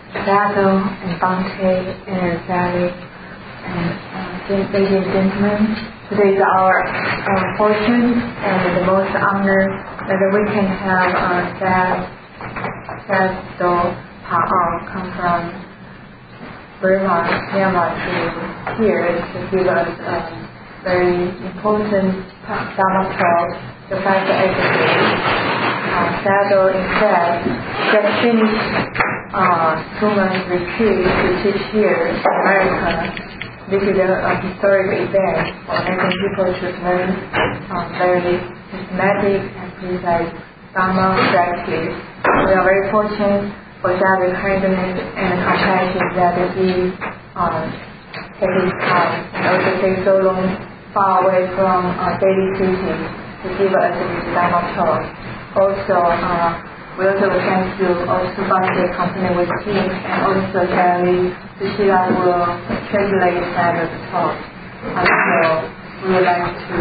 Dago and Bante and Sally and ladies and gentlemen, today is our fortune and the most honor that we can have Saddo Pa'ao come from Burma, Myanmar to here to give us a very important Dharma talk, the 5 education. Saddo instead just finished 2 months retreat to teach here in America. This is a historic event for American people to learn very systematic and precise Dharma practice. We are very fortunate for Saddo's kindness and compassion that he take his time and also take so long far away from daily city to give us this Dharma talk. Also, we also thank you also Bante company with him and also Sally Sushila will translate Saddo's talk. So we would like to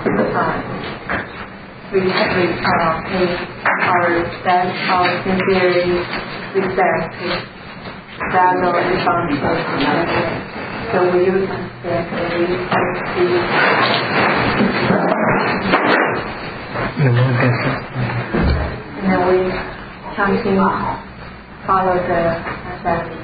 pay our sincere respect to Saddo and Bante. So will you understand and we chanting follow the Sally.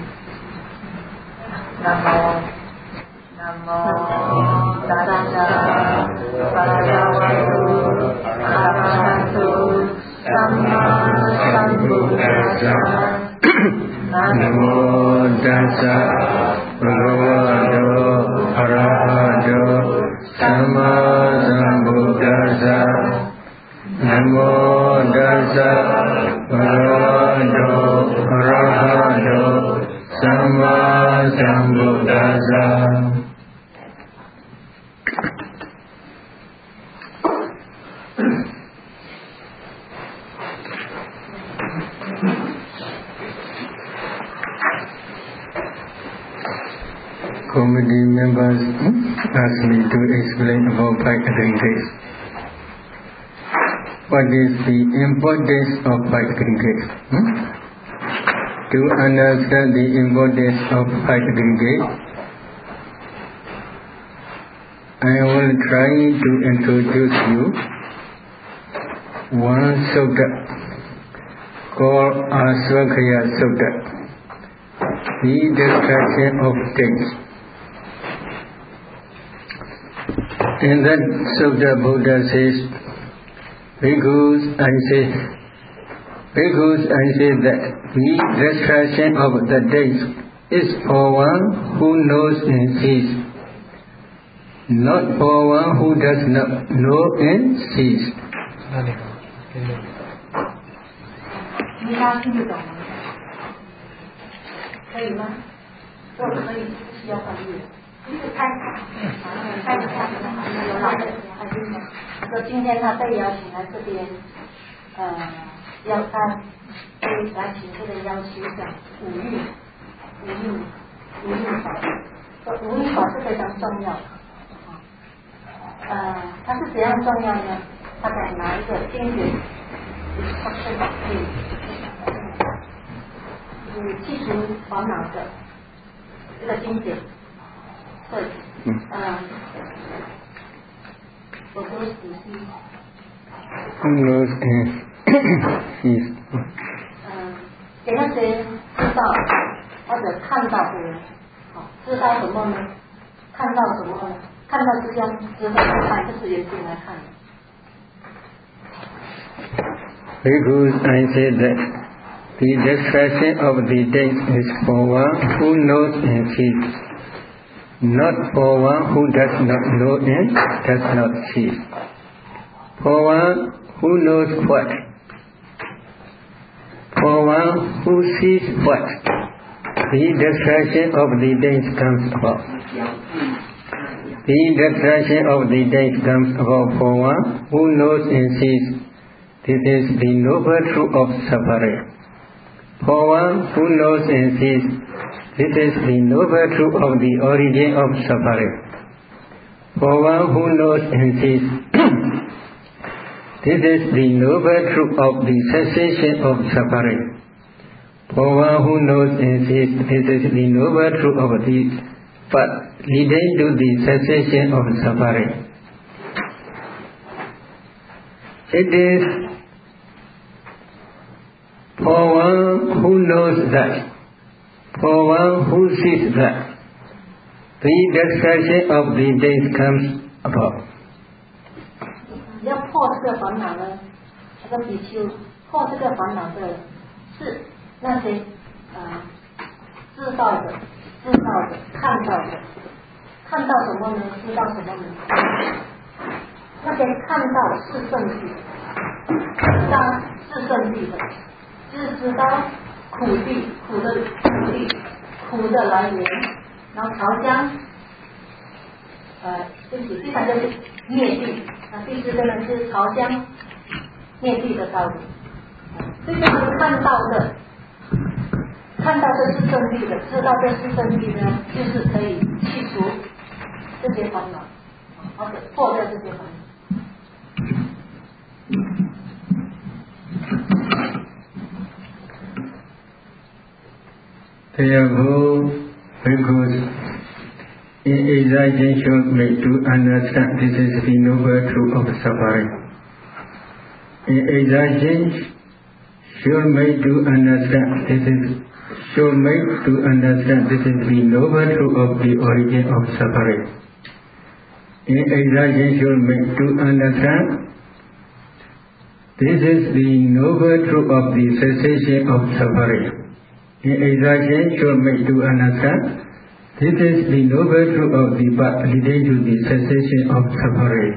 Namo Tassa Bhagavatu Arahato Samma Sambuddhassa. Namo Tassa Bhagavato Arahato Samma Sambuddhassa. Namo Tassa Bhagavato Arahato Samma Sambuddhassa. Committee members asked me to explain about 5 aggregates. What is the importance of 5 aggregates? To understand the importance of 5 aggregates, I will try to introduce you one sutta called Asvakhaya Sutta, the destruction of things. In that sutta, Buddha says, Bhikkhus, I say that the destruction of the days is for one who knows and sees, not for one who does not know and sees. 大家听得懂吗？可以吗？如果可以，不需要翻译。就是看一下，有老人还是说今天他被邀请来这边，要他被来请这个邀请者无欲法，无欲法是非常重要的。它是怎样重要呢？他得拿一个经典，它是去除烦恼的这个经典。给那些知道或者看到的人，知道什么呢？看到什么呢？看到是用知道来看，就是眼睛来看。 Because I said that the destruction of the days is for one who knows and sees, not for one who does not know and does not see. For one who knows what? For one who sees what? The destruction of the days comes about. The destruction of the days comes about for one who knows and sees. This is the noble truth of suffering. For one who knows and sees, this is the noble truth of the origin of suffering. For one who knows and sees, this is the noble truth of the cessation of suffering. For one who knows insists, this is the noble truth of the path leading to the cessation of suffering. It is for one who knows that, for one who sees that, the destruction of the days comes about. 要破这个烦恼呢，这个比丘破这个烦恼的是那些知道的、看到什么呢？知道什么呢？那些看到是圣地，知道是圣地的，就是知道苦的来源，然后朝向对不起，第三个是灭地，第四个呢是朝向灭地的道路。这个是看到这是圣地的，知道这是圣地呢，就是可以去除这些烦恼，或者破掉这些烦恼。 Therefore, because in exaggeration made to understand this is the noble truth of suffering. In exaggeration made to understand this is the noble truth of the origin of suffering. In exaggeration made to understand this is the noble truth of the cessation of suffering. In exaggeration made to understand this is the noble truth of the path leading to the cessation of suffering.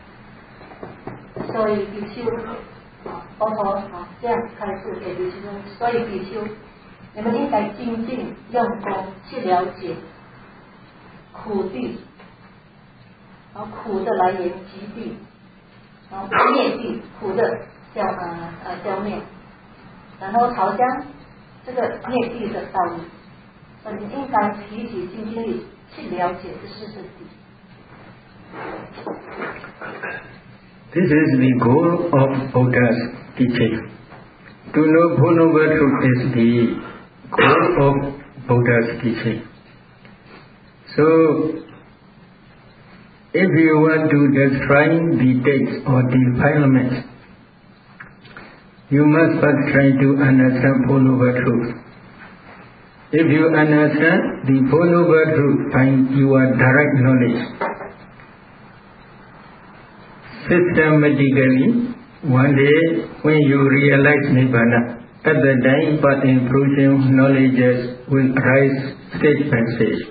所以比丘，佛陀这样开示给比丘们，所以比丘，你们应该精进用功去了解苦地，然后苦的来源极地，然后灭地苦的消灭，然后朝向这个灭地的道路。所以你应该提起精进力去了解这四圣谛。 This is the goal of Buddha's teaching. To know Four Noble Truths is the goal of Buddha's teaching. So, if you want to destroy the dates or defilements, you must first try to understand Four Noble Truths. If you understand the Four Noble Truths by your direct knowledge, systematically, one day when you realize Nibbana, at the time path and fruition knowledges will rise stage by stage.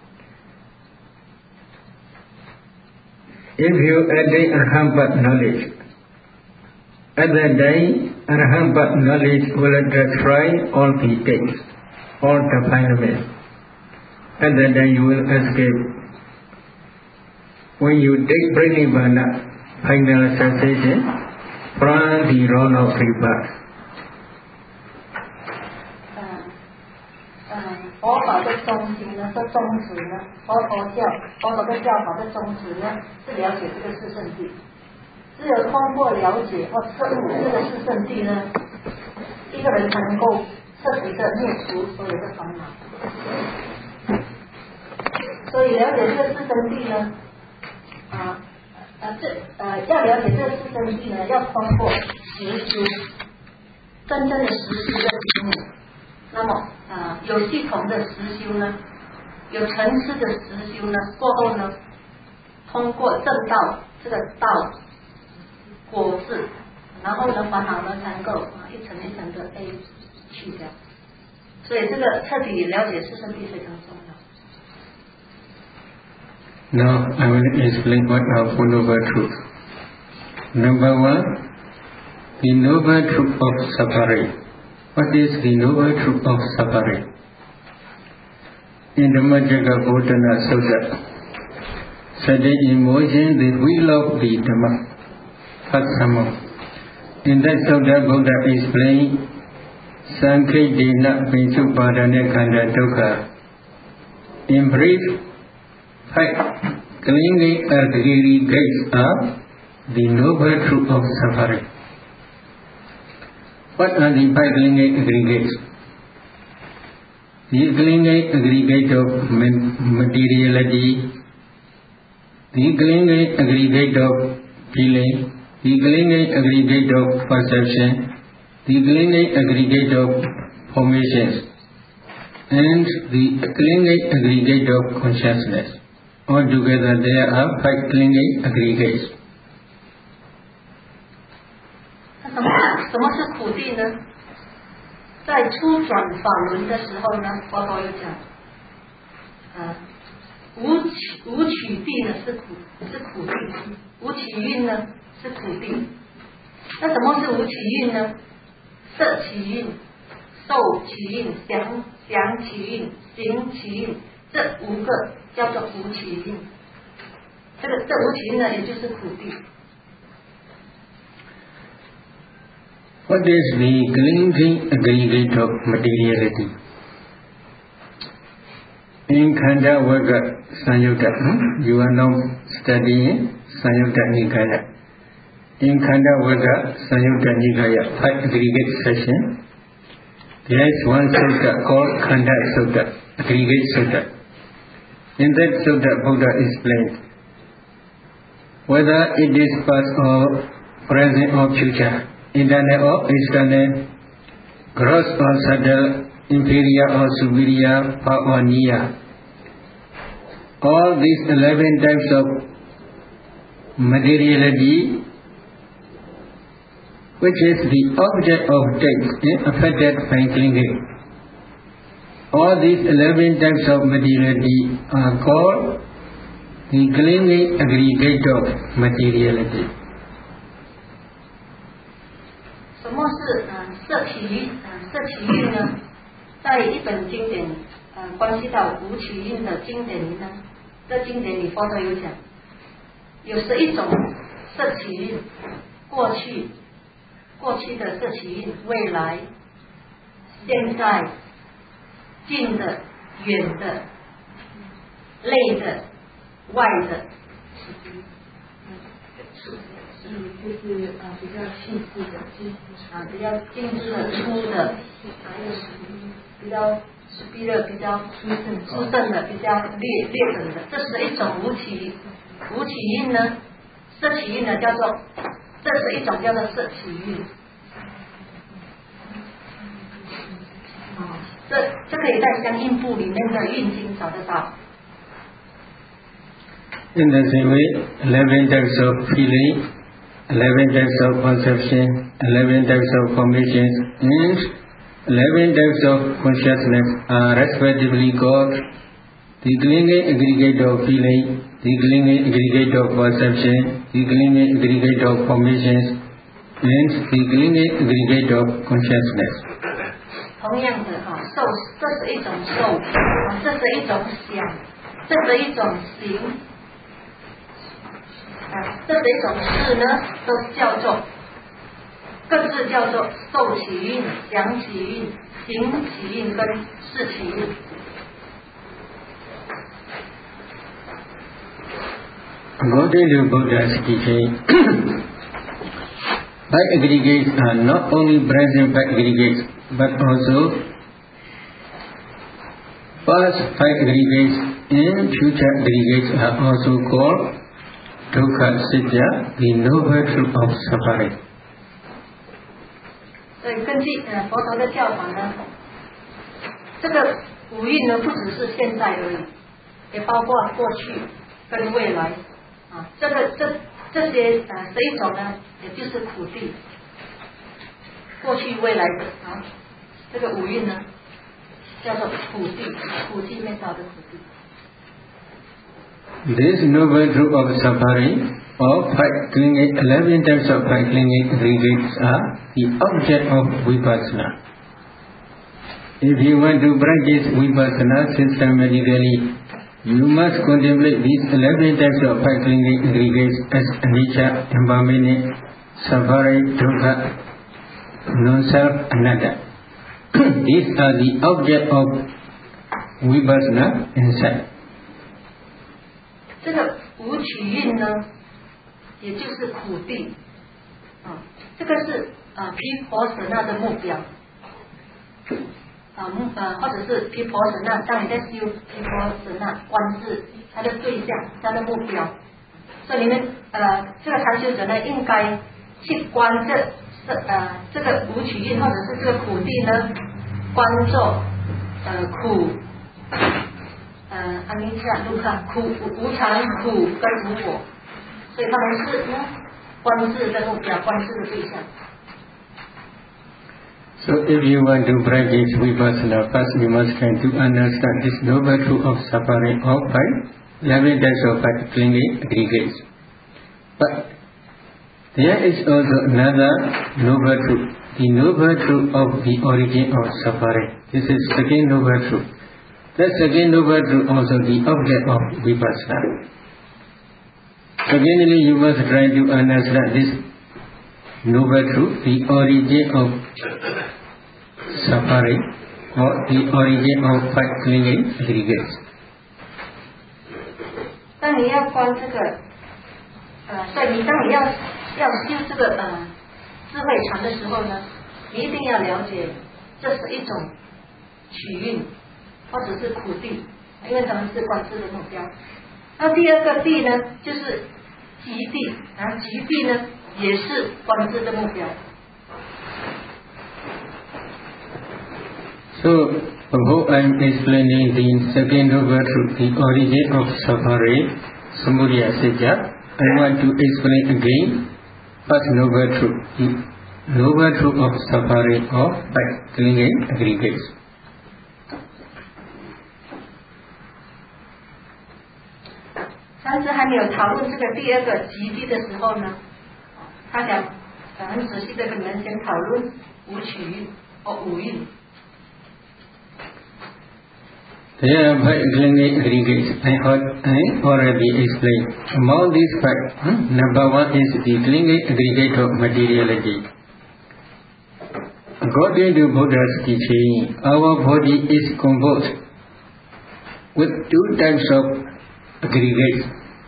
If you attain Arhampat knowledge, at the time Arhampat knowledge will destroy all the dates, all defilements. At that time you will escape. When you take Pranibhana, final cessation from the round of rebirth. 佛法的中心呢，这宗旨呢，佛陀的教法的宗旨呢，是了解这个四圣谛。只有通过了解或彻悟这个四圣谛呢，一个人才能够彻底的灭除所有的烦恼。所以了解这个四圣谛呢，要了解这个四圣谛呢，要通过实修，真正的实修的经验。那么有系统的实修呢，有层次的实修呢，过后呢，通过正道这个道果子，然后呢烦恼呢才能够一层一层的被去掉。所以这个彻底了解四圣谛非常重要。 Now I will explain what are Four Noble Truths. Number one, the noble truth of suffering. What is the noble truth of suffering? In the Majjhakaputana Sutta, setting in motion the wheel of the Dhamma, Fatsammo. In that sutta, Buddha explained Sankhedena Vinsupadana Khanda Dukkha. In brief, 5 clinging aggregates are the noble truth of suffering. What are the 5 clinging aggregates? the clinging aggregate of materiality, the clinging aggregate of feeling, the clinging aggregate of perception, the clinging aggregate of formations, and the clinging aggregate of consciousness. Altogether there are 5 clinging aggregates. 什么是苦地呢？在初转法轮的时候呢，佛陀有讲，无取地呢是苦地，无起运呢是苦地。那什么是无起运呢？色起运、受起运、想起运、行起运，这5个叫做无起运。这无起运呢，也就是苦地。 What is the clinging aggregate of materiality? In Khanda Varga Sanyutta, you are now studying Sanyutta Nikaya. In Khanda Varga Sanyutta Nikaya, 5 aggregate session, there is one sutta called Khanda Sutta, aggregate sutta. In that sutta, Buddha explained whether it is past or present or future, internal or external, gross or subtle, inferior or superior, far or near. All these 11 types of materiality, which is the object of taste, affected by clinging. All these 11 types of materiality are called the clinging aggregate of materiality. 什么是色起运？色起运呢，在一本经典关系到无起运的经典里呢，这经典里佛陀有讲，有11种色起运，过去的色起运，未来、现在、近的、远的、内的、外的。就是比较细致的，比较精致的、粗的，还有比较比较殊胜的、比较劣等的，这11种无起运呢，色起运呢叫做，这11种叫做色起运。这可以在相应部里面的运经找得到。 In the same way, 11 types of feeling, 11 types of perception, 11 types of formations, and 11 types of consciousness are respectively called the clinging aggregate of feeling, the clinging aggregate of perception, the clinging aggregate of formations, and the clinging aggregate of consciousness. 同样的受，这是一种受，这是一种想，这是一种行。这几种事呢，都叫做各自叫做受起运、想起运、行起运跟识起运。 According to Buddha's teaching, 5 aggregates are not only present 5 aggregates, but also past 5 aggregates and future aggregates are also called Dukkha Satya, the noble truth of suffering. 所以根据佛陀的教法呢，这个五蕴呢不只是现在而已，也包括过去跟未来这些11种呢，也就是苦地，过去未来的这个五蕴呢叫做苦地面道的苦地。 This noble truth of suffering, of 11 types of clinging aggregates are the object of vipassana. If you want to practice vipassana systematically, you must contemplate these 11 types of clinging aggregates as anicca, impermanent, suffering, dukkha, non-self, anatta. These are the object of vipassana insight. 这个无取运呢，也就是苦地这个是毗婆舍那的目标。 或者是毗婆舍那，当你在修毗婆舍那观自它的对象，它的目标，所以你们这个禅修者呢，应该去观这个无取印或者是这个苦地呢，观作苦阿弥伽卢卡苦无常苦跟无我，所以他们是观自的目标，观自的对象。 So if you want to practice vipassana, first you must try to understand this noble truth of suffering of five 11 types of five clinging aggregates. But there is also another noble truth, the noble truth of the origin of suffering. This is second noble truth. The second noble truth also the object of vipassana. Secondly, you must try to understand this noble truth, the origin of suffering or the origin of five clinging aggregates. 当你要观这个所以当你要修这个智慧禅的时候呢，你一定要了解这是一种取运或者是苦地，因为他们是观自的目标。那第二个地呢，就是极地，极地呢也是观自的目标。 So, before I am explaining the second noble truth, the origin of suffering, Samudaya Satya, I want to explain again first noble truth, the noble truth of suffering of five clinging aggregates. 上次还没有讨论这个第二个极地的时候呢，他想很仔细的跟你们先讨论无取运或无运。 There are five clinging aggregates. I already explained. Among these five, number one is the clinging aggregate of materiality. According to Buddha's teaching, our body is composed with two types of aggregates.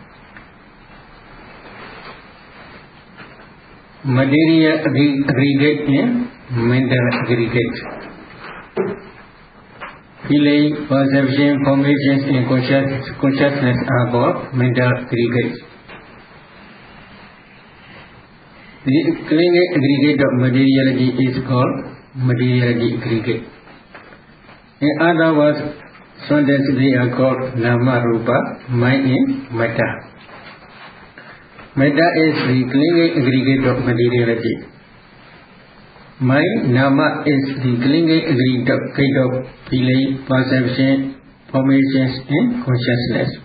Material aggregate and mental aggregate. Feeling, perception, formations and consciousness are called mental aggregates. The clinging aggregate of materiality is called materiality aggregate. In other words, sometimes they are called Nama Rupa, mind and matter. Matter is the clinging aggregate of materiality. Mind, Nama, is the clinging aggregate of feeling, perception, formations and consciousness.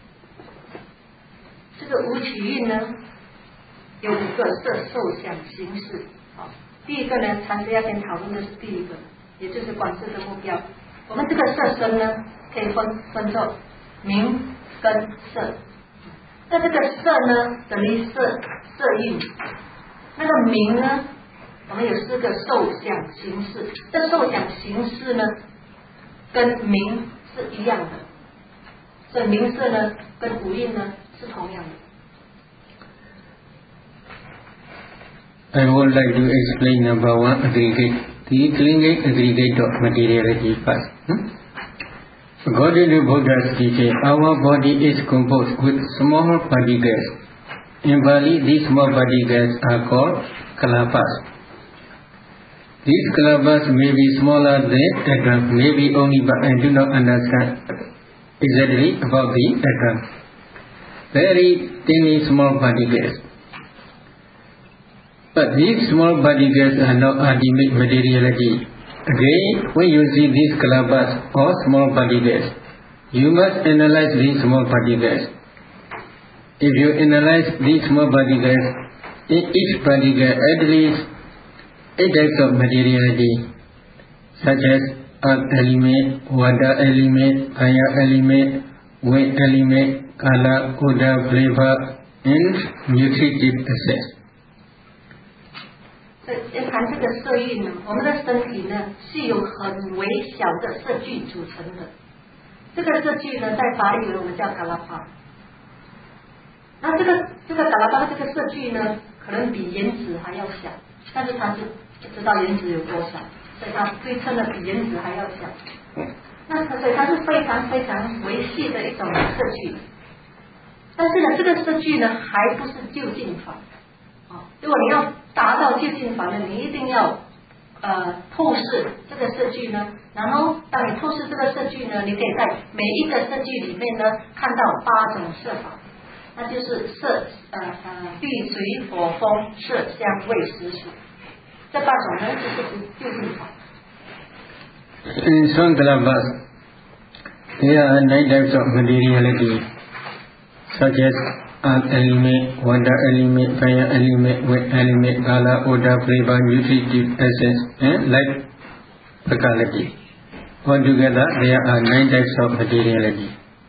这个无取运呢，有五个色、受、想、行、识。第一个呢，禅师要先讨论的是第一个，也就是观自的目标。我们这个色身呢，可以分作名跟色。那这个色呢，等于色蕴。那个名呢，我们有4个受想行识。这受想行识呢，跟名是一样的，所以名色呢，跟五蕴呢是同样的。 I would like to explain number one aggregate, the clinging aggregate of materiality first. According to Buddha's teaching, our body is composed with small particles. In Bali, these small particles are called kalapas. These kalapas may be smaller than atom, maybe only, but I do not understand exactly about the atom. Very tiny small particles. But these small particles are not ultimate materiality. Again, when you see these kalapas or small particles, you must analyze these small particles. If you analyze these small particles, in each particle at least 8 types of materiality, such as earth element, water element, fire element, wind element, color, odor, flavor, and nutritive aspects. 要谈这个色蕴呢，我们的身体呢是由很微小的色聚组成的。这个色聚呢，在法语我们叫嘎拉巴。那这个嘎拉巴这个色聚呢，可能比原子还要小，但是它是知道原子有多小。 所以它对称的比原子还要小。那所以它是非常非常维系的一种设计。但是呢，这个设计呢还不是究竟法。如果你要达到究竟法呢，你一定要透视这个设计呢，然后当你透视这个设计呢，你可以在每一个设计里面呢看到8种色法，那就是色地水火风色香味识数，这8种呢就是究竟法。 In some clubs, there are 9 types of materiality, such as earth element, water element, fire element, wind element, color, odor, flavor, nutritive essence, and light faculty. Altogether, there are 9 types of materiality.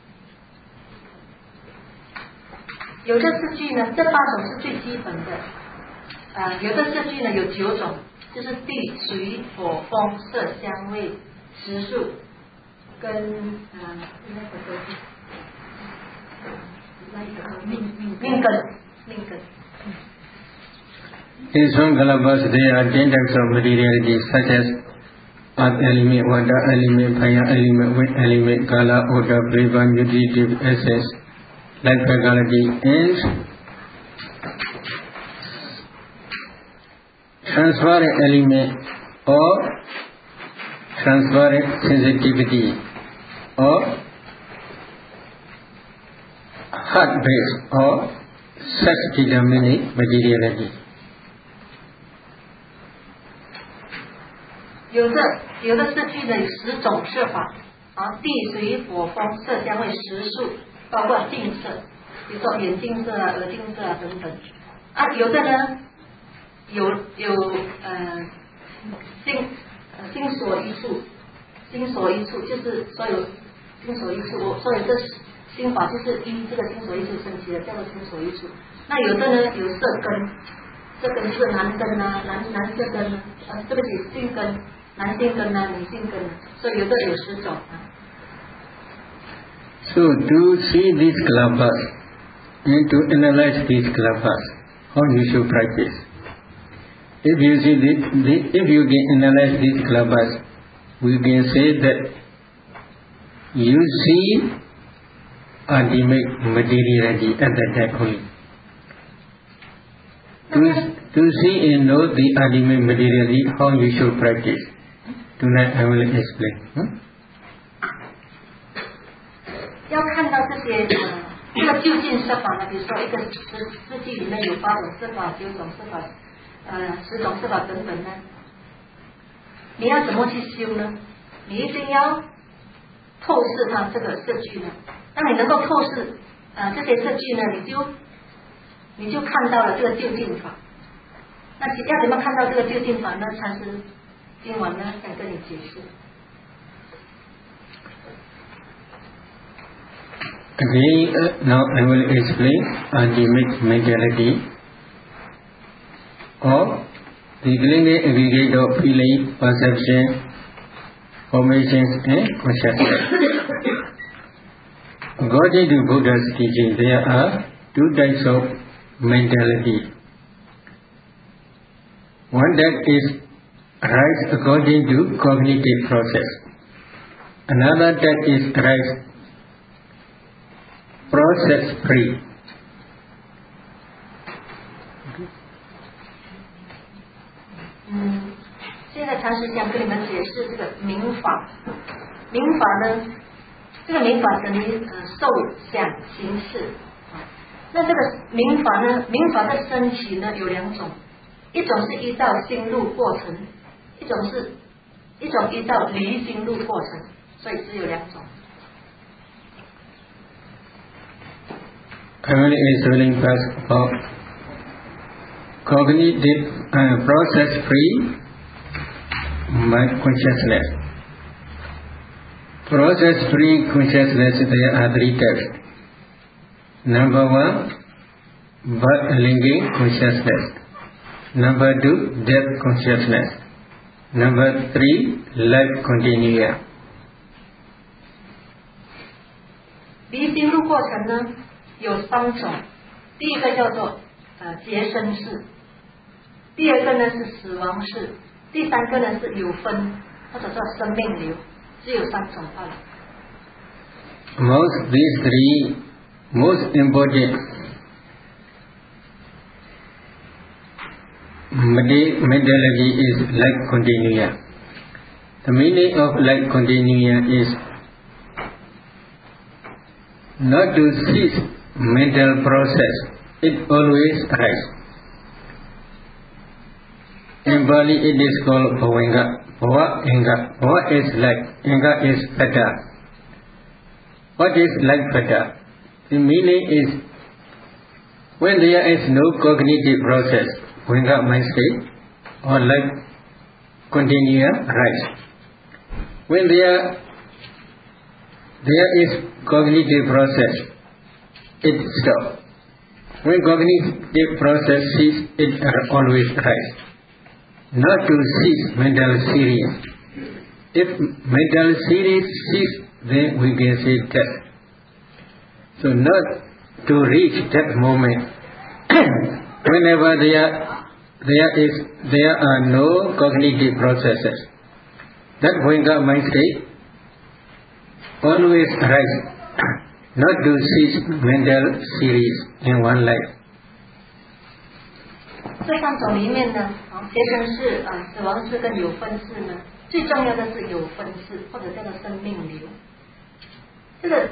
有的设计呢，这8种是最基本的。有的设计呢有9种，就是地、水、火、风、色、香味、识数跟命根。 In some clubs, there are 10 types of materiality, such as earth element, water element, fire element, wind element, color, odor, flavor, nutritive essence, light faculty, and transparent element or transparent sensitivity or heart base or sex determining materiality. 有的设计呢有10种色法，地水火风色香味识数，包括净色，比如说眼镜色啊、耳镜色啊等等。有的呢有心所一处，心所一处就是所有心所一处，所有这心法就是依这个心所一处升起的，叫做心所一处。那有的呢有色根，色根就是男根啊，男色根啊，对不起，性根，男性根啊，女性根啊，所以有的有10种啊。 So to see these clubs and to analyze these clubs, how you should practice. If you see if you can analyze these clubs, we can say that you see ultimate materiality at that time only. To see and know the ultimate materiality, how you should practice. Tonight I will explain. 要看到这些这个究竟色法呢，比如说一个世纪里面有8种色法、9种色法、10种色法等等呢，你要怎么去修呢？你一定要透视它这个设计呢。当你能够透视这些设计呢，你就看到了这个究竟法。那要怎么看到这个究竟法呢？禅师今晚呢想跟你解释。 Okay, now I will explain ultimate mentality or the clinging aggregate of feeling, perception, formations and consciousness. According to Buddha's teaching, there are 2 types of mentality. One that is right according to cognitive process. Another that is right process free. 现在禅师想跟你们解释这个明法。明法呢，这个明法等于受想行识。那这个明法呢，明法的升起呢有2种，一种是依照心路过程，一种依照离心路过程，所以只有2种。 I will explain first about cognitive process free mind consciousness. Process free consciousness, there are 3 types. Number 1, birth linking consciousness. Number 2, death consciousness. Number 3, life continuum. 离心路过程呢有3种，第一个叫做结生式，第二个呢是死亡式，第第三个呢是有分或者说生命流，只有3种罢了。 Amongst these three, most important methodology is life continua. The meaning of life continua is not to cease mental process. It always arises. In Bali it is called Bhavanga. Bhava Inga. Bhava is life. Inga is fata. What is life fata? The meaning is when there is no cognitive process, Bhavanga mind state or life continua rise. When there is cognitive process, it stops. When cognitive process ceases, it always rises. Not to cease mental series. If mental series cease, then we can say death. So not to reach that moment. Whenever there are no cognitive processes, that Bhavanga mind state always arises. Not to cease mental series in one life. 这3种里面呢，结生式、死亡式跟有分式呢，最重要的是有分式，或者叫做生命流。这个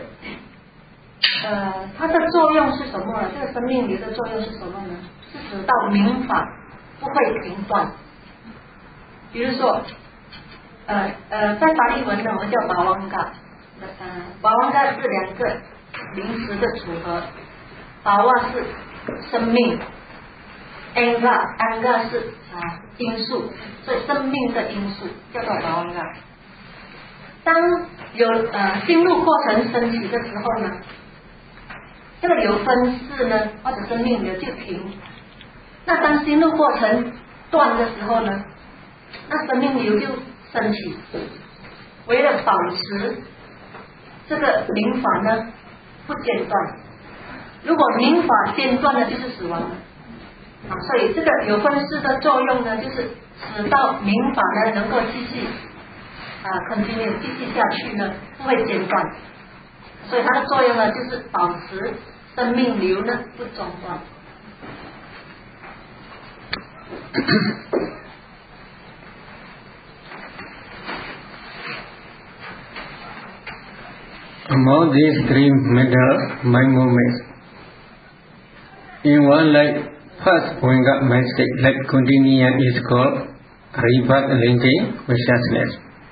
它的作用是什么呢？这个生命流的作用是什么呢？是使到明法不会停断。比如说，在巴利文呢，我们叫巴旺嘎，巴旺嘎是2个名词的组合，巴瓦是生命。Anga 是因素，所以生命的因素叫做Bhavanga。当有心路过程升起的时候呢，这个有分式呢或者生命流就停。那当心路过程断的时候呢，那生命流就升起。为了保持这个明法呢不间断，如果明法间断了就是死亡了。所以这个有分式的作用呢，就是使到明法呢能够继续continue 继续下去呢，不会间断。所以它的作用呢，就是保持生命流呢不中断。 Among these three mind movements, in one life, first Bhavanga mind state, life continua is called rebirth linking consciousness.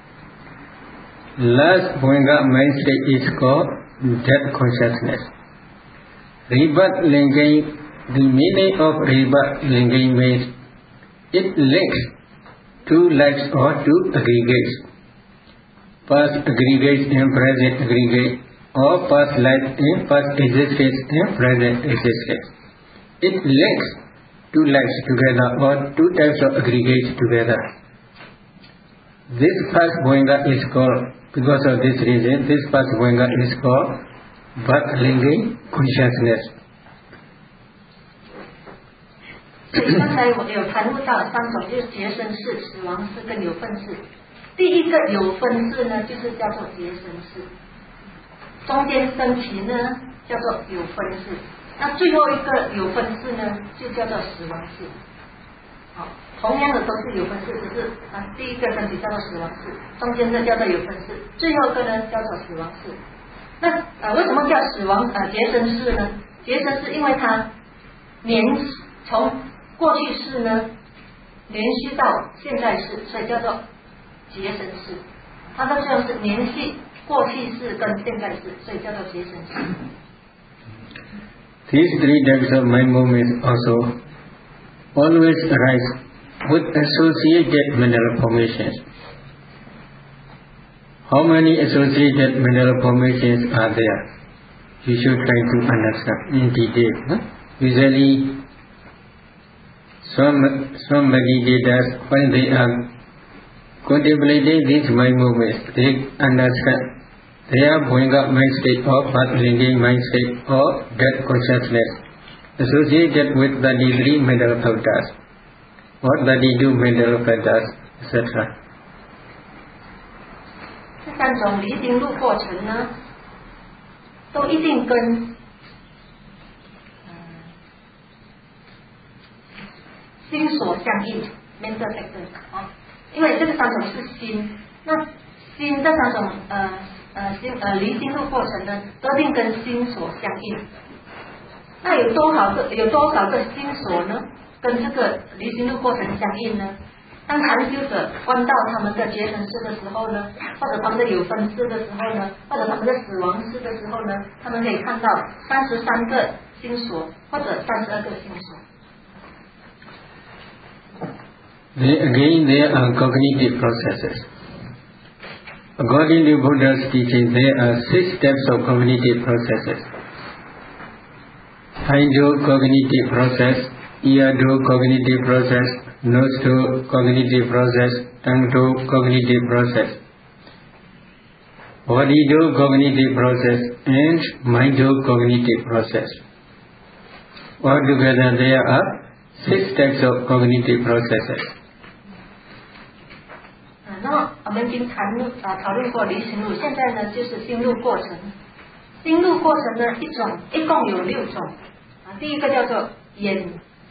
Last Bhavanga mind state is called death consciousness. Rebirth linking, the meaning of rebirth linking means it links two lives or two aggregates. Past aggregates and present aggregate, or past life and past existence and present existence. It links two lives together or two types of aggregates together. This first Bhavanga is called, because of this reason, this first Bhavanga is called birth linking consciousness. 所以刚才我有谈论到3种，就是结生式、死亡式跟有分式。第一个有分式呢，就是叫做结生式，中间升起呢叫做有分式，那最后一个有分式呢就叫做死亡式。好，同样的都是有分式，只是第一个升起叫做死亡式，中间的叫做有分式，最后一个呢叫做死亡式。那为什么叫死亡结生式呢？结生式因为它从过去式呢连续到现在式，所以叫做结生式。它的作用是连续过去式跟现在式，所以叫做结生式。 These three types of mind movements also always arise with associated mental formations. How many associated mental formations are there? You should try to understand in detail. Huh? Usually, some meditators, when they are contemplating these mind movements, they understand their Bhavanga mind state or birth linking mind state or death consciousness associated with 33 mental factors or 32 mental factors etc. 这三种离心路过程呢，都一定跟心所相应 mental factors 啊，因为这个三种是心，那心这三种离心路过程呢，都一定跟心所相应。那有多少个心所呢，跟这个离心路过程相应呢？当禅修者观到他们的结成式的时候呢，或者他们的有分式的时候呢，或者他们的死亡式的时候呢，他们可以看到33个心所或者32个心所。 Again, there are cognitive processes. According to Buddha's teaching, there are 6 steps of cognitive processes. Eye-cognitive process, ear-cognitive process, nose-cognitive process, tongue-cognitive process, body-cognitive process, and mind-cognitive process. Altogether, there are 6 types of cognitive processes. 那么我们已经讨论过离心路，现在呢就是心路过程。心路过程呢一共有6种啊，第一个叫做眼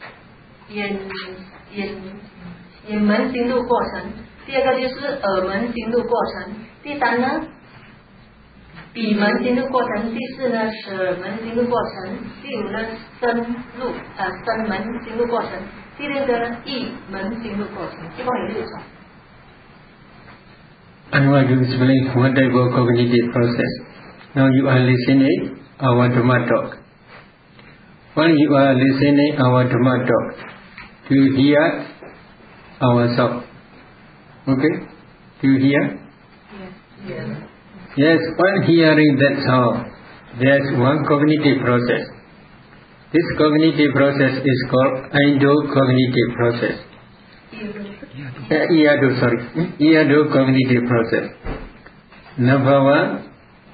门心路过程，第二个就是耳门心路过程，第三呢鼻门心路过程，第四呢舌门心路过程，第五呢身门心路过程，第六个呢意门心路过程，一共有6种。 I want to explain one type of cognitive process. Now you are listening our Dhamma talk. When you are listening our Dhamma talk, do you hear our sound? Okay? Do you hear? Yes. Yes, when hearing that sound, there is one cognitive process. This cognitive process is called endocognitive process. Ear-cognitive process. Number 1,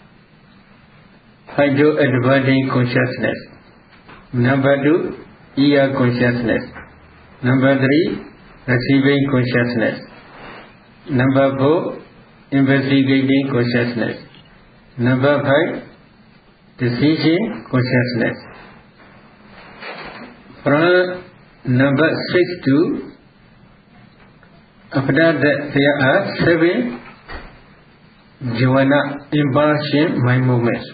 hydro-adverting consciousness. Number 2, ear consciousness. Number 3, receiving consciousness. Number 4, investigating consciousness. Number 5, decision consciousness. From number 6 to after that, there are 7 jhana impulsion mind movements.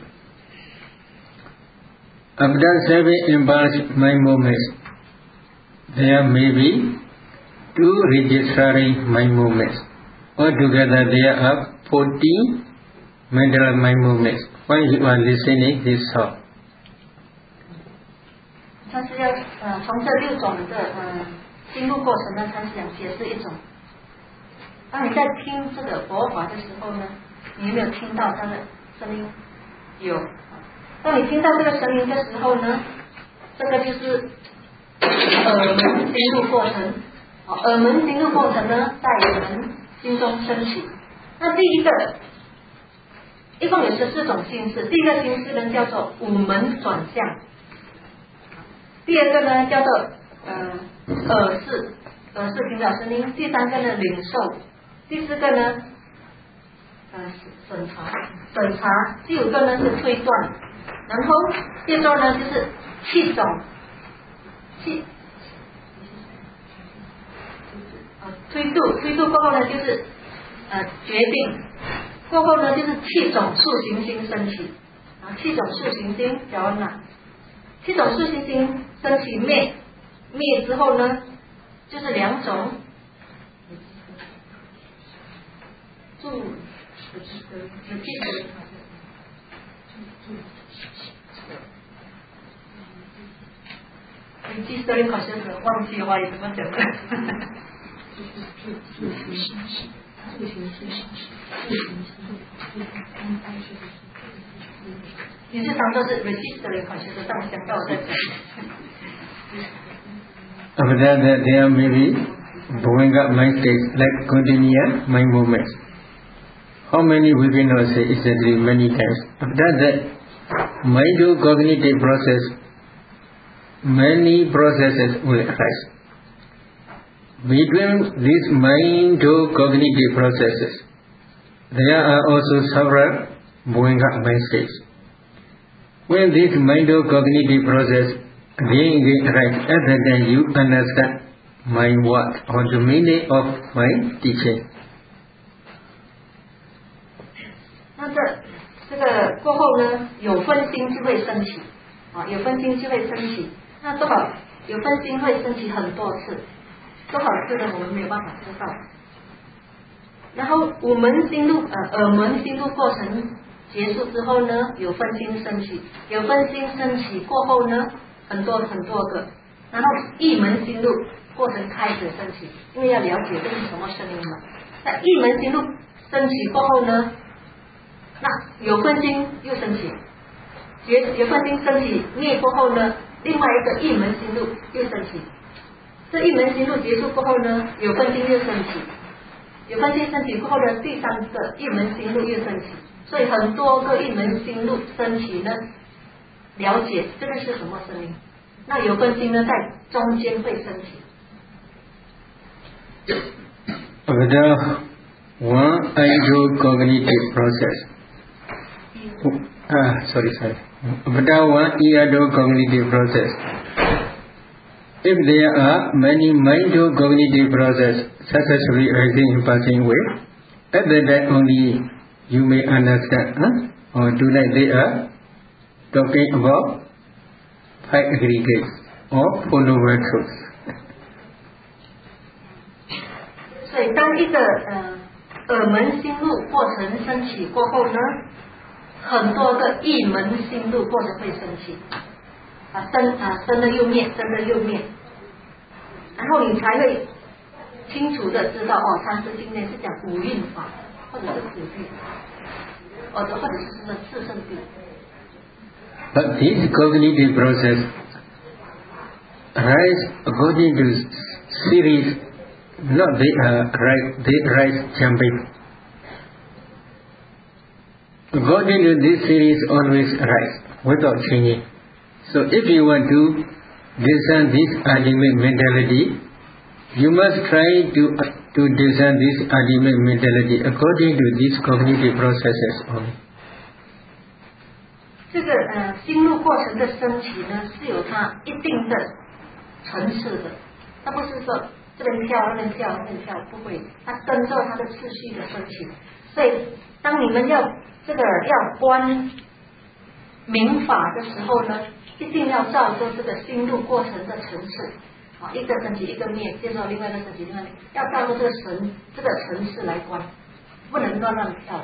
After 7 impulsion mind movements, there may be 2 registering mind movements. Altogether, there are 14 mental mind movements when you are listening this song. 它是要从这6种的心路过程呢，它是想解释一种。当你在听这个佛法的时候呢，你有没有听到它的声音？有。当你听到这个声音的时候呢，这个就是耳门心路过程。耳门心路过程呢，在我们心中升起。那第一个，一共有14种心识。第一个心识呢叫做五门转向，第二个呢叫做耳识听到声音，第三个呢领受，第四个呢审查，第五个呢是推断，然后第六呢就是气种，推度过后呢就是决定，过后呢就是气种速行心升起，气种速行心叫哪？气种速行心升起灭之后呢，就是2种registering consciousness 忘记话也怎么讲的？你是当做是 registering consciousness， 但我想到我在讲。 After that, there may be Bhavanga mind states like continuous mind movements. How many we cannot say exactly many times. After that, mind-cognitive process, many processes will arise. Between these mind-cognitive processes, there are also several Bhuinga mind states. When this mind-cognitive process again arises, at that time you understand my what or the meaning of my teaching. 那这个过后呢，有分心就会升起，有分心就会升起。那多少有分心会升起很多次，多少次呢？我们没有办法知道。然后耳门心路过程结束之后呢，有分心升起，有分心升起过后呢，很多个，然后意门心路过程开始升起，因为要了解这是什么声音嘛。那意门心路升起过后呢，那有分心又升起，有分心升起灭过后呢，另外一个意门心路又升起。这意门心路结束过后呢，有分心又升起，有分心升起过后呢，第三个意门心路又升起，所以很多个意门心路升起呢，了解这个是什么声音。那有分心呢，在中间会升起。 Whether one cognitive process, whether one cognitive process, if there are many mind-cognitive processes successfully arising in passing way, at that time only you may understand, or tonight they are talking about 5 aggregates or follower truths. 所以当一个耳门心路过程升起过后呢，很多个意门心路过程会升起，生的又灭，生的又灭，然后你才会清楚的知道禅师今天是讲五蕴法，或者是苦地，或者是什么四圣地。 But this cognitive process arise according to series, not they arise jumping. According to this series always arise without changing. So if you want to discern this ultimate mentality, you must try to discern this ultimate mentality according to these cognitive processes only. 这个心路过程的升起呢，是有它一定的层次的，它不是说这边跳那边跳那边跳，不会，它跟着它的次序的升起。所以当你们要观明法的时候呢，一定要照着这个心路过程的层次，一个升起一个灭，接着另外一个升起另外一个，要照着这个层次来观，不能乱跳。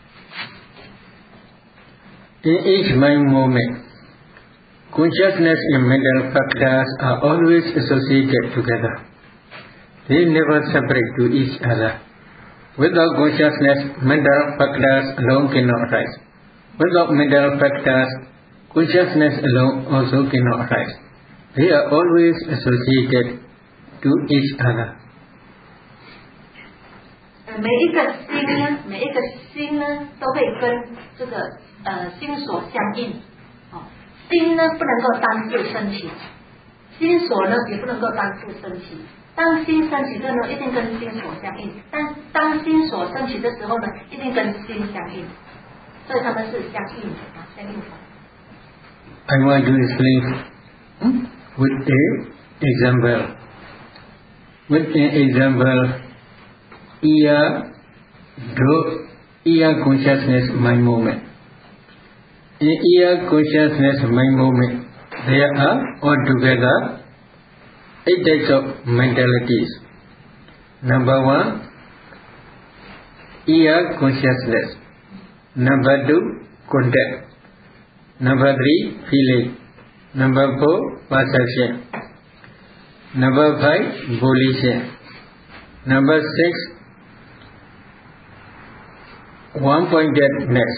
In each mind moment, consciousness and mental factors are always associated together. They never separate to each other. Without consciousness, mental factors alone cannot arise. Without mental factors, consciousness alone also cannot arise. They are always associated to each other. 每一个心呢，都会跟这个心所相应。心呢不能够单自升起，心所呢也不能够单自升起。当心升起的呢，一定跟心所相应；但当心所升起的时候呢，一定跟心相应。所以他们是相应的，相应法。 I want to explain with an example. With an example, ear consciousness mind moment. In ear consciousness mind moment, there are altogether 8 types of mentalities. Number 1, ear consciousness. Number 2, contact. Number 3, feeling. Number 4, perception. Number 5, volition. Number 6, one-pointedness.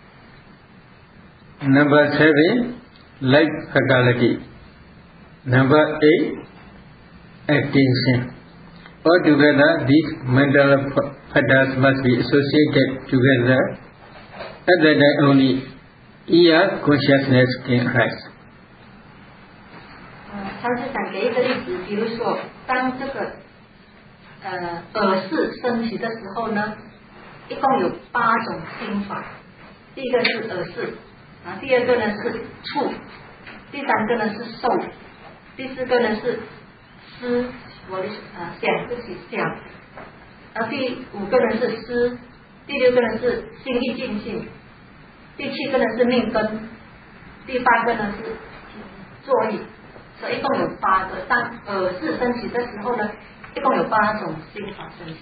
Number 7, life fatality. Number 8, attention. Altogether, these mental factors must be associated together. At that time only, ear consciousness can arise. 禅师想给一个例子，比如说，当这个耳识升起的时候呢，一共有8种心法。第一个是耳识，第二个呢是触，第三个呢是受，第四个呢是思，想，对不起，想，然后第5个呢是思，第6个呢是心意尽性，第7个呢是命根，第8个呢是作意，所以一共有8个。当耳识升起的时候呢，一共有8种心法升起。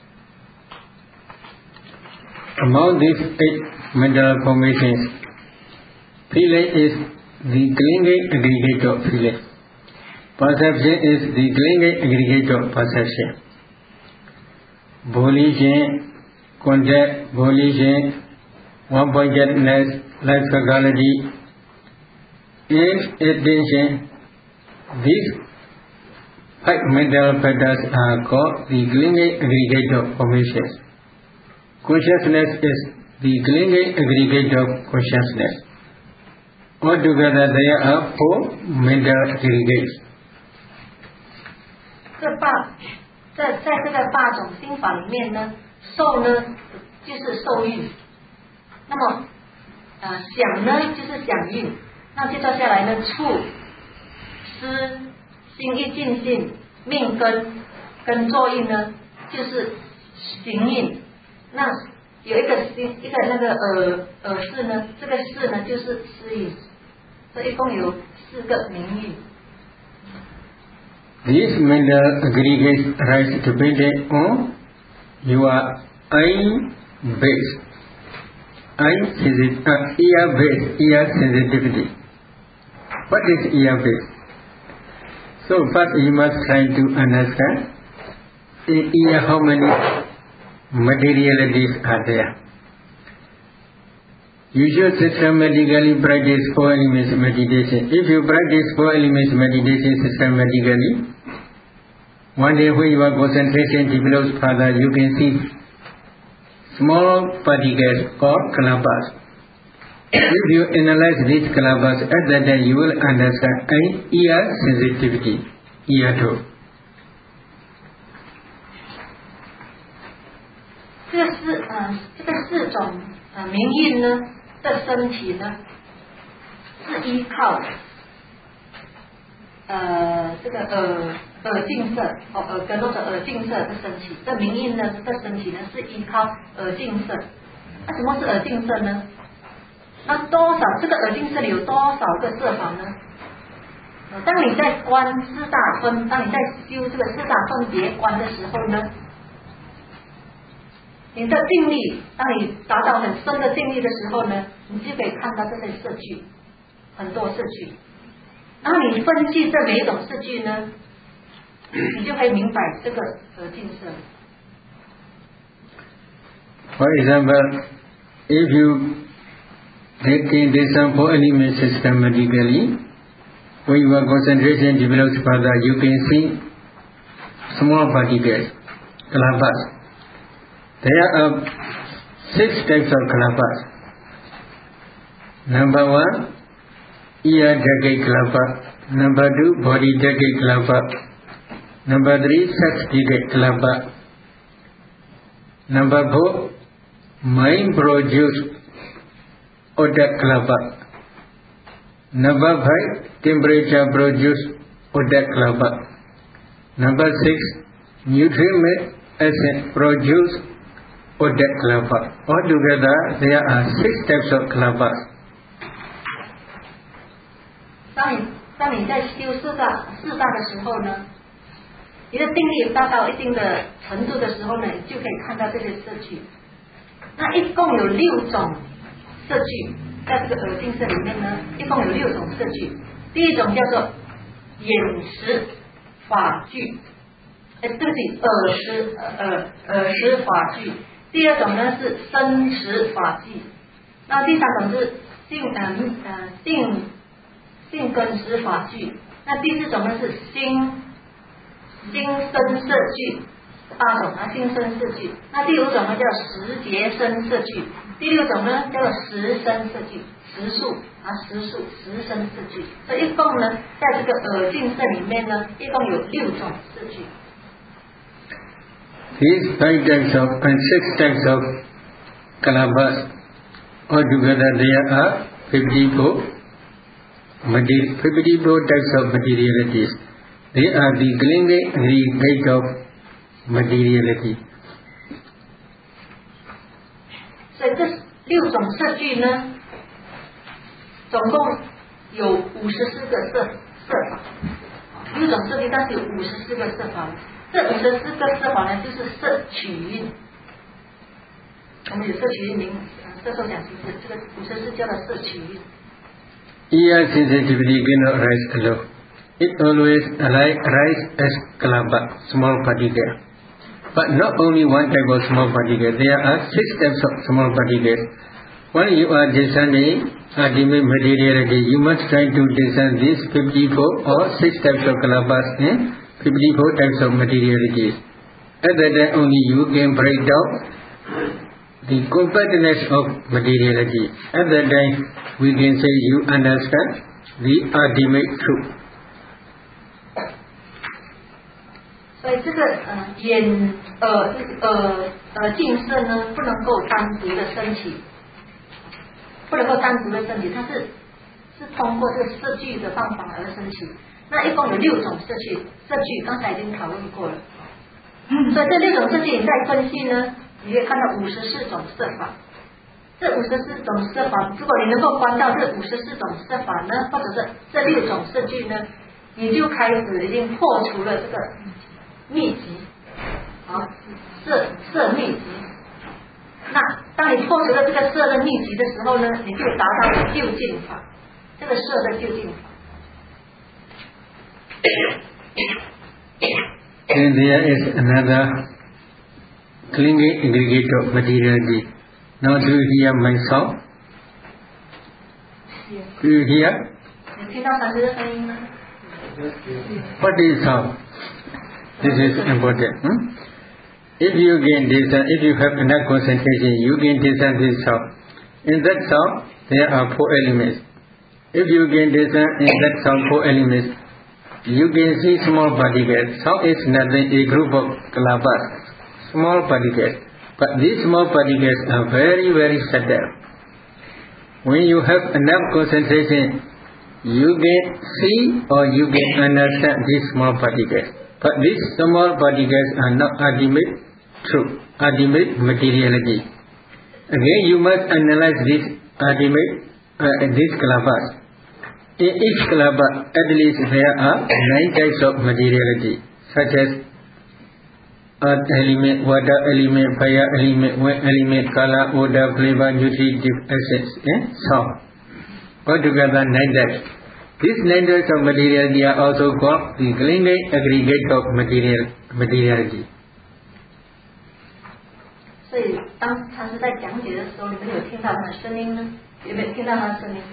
Among these 8 mental formations, feeling is the clinging aggregate of feeling. Perception is the clinging aggregate of perception. Volition, contact, volition, one-pointedness, lexicality, inattention, these 5 mental factors are called the clinging aggregate of formations. Consciousness is the clinging aggregate of consciousness. Altogether, there are 4 mental aggregates. 在这个8种心法里面呢，受呢就是受蕴，那么想呢就是想蕴，那接着下来呢，触、思、心意尽性、命根跟作意呢就是行蕴。那有一个那个耳识呢，这个识呢就是思蕴，所以一共有4个名蕴。 These mental aggregates arise depending on your eye base, ear base, ear sensitivity. What is ear base? So first you must try to understand in ear how many materialities are there. You should systematically practice 4 elements meditation. If you practice 4 elements meditation systematically, one day when your concentration develops further, you can see small particles or kalabas. If you analyze these kalabas, at that time you will understand ear sensitivity, ear tone. 这个4种名印呢的升起呢，是依靠这个耳镜色耳根或者耳镜色的升起。这名印呢的升起呢是依靠耳镜色。那什么是耳镜色呢？那这个耳镜色里有多少个色法呢？当你在观当你在修这个4大分别观的时候呢，你的定力，当你达到很深的定力的时候呢，你就可以看到这些色句，很多色句。然后你分析这每一种色句呢，你就可以明白这个耳镜色。 For example, if you take this 4 elements systematically, when your concentration develops further, you can see small particles, kalabas. There are 6 types of kalabas. Number 1, ear decade kalapa. Number 2, body decade kalapa. Number 3, sex decade kalapa. Number 4, mind produced odak kalapa. Number 5, temperature produced odak kalapa. Number 6, nutrient acid produced odak kalapa. Altogether, there are 6 types of kalapas. 当你在修四大的时候呢，你的定力达到一定的程度的时候呢，你就可以看到这些色句。那一共有6种色句，在这个耳镜色里面呢，一共有6种色句。第一种叫做眼识法句，对不起，耳识法句。第二种呢是身识法句，那第三种是性根识法句，那第4种呢是心身色句，8种心身色句，那第5种呢叫识觉身色句，第6种呢叫做识身色句，识身色句。所以一共呢，在这个耳镜色里面呢，一共有6种色句。 These 5 types of and 6 types of kalabas, altogether there are 54 types of materialities. They are the Kalinga aggregate of materiality. 所以这6种色句呢，总共有54个色法。6种色句，但是有54个色法。这54个色法呢，就是色取韵。我们有色取韵名，色受想行识，这个54叫做色取韵。 Ear sensitivity cannot rise alone. It always arises as kalaba, small particle. But not only one type of small particle, there are 6 types of small particles. When you are discerning ultimate materiality, you must try to discern these 54 or 6 types of kalabas and 54 types of materialities. At that time only you can break down the compactness of materiality. At that time we can say you understand the ultimate truth. 所以这个眼镜色呢，不能够单独的升起，它是通过这个色句的方法而升起。那一共有6种色句，刚才已经讨论过了。所以这6种色句你再分析呢，你可以看到54种色法。这54种色法，如果你能够观到这54种色法呢，或者是这6种色句呢，你就开始已经破除了这个秘籍，色秘籍。那当你破除了这个色的秘籍的时候呢，你就达到了究竟法，这个色的究竟法。 And there is another clinging aggregate of materiality. Now do you hear my sound? Do you hear? 你听到它这个声音吗？ What is sound? This is important. If you can discern, if you have enough concentration, you can discern this sound. In that sound, there are 4 elements. If you can discern in that sound 4 elements, you can see small particles. Sound is nothing, a group of kalabas, small particles. But these small particles are very, very subtle. When you have enough concentration, you can see or you can understand these small particles. But these small particles are not ultimate truth, ultimate materiality. Again, you must analyze this ultimate, these kalabas. In each kalaba, at least there are 9 types of materiality, such as earth element, water element, fire element, wind element, color, odor, flavor, nutritive essence, and sound. Altogether 9 types. These 9 types of materiality are also called the Kalinga aggregate of materiality. 所以当禅师在讲解的时候，你们有听到他的声音呢？有没有听到他的声音？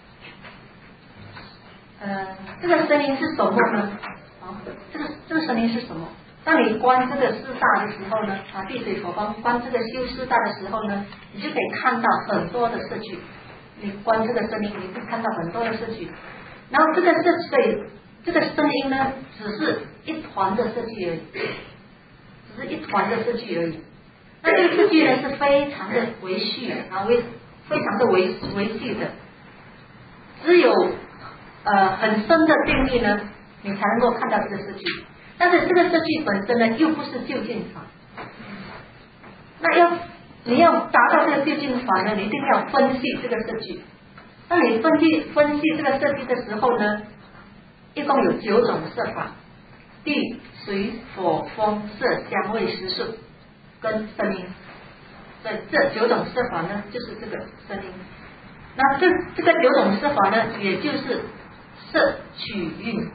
这个声音是什么呢？这个声音是什么？当你观这个四大的时候呢，地水火风观这个修四大的时候呢，你就可以看到很多的色句。你观这个声音，你会看到很多的色句。然后这个声音呢，只是一团的色句而已，那这个色句呢是非常的维序，非常的维系的，只有很深的定力呢，你才能够看到这个色句。但是这个色句本身呢，又不是究竟法。那你要达到这个究竟法呢，你一定要分析这个色句。当你分析这个色句的时候呢，一共有9种色法：地、水、火、风、色、香味、识数跟声音。所以这9种色法呢，就是这个声音。那这个9种色法呢，也就是色取韵。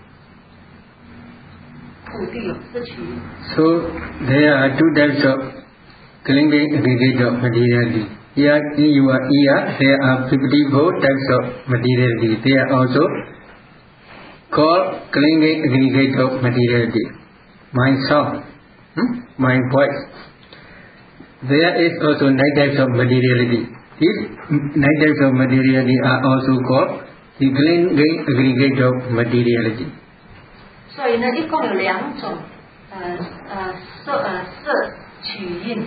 So there are 2 types of Kalinga aggregate of materiality. Here in your ear, there are 54 types of materiality. They are also called Kalinga aggregate of materiality. My sound, my voice. There is also 9 types of materiality. These 9 types of materiality are also called the Kalinga aggregate of materiality. 所以呢，一共有2种色取印，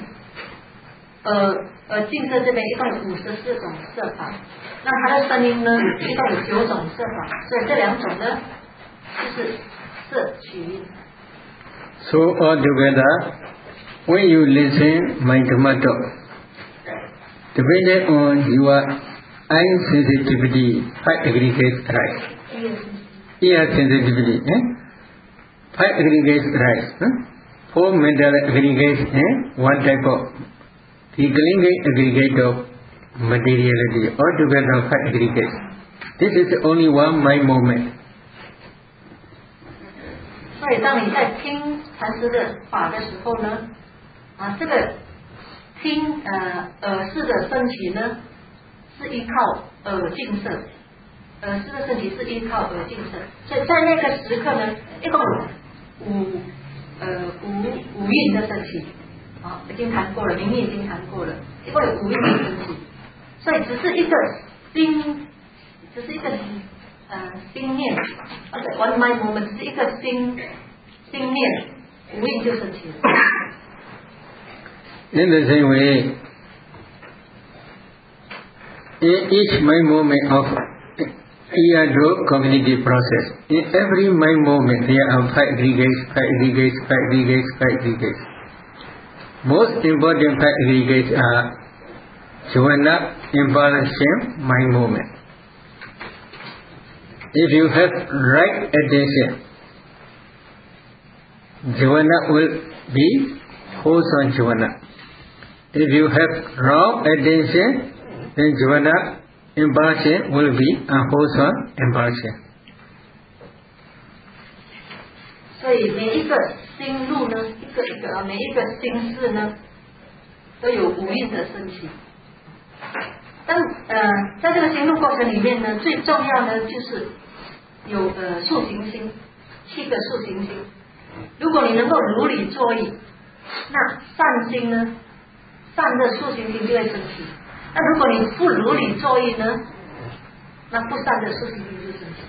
净色这边一共有54种色法，那它的声音呢一共有9种色法，所以这2种呢就是色取印。 So altogether, when you listen my Dhamma talk, depending on your eye sensitivity, 5 aggregates arise. Ear sensitivity, 5 aggregates arise. 4 mental aggregates and 1 type of the aggregate of materiality. Altogether 5 aggregates. This is only one mind moment. 所以当你在听禅师的法的时候呢，这个听耳识的升起呢，是依靠耳净色，耳识的升起是依靠耳净色，所以在那个时刻呢，一共五蕴的升起，已经谈过了，明明已经谈过了，一共有5蕴的升起，所以只是一个心念，one mind moment 只是一个心念，5蕴就升起了。 In the same way, in each mind moment of Iyado cognitive process, in every mind moment there are 5 aggregates. Most important 5 aggregates are Jhana, impulsion, mind moment. If you have right attention, Jhana will be wholesome Jhana. If you have wrong attention, then Jhana impulsion will be unwholesome impulsion. 所以每一个心路呢，每一个心事呢，都有5蕴的升起。在这个心路过程里面呢，最重要呢就是有塑形心，7个塑形心。如果你能够如理作意，那善心呢，善的塑形心就会升起。那如果你不如理作意呢，那不善的塑形心就升起。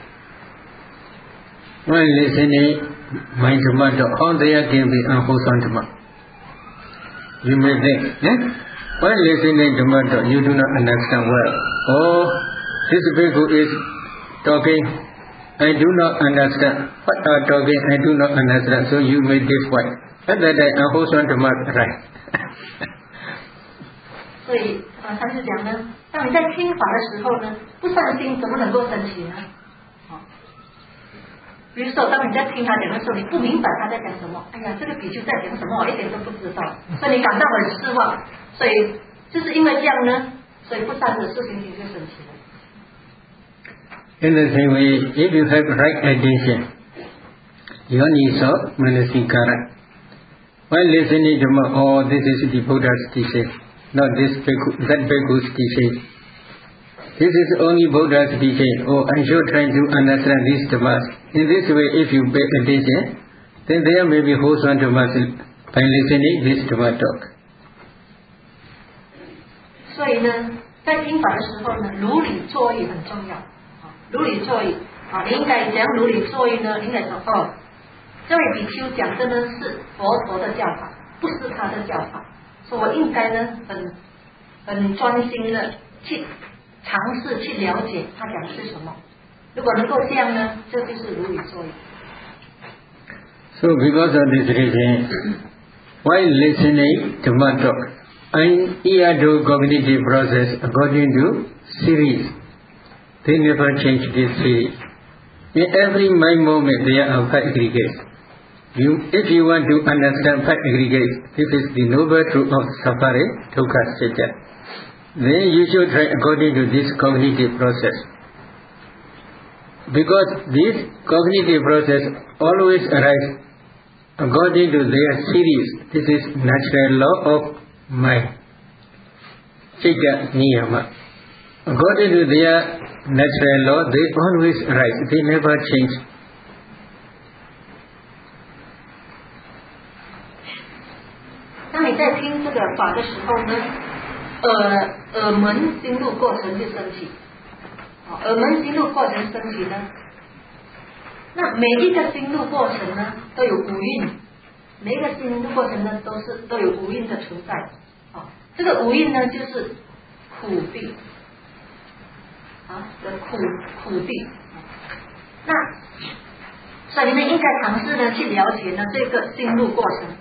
When listening my Dhamma talk, how there can be unwholesome Dhamma? You may think, when listening Dhamma talk, you do not understand well. Oh, this bhikkhu is talking, I do not understand. What are talking, I do not understand. So you may disappoint. At that time, unwholesome Dhamma arise. 所以禅师讲呢，当你在听法的时候呢，不善心怎么能够升起呢？比如说，当你在听他讲的时候，你不明白他在讲什么，哎呀，这个比丘在讲什么，我一点都不知道，所以你感到很失望。所以就是因为这样呢，所以不善的塑形心就升起了。 In the same way, if you have right attention, yoniso manasikara. While listening to Dhamma, oh, this is the Buddha's teaching, not this bhikkhu, that bhikkhu's teaching. This is only Buddha's teaching. Oh, I should try to understand these Dhammas. In this way, if you pay attention, then there may be wholesome Dhammas by listening this Dhamma talk. 所以呢，在听法的时候呢，如理作意很重要。如理作意，你应该怎样如理作意呢？应该说，这位比丘讲的呢是佛陀的教法，不是他的教法，所以我应该呢很专心的去尝试去了解他讲的是什么。如果能够这样呢，这就是如理作意。 So because of this reason, while listening to Dhamma talk, and Iyado cognitive process according to series, they never change this series. In every mind moment there are 5 aggregates. If you want to understand 5 aggregates, this is the noble truth of suffering, dukkha, satya. Then you should try according to this cognitive process. Because this cognitive process always arises according to their series. This is natural law of mind. Chitta niyama. According to their natural law, they always arise. They never change. 当你在听这个法的时候呢，耳门心路过程就升起。耳门心路过程升起呢， 那每一个心路过程呢，都有五蕴，每一个心路过程呢，都有五蕴的存在。这个五蕴呢，就是苦地的苦地。那所以你们应该尝试呢去了解呢这个心路过程。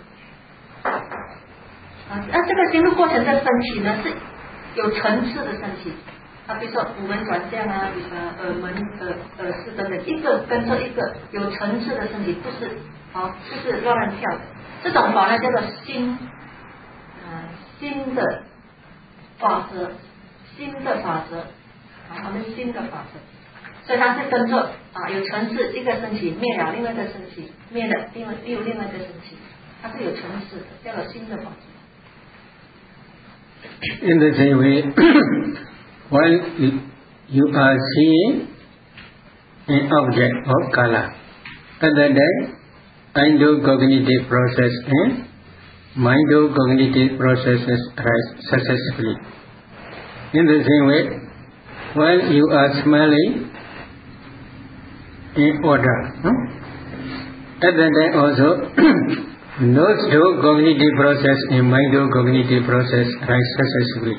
那这个心路过程的升起呢是有层次的升起。比如说五门转向啊，比如说耳门、耳识等等，一个跟着一个有层次的升起，不是就是乱跳的。这种法呢叫做新的法则，我们新的法则。所以它是跟着有层次，一个升起灭了，另外一个升起灭了，另外一个升起，它是有层次的，叫做新的法则。 In the same way, while you are seeing an object of color, at that time, endocognitive process and mindocognitive processes arise successively. In the same way, while you are smelling an odor, at that time also, nosocognitive process and mindocognitive process arise successively.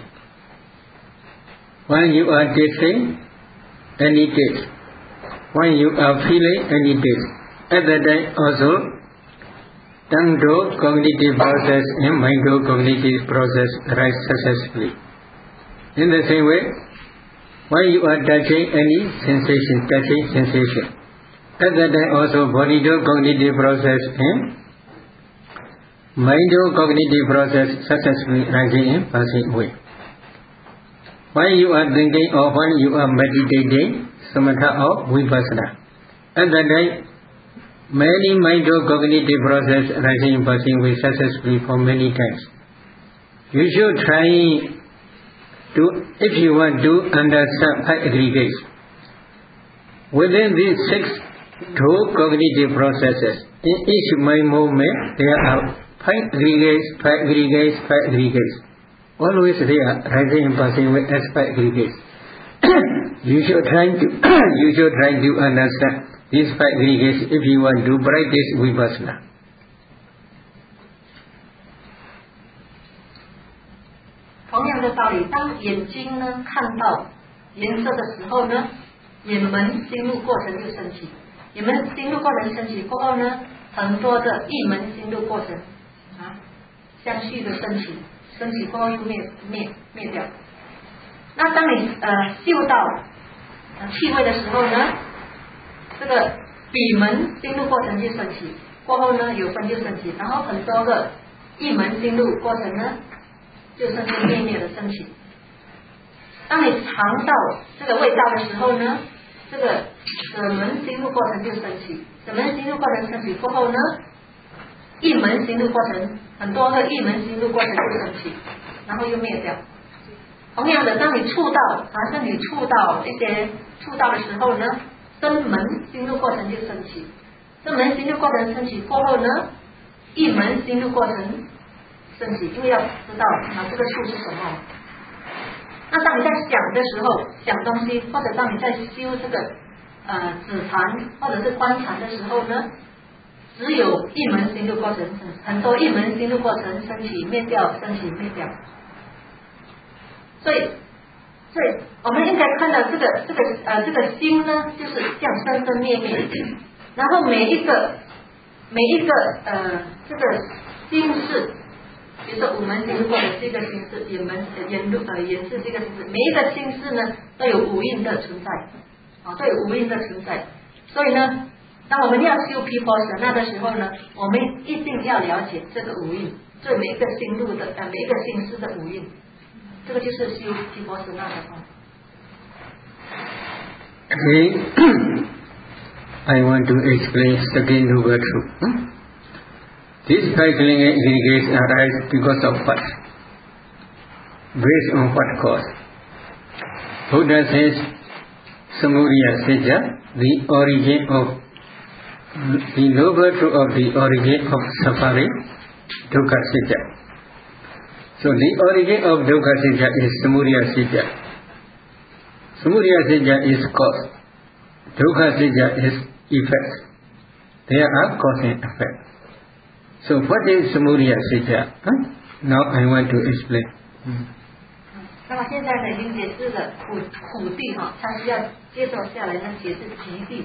When you are tasting any taste, when you are feeling any taste, at that time also, tongue-cognitive process and mindocognitive process arise successively. In the same way, when you are touching any sensation, at that time also body-cognitive process and mindocognitive process successfully rising in passing away. When you are thinking or when you are meditating, samatha or vipassana, at that time many mindocognitive process rising in passing away successfully for many times. You should try to, if you want to understand 5 aggregates. Within these 6 cognitive processes, in each mind movement there are 5 aggregates. Always they are rising and passing away as 5 aggregates. You should try to understand these 5 aggregates if you want to practice vipassana. 同样的道理，当眼睛呢看到颜色的时候呢，眼门心路过程就升起。眼门心路过程升起过后呢，很多的意门心路过程相续的升起过后又灭掉。那当你嗅到气味的时候呢，这个鼻门心路过程就升起，过后呢有分就升起，然后很多个意门心路过程呢就升升灭的升起。当你尝到这个味道的时候呢，这个舌门心路过程就升起，舌门心路过程升起过后呢，意门心路过程很多个意门心路过程就升起，然后又灭掉。同样的，当你触到身体触到的时候呢，身门心路过程就升起，身门心路过程升起过后呢，意门心路过程升起，因为要知道这个触是什么。那当你在想的时候，想东西，或者当你在修这个止禅或者是观禅的时候呢，只有一门心路过程，很多一门心路过程升起灭掉，升起灭掉。所以我们应该看到这个心呢，就是这样生生灭灭，然后每一个这个心事。比如说五门心事或者是一个心事，眼识这个心事，每一个心事呢都有五蕴的存在，都有五蕴的存在。所以呢，当我们要修毗婆舍那的时候呢，我们一定要了解这个五蕴，对每一个心路的每一个心事的五蕴，这个就是修毗婆舍那的方法。 Okay, I want to explain second Yoga truth. These 5 aggregates arise because of what? Based on what cause? Buddha says, Samudaya Sejja, the origin of the noble truth of the origin of suffering, Dukkha Sejja. So the origin of Dukkha Sejja is Samudaya Sejja. Samudaya Sejja is cause. Dukkha Sejja is effects. There are cause and effect. So what is Samudaya Satya? Now I want to explain. 那么现在呢，已经解释了苦地哈，他需要接受下来呢，解释极地。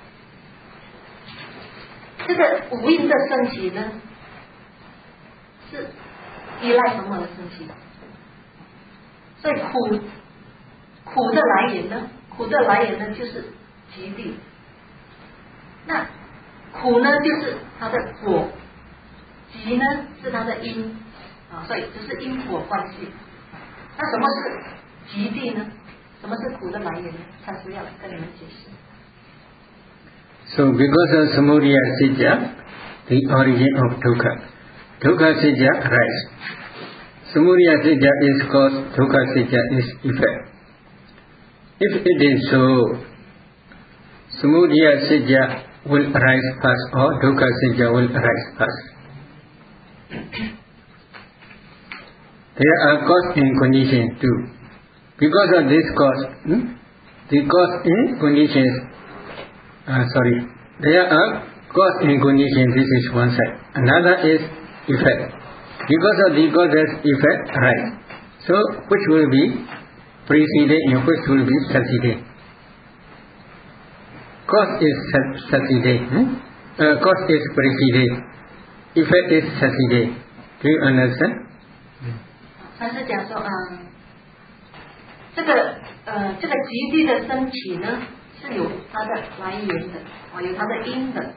这个五蕴的升起呢，是依赖什么而升起？所以苦的来源呢，就是极地。那苦呢，就是它的果，极呢是它的因啊，所以就是因果关系。那什么是极地呢？什么是苦的来源呢？他是要跟你们解释。 So because of Samudaya Satya, the origin of Dukkha Satya arise. Samudaya Satya is cause, Dukkha Satya is effect. If it is so, Samudaya Satya will arise first or Dukkha Satya will arise first. There are cause and conditions too. Because of this cause, the cause and conditions, there are cause and conditions, this is one side. Another is effect. Because of the causes, effect arise. So, which will be preceded and which will be succeeded? Cause is succeeded. Cause is preceded. Effect is succeeded. Do you understand? 他是讲说，这个极地的升起呢，是有它的来源的，有它的因的。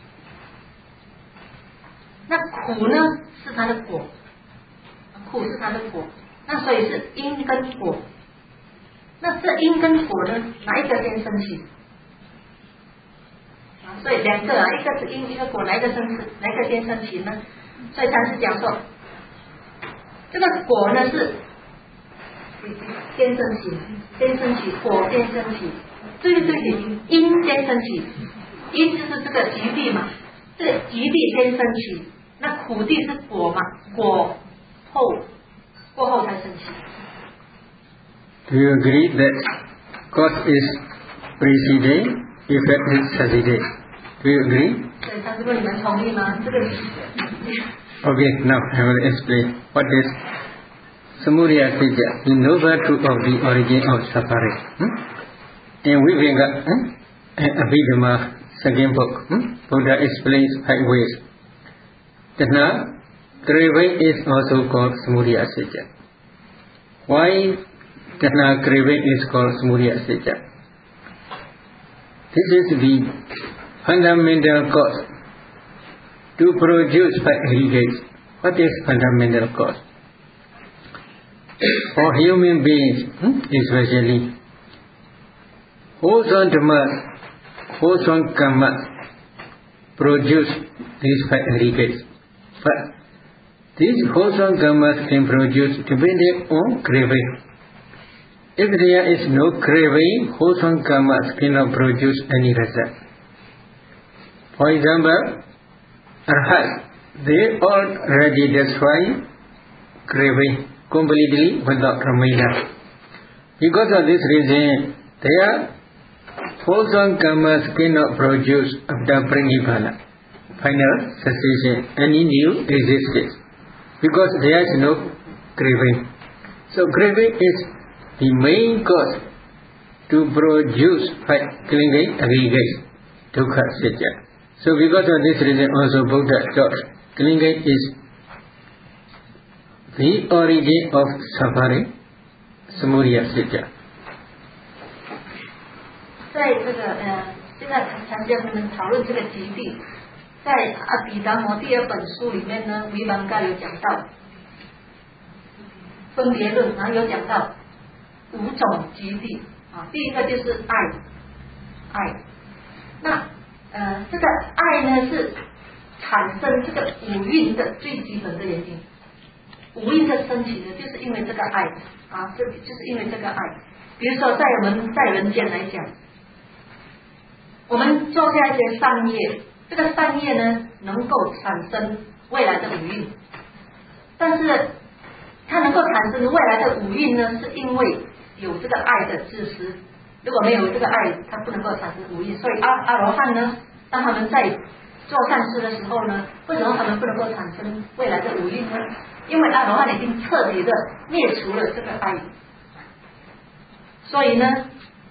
那苦呢是它的果，苦是它的果，那所以是因跟果。那这因跟果呢，哪一个先升起？所以两个一个是因，一个果，哪一个先升起呢？所以他是讲说。这个果呢是先升起，果先升起，对，因先升起，因就是这个极地嘛，这个极地先升起，那苦地是果嘛，果过后才升起。 Do you agree that cause is preceded, effect is succeeded? Do you agree? 对，他说你们同意吗？这个。 Okay, now I will explain what is Samudaya Satya, the noble truth of the origin of suffering. In Viveka and Abhidhamma, second book, Buddha explains 5 ways. Tanha, craving is also called Samudaya Satya. Why Tanha craving is called Samudaya Satya? This is the fundamental cause to produce 5 aggregates. What is fundamental cause? For human beings, especially, wholesome dhammas, wholesome karmas produce these 5 aggregates. But these wholesome karmas can produce depending on craving. If there is no craving, wholesome karmas cannot produce any result. For example, Arhats, they already destroy craving completely without remainder. Because of this reason, their wholesome karmas cannot produce after pranibhana, final cessation, any new existence. Because there is no craving. So craving is the main cause to produce 5 clinging aggregates, dukkha satya. So because of this reason also Buddha taught clinging is the origin of suffering, Samudaya Satya. 在这个现在参加他们讨论这个极地，在阿毗达摩第2本书里面呢，维芒嘎有讲到分别论，然后有讲到5种极地啊，第一个就是爱，那这个爱呢是产生这个五蕴的最基本的原因，五蕴的升起呢，就是因为这个爱啊，就是因为这个爱。比如说，我们在人间来讲，我们做下一些善业，这个善业呢能够产生未来的五蕴，但是它能够产生未来的五蕴呢，是因为有这个爱的自私， 如果没有这个爱，它不能够产生无印。所以阿罗汉呢，当他们在做善事的时候呢，为什么他们不能够产生未来的无印呢？因为阿罗汉已经彻底的灭除了这个爱。所以呢，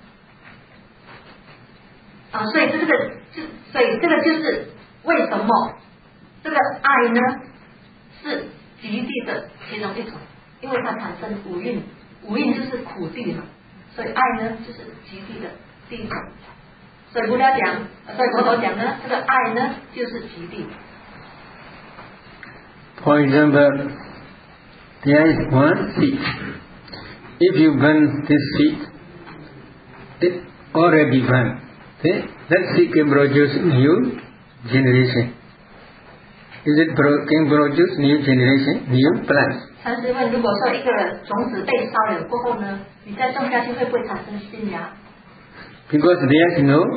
所以这个就是为什么这个爱呢是极地的其中一种，因为它产生无印，无印就是苦地嘛，所以爱呢就是极地的第一种。所以佛陀讲呢，这个爱呢就是极地。 For example, there is one seed. If you burn this seed, it already burned. That seed can produce new generation. Can produce new generation, new plants? 禅师问：如果说一个种子被烧了过后呢，你再种下去会不会产生新芽？ Because there is no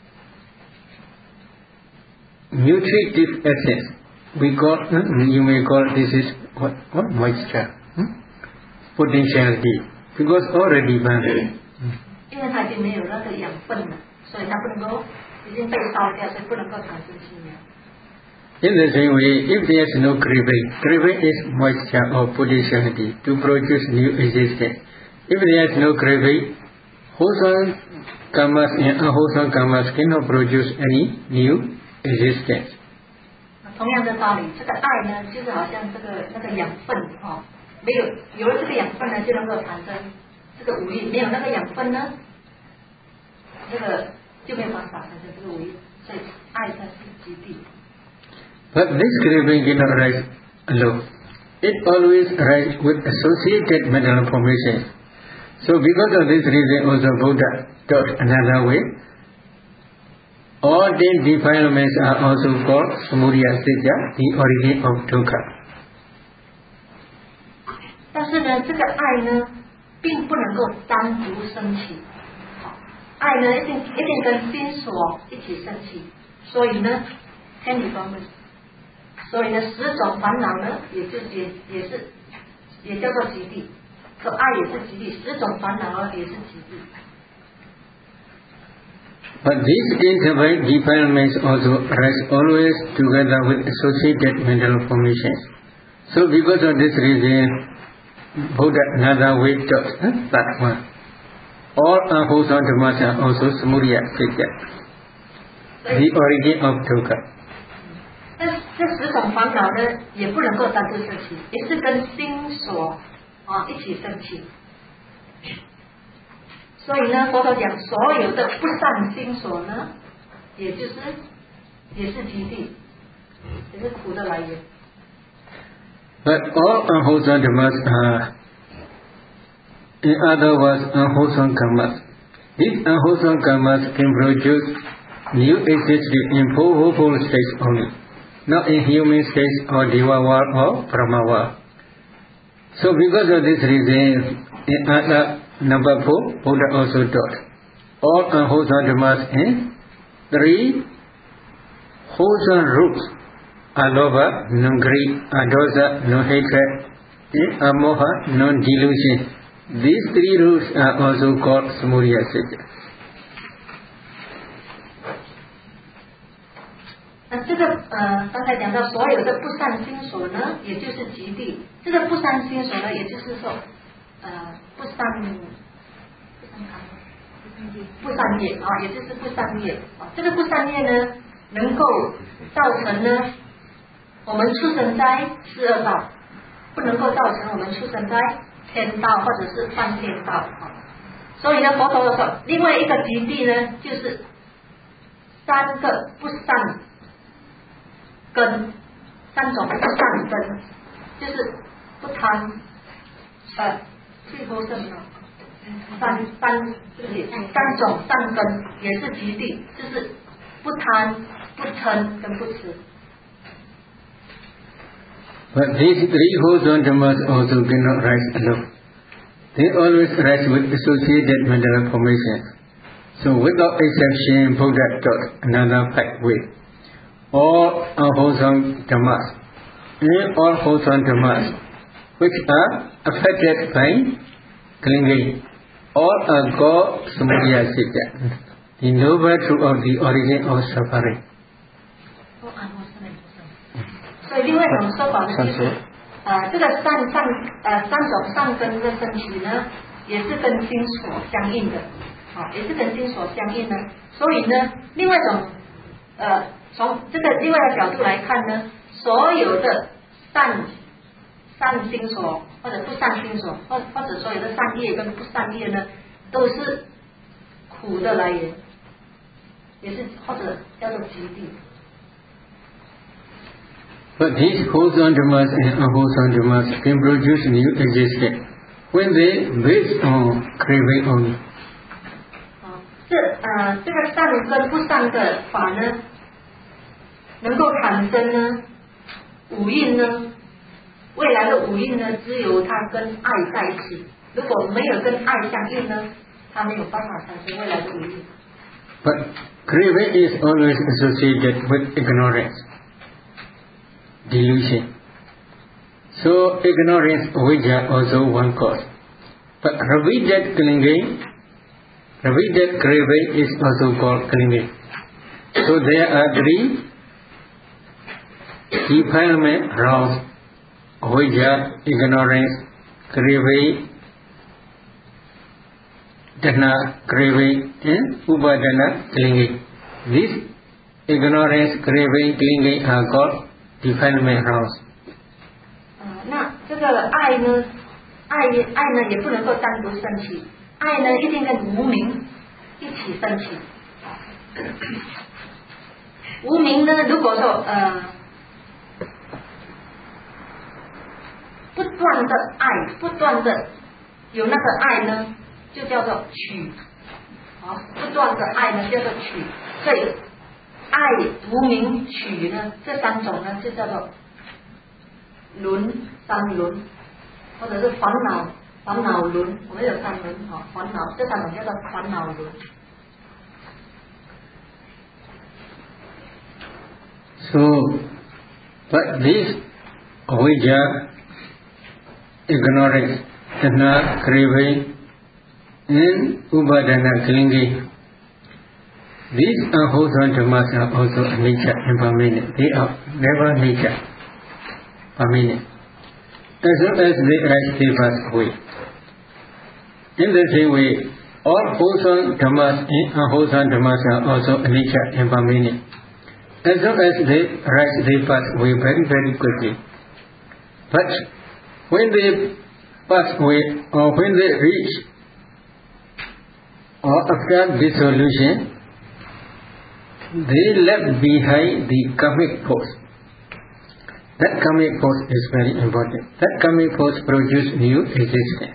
nutritive essence. You may call this is what moisture, potentiality. Because already burned. 因为它已经没有那个养分了，所以它不能够已经被烧掉，所以不能够产生新芽。 In the same way, if there is no craving is moisture or potentiality to produce new existence. If there is no craving, wholesome karmas and unwholesome karmas cannot produce any new existence. 同样的道理，这个爱呢，就是好像那个养分没有了这个养分呢，就能够产生这个无印；没有那个养分呢，这个就没有办法产生这个无印。所以爱它是极地。 But this craving cannot arise alone. It always arises with associated mental formations. So because of this reason also Buddha taught another way. All 10 defilements are also called samudaya satya, the origin of dukkha. 但是呢，这个爱呢，并不能够单独升起。爱呢，一定跟心所一起升起。所以呢，10 defilements。所以呢，10种烦恼呢，也叫做极地。可爱也是极地，10种烦恼也是极地。 But these defilements also arise always together with associated mental formations. So because of this reason, Buddha another way taught that one. All unwholesome dhammas are also samudaya satya, the origin of dukkha. 这10种烦恼呢，也不能够单独升起，也是跟心所一起升起。所以呢，佛陀讲所有的不善心所呢，也是极地，也是苦的来源。 But all unwholesome dhammas are, in other words, unwholesome karmas. These unwholesome karmas can produce new existence in 4 whole states only, not in human states or deva world or brahma world. So because of this reason, in other number 4, Buddha also taught all unwholesome dhammas in 3 wholesome roots: alobha, non-greed; adosa, non-hatred; and amoha, non-delusion. These 3 roots are also called samudaya satya. 这个刚才讲到所有的不善心所呢，也就是极地。这个不善心所呢，也就是说不善业也就是不善业这个不善业呢，能够造成呢我们出生在12道，不能够造成我们出生在天道或者是梵天道所以呢，佛陀说另外一个极地呢，就是3个不善根，3种不善根，就是不贪最后剩了3种善根，也是极地，就是不贪、不嗔跟不痴。 But these 3 wholesome dhammas also cannot rise alone. They always rise with associated mental formations. So without exception, Buddha taught another way. All unwholesome dhammas, and all wholesome dhammas, which are affected by clinging, all are called samudaya sitya, the noble truth of the origin of suffering. 所以另外一种说法呢，就是这个三种善根的升起呢，也是跟心所相应的，也是跟心所相应的。所以呢，另外一种从这个另外一个角度来看呢，所有的善心所或者不善心所，或者所有的善业跟不善业呢，都是苦的来源，也是或者叫做极地。 But these wholesome dhammas and unwholesome dhammas can produce new existence when they based on craving only. 这个善跟不善的法呢，能够产生呢五蕴呢，未来的五蕴呢，只有它跟爱在一起。如果没有跟爱相应呢，它没有办法产生未来的五蕴。 But craving is always associated with ignorance, delusion. So ignorance, avijja, also one cause. But repeated clinging, repeated craving is also called clinging. So there are three defilement aroused: avijja, ignorance, craving, dana, craving, and upadana, clinging. These ignorance, craving, clinging are called defilement aroused. 那这个爱呢，爱呢也不能够单独升起，爱呢一定跟无明一起升起。无明呢，如果说不断的爱，不断的有那个爱呢，就叫做取，不断的爱呢叫做取，所以爱、无明、取呢这三种呢就叫做三轮，或者是烦恼轮，我们有三轮烦恼，这三种叫做烦恼轮。 So, but this avijja, ignorance, dana, craving, and upadana, clinging, these unwholesome dhammas are also nature impermanent. They are never nature permanent. As soon as they arise, they pass away. In the same way, all wholesome dhammas and unwholesome dhammas are also nature impermanent. As soon as they arise, they pass away very, very quickly. But when they pass away, or when they reach, or after dissolution, they left behind the karmic force. That karmic force is very important. That karmic force produces new existence.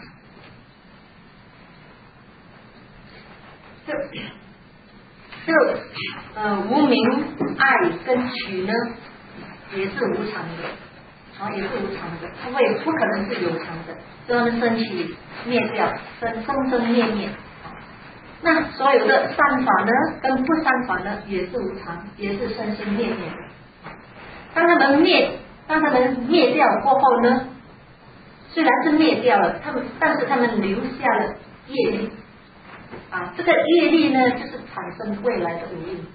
无明、爱跟取呢，也是无常的，也是无常的，它会不可能是有常的，就它们升起灭掉，生灭。那所有的善法呢，跟不善法呢，也是无常，也是生灭的。当他们灭掉过后呢，虽然是灭掉了，但是他们留下了业力，这个业力呢，就是产生未来的五蕴。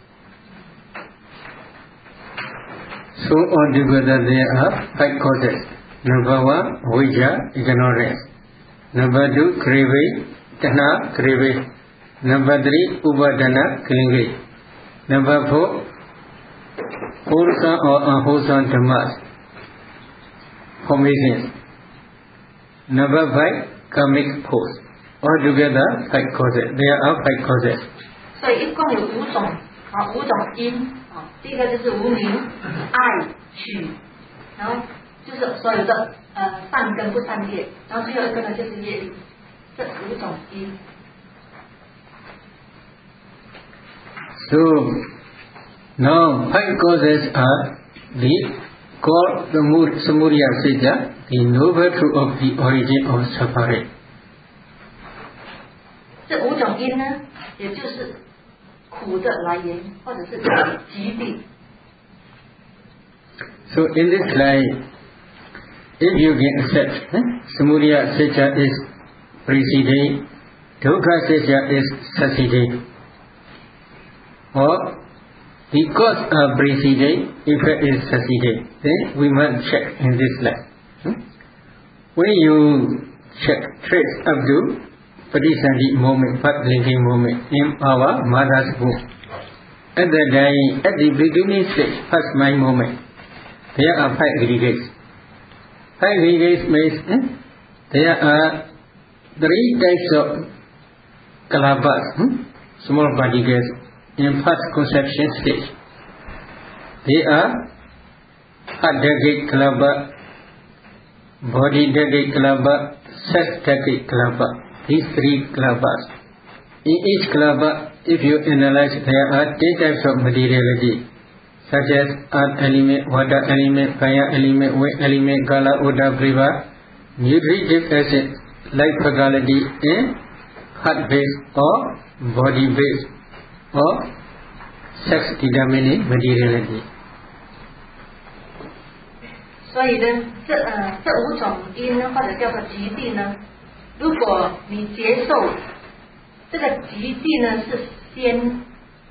So altogether there are 5 causes. Number 1, avijja, ignorance. Number 2, craving, dana, craving. Number 3, upadana, clinging. Number 4, wholesome or unwholesome dhammas, formations. Number 5, karmic force. Altogether 5 causes. There are 5 causes. 所以一共有5种因。第一个就是无明、爱、取，然后就是所有的善跟不善业，然后最后一个呢就是业力，这5种因。 So now 5 causes are called the samudaya sitya, the noble truth of the origin of suffering. 这5种因呢，也就是苦的来源，或者是疾病。 So in this life, if you can accept samudaya sitya is preceding dukkha satya is succeeding, or the cause of preceding effect is succeeding, then we must check in this life. When you check trace up to Patisandhi moment, path linking moment in our mother's womb, at the beginning stage, first mind moment, there are 5 aggregates. 5 aggregates means there are 3 types of kalabas, small particles in first conception stage. They are heart-dagate kalaba, body-dagate kalaba, sex-dagate kalaba. These 3 kalabas. In each kalaba, if you analyze, there are 10 types of materiality, such as earth element, water element, fire element, wind element, kala, oda, priva, nutritive acid, like fragility, and heart-based or body-based or sex-determining materiality. 所以呢，这5种因呢，或者叫做极地呢，如果你接受这个极地呢是先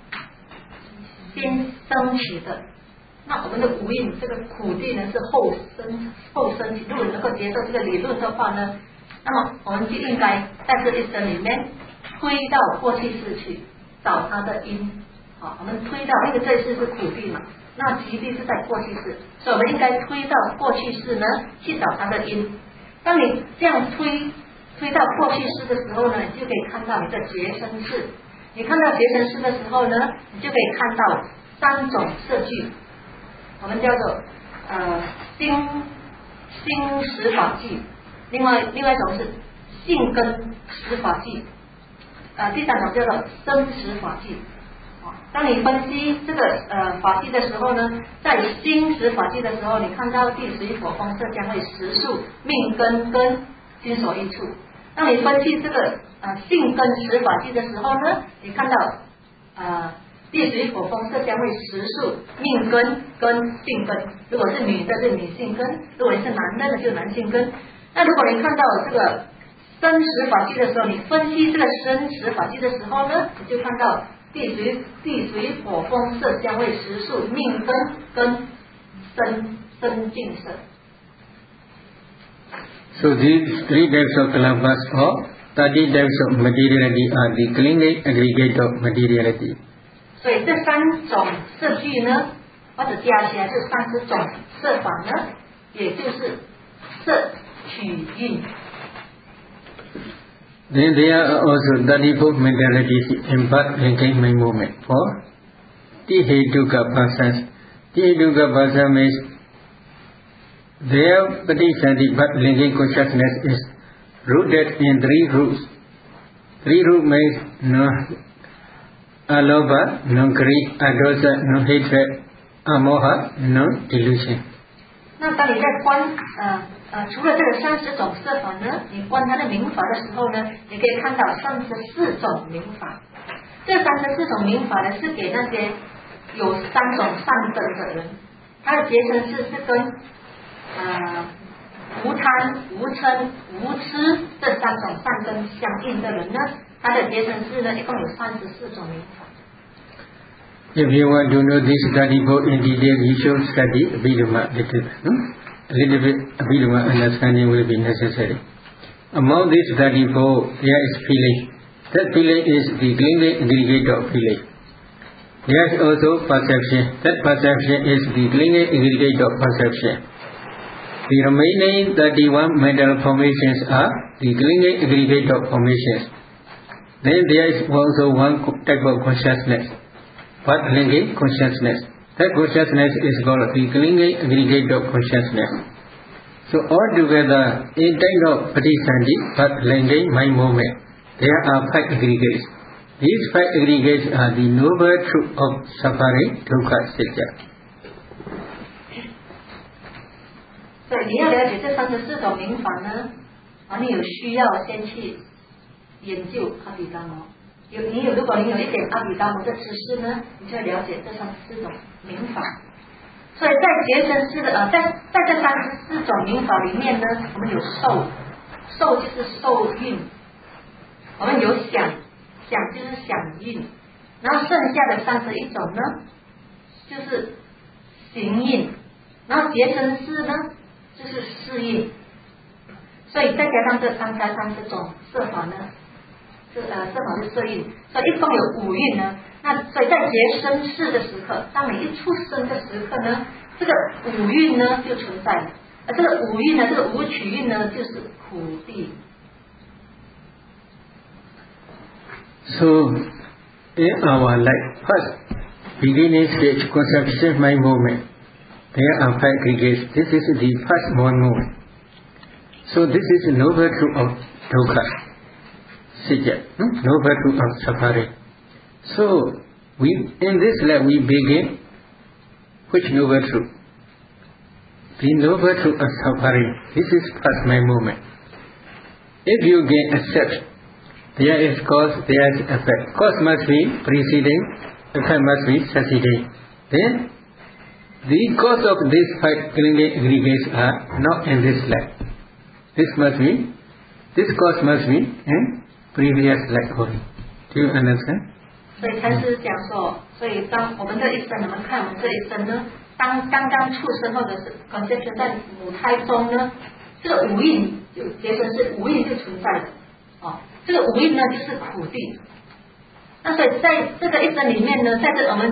升起的，那我们的无印这个苦地呢是后升起。如果能够接受这个理论的话呢，那么我们就应该在这一生里面推到过去世去找它的因。好，我们推到，因为这一世是苦地嘛，那极地是在过去世，所以我们应该推到过去世呢去找它的因。当你这样推到过去世的时候呢，你就可以看到你的结生世。你看到结生世的时候呢，你就可以看到3种色聚，我们叫做心识法聚，另外一种是性根识法聚，第3种叫做生识法聚。当你分析这个法纪的时候呢，在心识法纪的时候，你看到地水火风色香味识数命根跟心所依处。当你分析这个性根识法纪的时候呢，你看到地水火风色香味识数命根跟性根。如果是女的是女性根，如果是男的就男性根。那如果你看到这个生识法纪的时候，你分析这个生识法纪的时候呢，你就看到地水火风色香味识数命根跟生净色。 So these 3 types of kalabas or 30 types of materiality are the clinging aggregate of materiality. 所以这3种色聚呢，或者加起来这30种色法呢，也就是色取印。 Then there are also 34 mentalities in path linking mind movement for Tihetuka Pasas. Tihetuka Pasas means their Patisandhi path linking consciousness is rooted in 3 roots. 3 roots means no alobha, no greed, adosa, no hatred, amoha, no delusion. 那当你在观除了这个30种色法呢，你观它的名法的时候呢，你可以看到34种名法。这34种名法呢，是给那些有3种善根的人，他的结成式是跟无贪、无嗔、无痴这3种善根相应的人呢，他的结成式呢，一共有34种名法。 If you want to know this 34 in detail, you should study Abhidhamma a little bit. Abhidhamma understanding will be necessary. Among these 34, there is feeling. That feeling is the clinging aggregate of feeling. There is also perception. That perception is the clinging aggregate of perception. The remaining 31 mental formations are the clinging aggregate of formations. Then there is also one type of consciousness, path linking consciousness. That consciousness is called the clinging aggregate of consciousness. So altogether, in time of Patisandhi, path linking mind movement, there are 5 aggregates. These 5 aggregates are the noble truth of suffering, dukkha, satya. 所以你要了解这34种名法呢，你有需要先去研究阿毗达摩。如果你有一点阿毗达摩的知识呢，你就会了解这34种名法。所以在结成式的在这34种名法里面呢，我们有受就是受孕， 我们有响就是响韵，然后剩下的31种呢就是形韵，然后结成诗呢就是示韵，所以再加上这30种色法呢，色法是色韵，所以一共有5韵呢。那所以在结生世的时刻，当你一出生的时刻呢，这个5韵呢就存在了。这个5韵呢，这个5取韵呢就是苦地。 So in our life, first beginning stage conception mind movement, there are 5 aggregates. This is the first born movement. So this is the noble truth of dukkha, sijja, noble truth of suffering. So in this life we begin which noble truth? The noble truth of suffering. This is first mind movement. If you can accept, there is cause, there is effect. Cause must be preceding, effect must be succeeding. Then the cause of these 5 clinging aggregates are not in this life. This cause must be in previous life only. Do you understand? 所以禅师讲说，所以当我们这一生，我们看我们这一生呢，当刚刚出生或者是 conception 在母胎中呢，这个5蕴就结成是5蕴就存在的哦。这个5蕴呢就是苦地。那所以在这个一生里面呢，在我们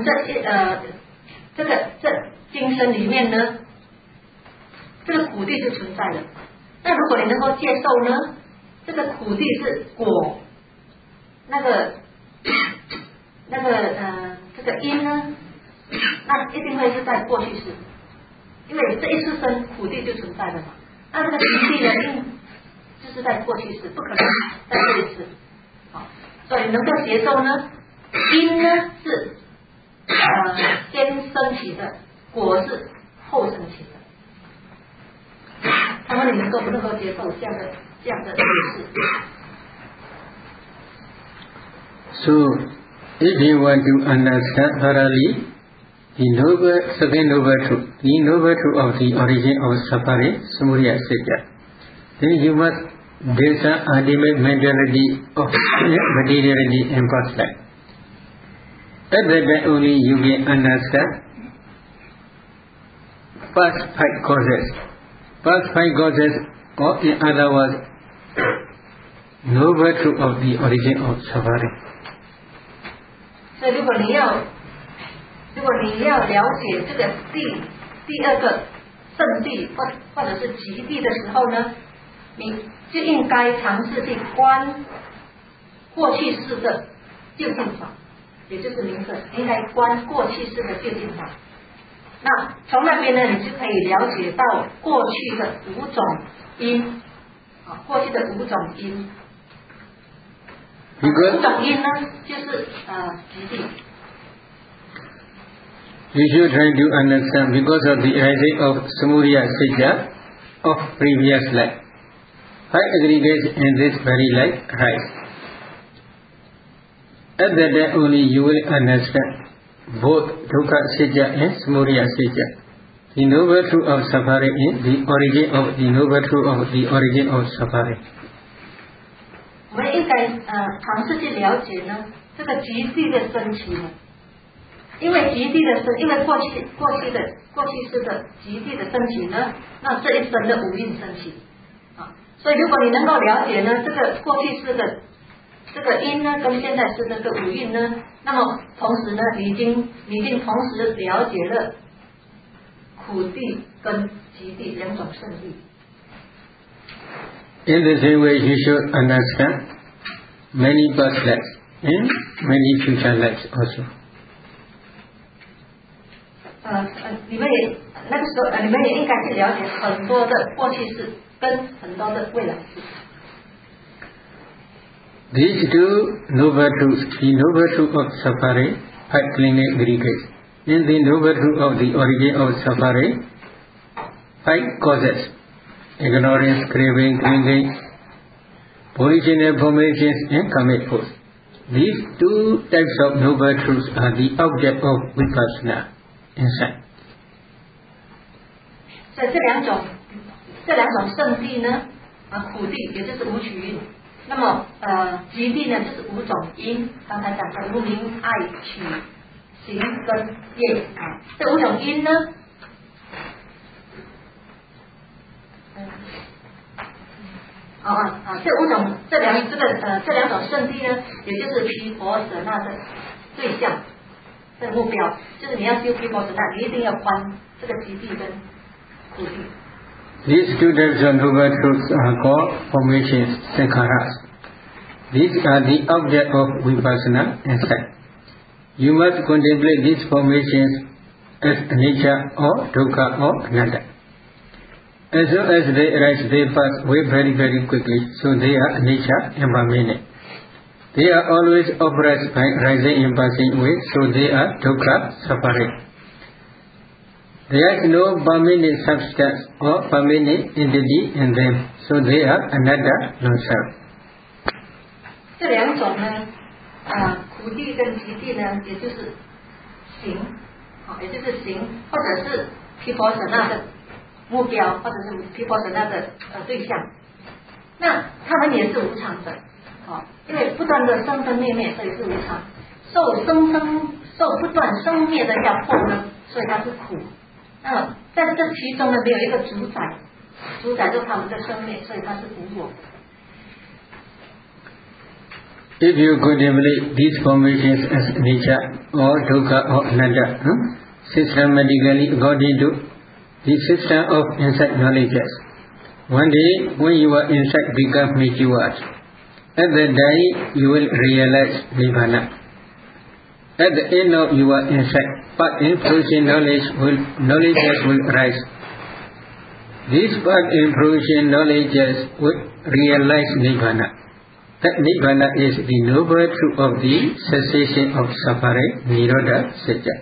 这今生里面呢，这个苦地就存在了。那如果你能够接受呢，这个苦地是果，这个因呢，那一定会是在过去式，因为这一出生苦地就存在了嘛。那这个极地的因就是在过去式，不可能在这一次。好，所以能够接受呢，因呢是先升起的，果是后升起的。他们你能够不能够接受这样的解释？ So if you want to understand thoroughly the second noble truth, the noble truth of the origin of suffering, samudaya sejja, then you must build some ultimate mentality of materiality and past life. At that time only you can understand past 5 causes. Past 5 causes, or in other words, noble truth of the origin of suffering. 所以如果你要了解这个第2个圣地或者是极地的时候呢，你就应该尝试去观过去式的究竟法，也就是名色，应该观过去式的究竟法。那从那边呢，你就可以了解到过去的5种因，过去的5种因。5种因呢，就是极地。 You should try to understand because of the arising of samudaya sejja of previous life. 5 aggregates in this very life rise. At that time only you will understand both dukkha sejja and samudaya sejja. The noble truth of suffering is the origin of the noble truth of the origin of suffering. 我们应该尝试去了解呢这个极地的升起呢，因为极地的升，因为过去式的极地的升起呢，那这一生的5蕴升起啊，所以如果你能够了解呢这个过去式的这个因呢跟现在式的这5蕴呢，那么同时呢你已经同时了解了苦地跟极地2种圣地。 In the same way, you should understand many past lives and many future lives also. 你们也那个时候，你们也应该去了解很多的过去式跟很多的未来式。 These 2 noble truths, the noble truth of suffering, 5 clinging aggregates, and the noble truth of the origin of suffering, 5 causes. Ignorance, craving, clinging, original formations and karmic force. These 2 types of noble truths are the object of vipassana insight. 所以这两种圣地呢，苦地也就是5取蕴， 那么疾病呢就是5种因，刚才讲的无明爱取行根业啊，这5种因呢，这两种圣地呢，也就是毗婆舍那的对象的目标，就是你要修毗婆舍那，你一定要观这个疾病跟苦地。 These two types of noble truths are called formations, sankharas. These are the object of vipassana insight. You must contemplate these formations as anicca or dukkha or anatta. As soon as they arise, they pass away very, very quickly, so they are anicca, impermanent. They are always oppressed by rising and passing away, so they are dukkha, suffering. There is no permanent substance or permanent entity in them, so they are anatta, non-self. 这两种呢，苦地跟极地呢，也就是行，也就是行，或者是毗婆舍那的目标，或者是毗婆舍那的对象。那他们也是无常的，因为不断的生生灭灭，所以是无常。受不断生灭的压迫呢，所以它是苦。在这其中呢，没有一个主宰着他们的生灭，所以它是无我。 If you contemplate these formations as anicca or dukkha or anatta, systematically according to the system of insight knowledges, one day when your insight becomes matured, at that time you will realize Nibbana. At the end of your insight, path in fruition knowledges will rise. These path in fruition knowledges will realize Nibbana. That Nibbana is the noble truth of the cessation of suffering, Nirodha Satya.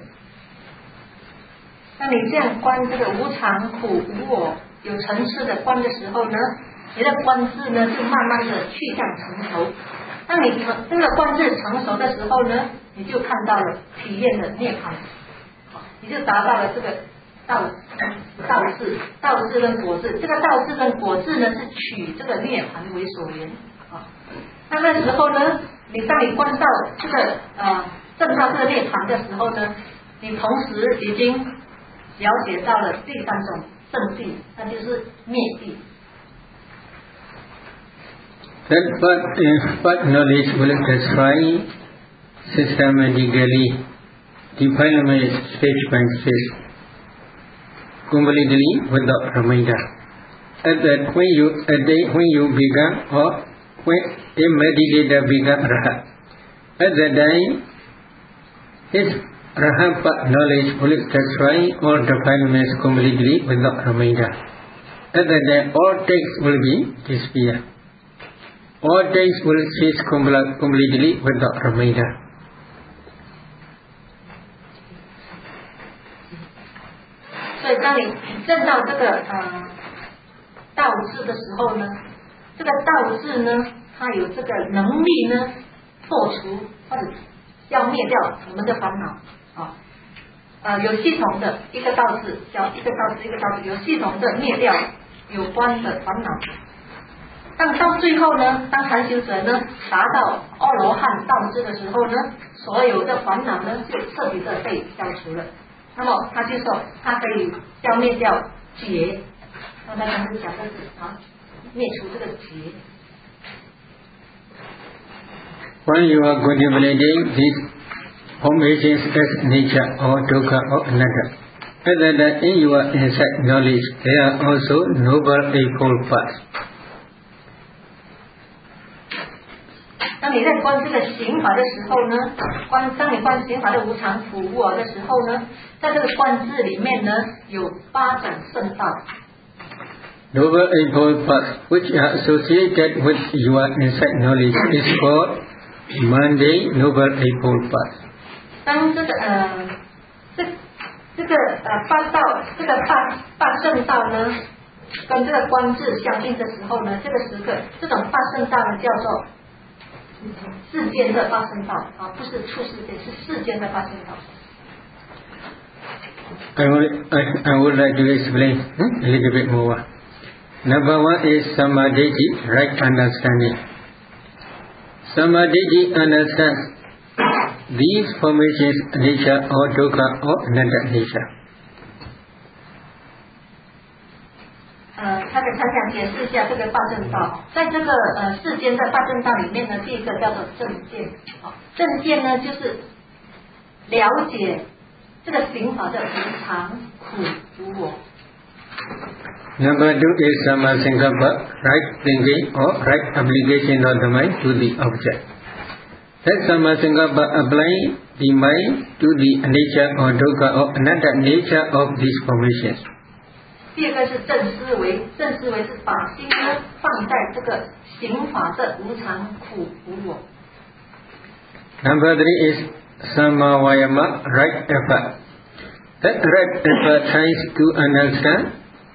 当你这样观这个无常、苦、无我有层次的观的时候呢，你的观智呢就慢慢的趋向成熟。当你这个观智成熟的时候呢，你就看到了体验的涅槃，你就达到了这个道智跟果智。这个道智跟果智呢是取这个涅槃为所缘。那时候呢，当你观到这个证到这个涅槃的时候呢，你同时已经了解到了第3种正谛，那就是灭谛。 That path knowledge will destroy systematically defilements stage by stage, completely without remainder. At that when you become or when a meditator becomes Rahat, at that time his Rahat knowledge will destroy all defilements completely without remainder. At that time all texts will be disappear. All texts will cease completely without remainder. 所以当你证到这个道智的时候呢，这个道智呢，它有这个能力呢，破除或者消灭掉我们的烦恼有系统的一个道智，有系统的灭掉有关的烦恼。但到最后呢，当禅修者呢达到阿罗汉道智的时候呢，所有的烦恼呢就彻底的被消除了。那么他就说，他可以消灭掉结，那他刚才讲的是灭除这个结。 When you are contemplating these formations as nature or dukkha or anatta, other than in your insight knowledge, there are also noble eightfold paths. 当你在观这个刑法的时候呢，当你观刑法的无常苦无我的时候呢，在这个观智里面呢，有8种圣道。 Noble eightfold paths which are associated with your insight knowledge is called Monday Noble Eightfold Path. 当这个八圣道呢，跟这个观智相应的时候呢，这个时刻，这种八圣道呢叫做世间的八圣道不是出世间，是世间的八圣道。 I would like to explain a little bit more. Number 1 is Samadhi, right understanding. Samadhi understands these formations nature or dukkha or anatta nature. 他想解释一下这个八正道，在这个世间的八正道里面呢，第一个叫做正见，正见呢就是了解这个行法的无常、苦、无我。 Number 2 is Sammasankappa, right thinking or right application of the mind to the object. That Sammasankappa applying the mind to the nature or dukkha or anatta nature of these formations. 第二个是正思维，正思维是把心呢放在这个行法的无常、苦、无我。 Number 3 is Sammavayama, right effort. That right effort tries to understand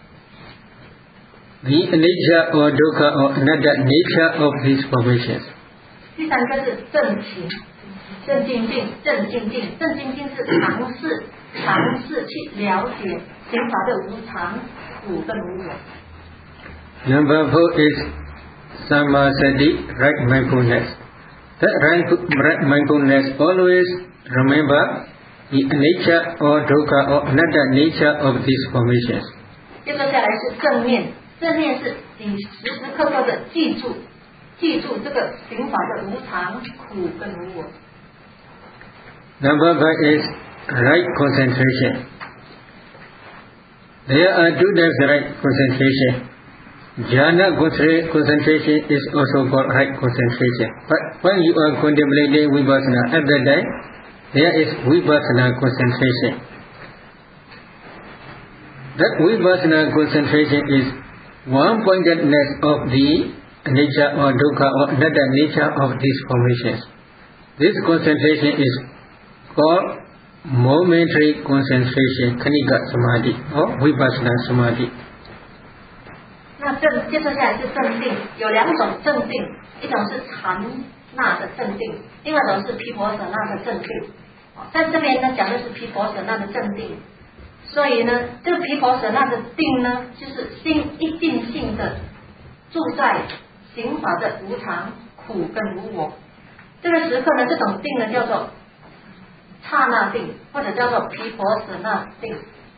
the nature or dukkha or anatta nature of these formations. 第三个是正勤，正精进，正精进，正精进是尝试去了解行法的无常、苦跟无我。 Number 4 is Sammasati, right mindfulness. That right mindfulness always remember the nature or dukkha or anatta nature of these formations. 接着下来是正念，正念是你时时刻刻的记住这个行法的无常、苦跟无我。 Number 5 is right concentration. There are two types of right concentration. Jhana concentration is also called right concentration. But when you are contemplating vipassana at that time, there is vipassana concentration. That vipassana concentration is one-pointedness of the nature or dukkha or anatta nature of these formations. This concentration is called momentary concentration, Khanika Samadhi or Vipassana Samadhi. 那接着下来是正定，有两种正定，一种是禅那的正定，另外一种是毗婆舍那的正定。在这边呢讲的是毗婆舍那的正定，所以呢这个毗婆舍那的定呢，就是心一定性的住在行法的无常、苦跟无我。这个时刻呢，这种定呢叫做刹那定，或者叫做毗婆舍那定。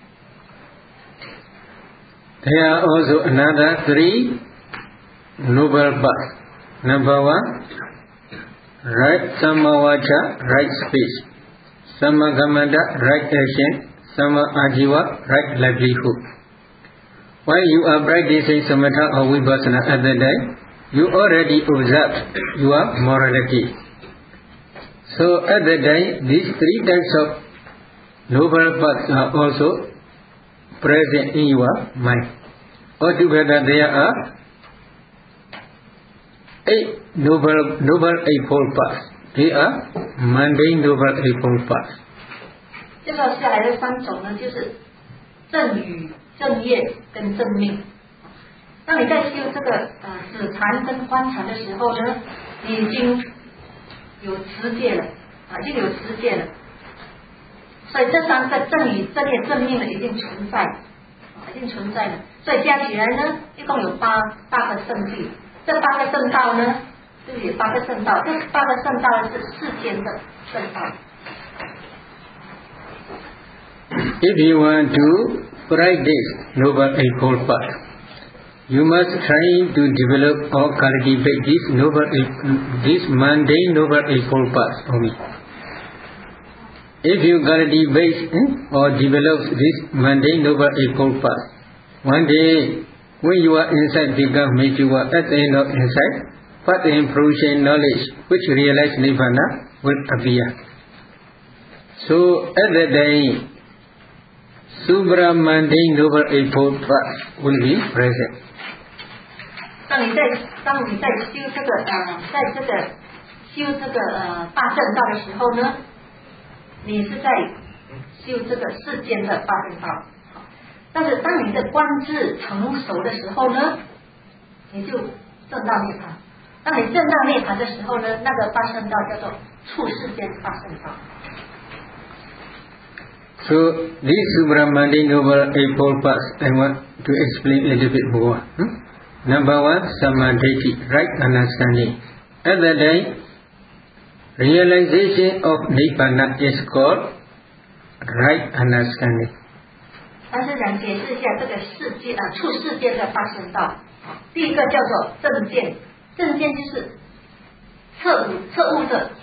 There are also another 3 noble paths. Number 1, right Sammavaca, right speech. Sammakamanta, right action. Samma-ajiva, right livelihood. While you are practicing samatha or vipassana at that time, you already observed your morality. So at that time, these 3 types of noble paths are also present in your mind. Altogether there are 8 noble eightfold paths. They are mundane noble eightfold paths. 接着下来的3种呢，就是正语、正业跟正命。当你在修这个止禅跟观禅的时候呢，你已经有持戒了已经有持戒了。所以这3个正语、正业、正命呢，已经存在了。所以加起来呢，一共有8个圣地。这8个圣道呢，这里有8个圣道，这8个圣道是世间的圣道。 If you want to practice noble eightfold path, you must try to develop or cultivate this mundane noble eightfold path only. If you cultivate or develop this mundane noble eightfold path, one day when you are inside become mature at the end of insight, path and fruition knowledge which realize Nibbana will appear. So at that day, Subramandin noble eightfold path will be present. 当你在修这个修这个大正道的时候呢，你是在修这个世间的八正道。但是当你的观智成熟的时候呢，你就证到涅槃。当你证到涅槃的时候呢，那个八正道叫做处世间八正道。 So this Subramandin noble eightfold path I want to explain a little bit more. Number 1, Samadhi, right understanding. At that time, Realization of Nibbana is called right understanding. 但是想解释一下这个世界处世界的八圣道。第一个叫做正见，正见就是彻悟的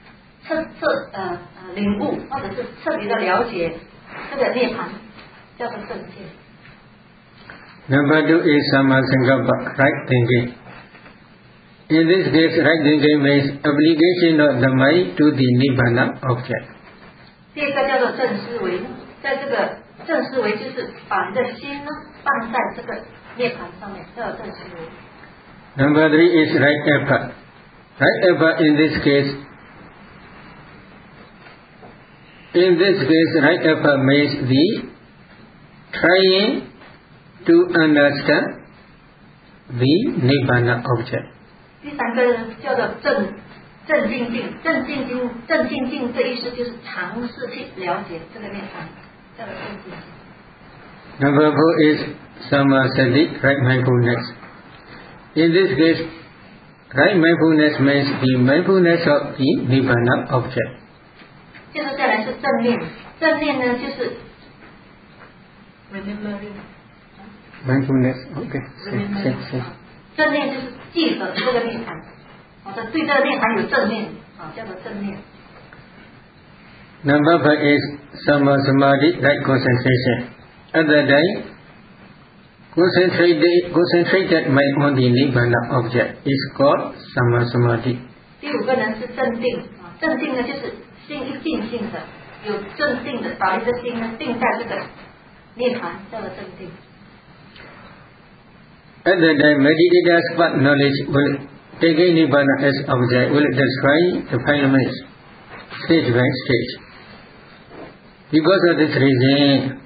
领悟，或者是彻底的了解这个涅槃，叫做正见。 Number 2 is Sammasankappa, right thinking. In this case, right thinking means application of the mind to the Nibbana object. 第二个叫做正思维，在这个正思维就是把你的心呢放在这个涅槃上面，叫正思维。 Number 3 is right effort. Right effort in this case, right effort means the trying to understand the Nibbana object. 第三个叫做正静静，正静静的意思就是尝试去了解这个涅槃，叫做正静静。 Number 4 is Sammasati, right mindfulness. In this case, right mindfulness means the mindfulness of the Nibbana object. 接着下来是正念，正念呢就是 remembering。 Mindfulness, okay. 正念就是记得这个涅槃，对这个涅槃有正念，叫做正念。 Number 5 is Sammasamadhi, right concentration. At that time, concentrated mind on the Nibbana object is called Sammasamadhi. 第五个呢是正定，正定呢就是心一定性的，有正定的，把一个心呢定在这个涅槃，叫做正定。 At that time, meditator's part knowledge will take Nibbana as object, will destroy the filaments stage by stage. Because of this reason,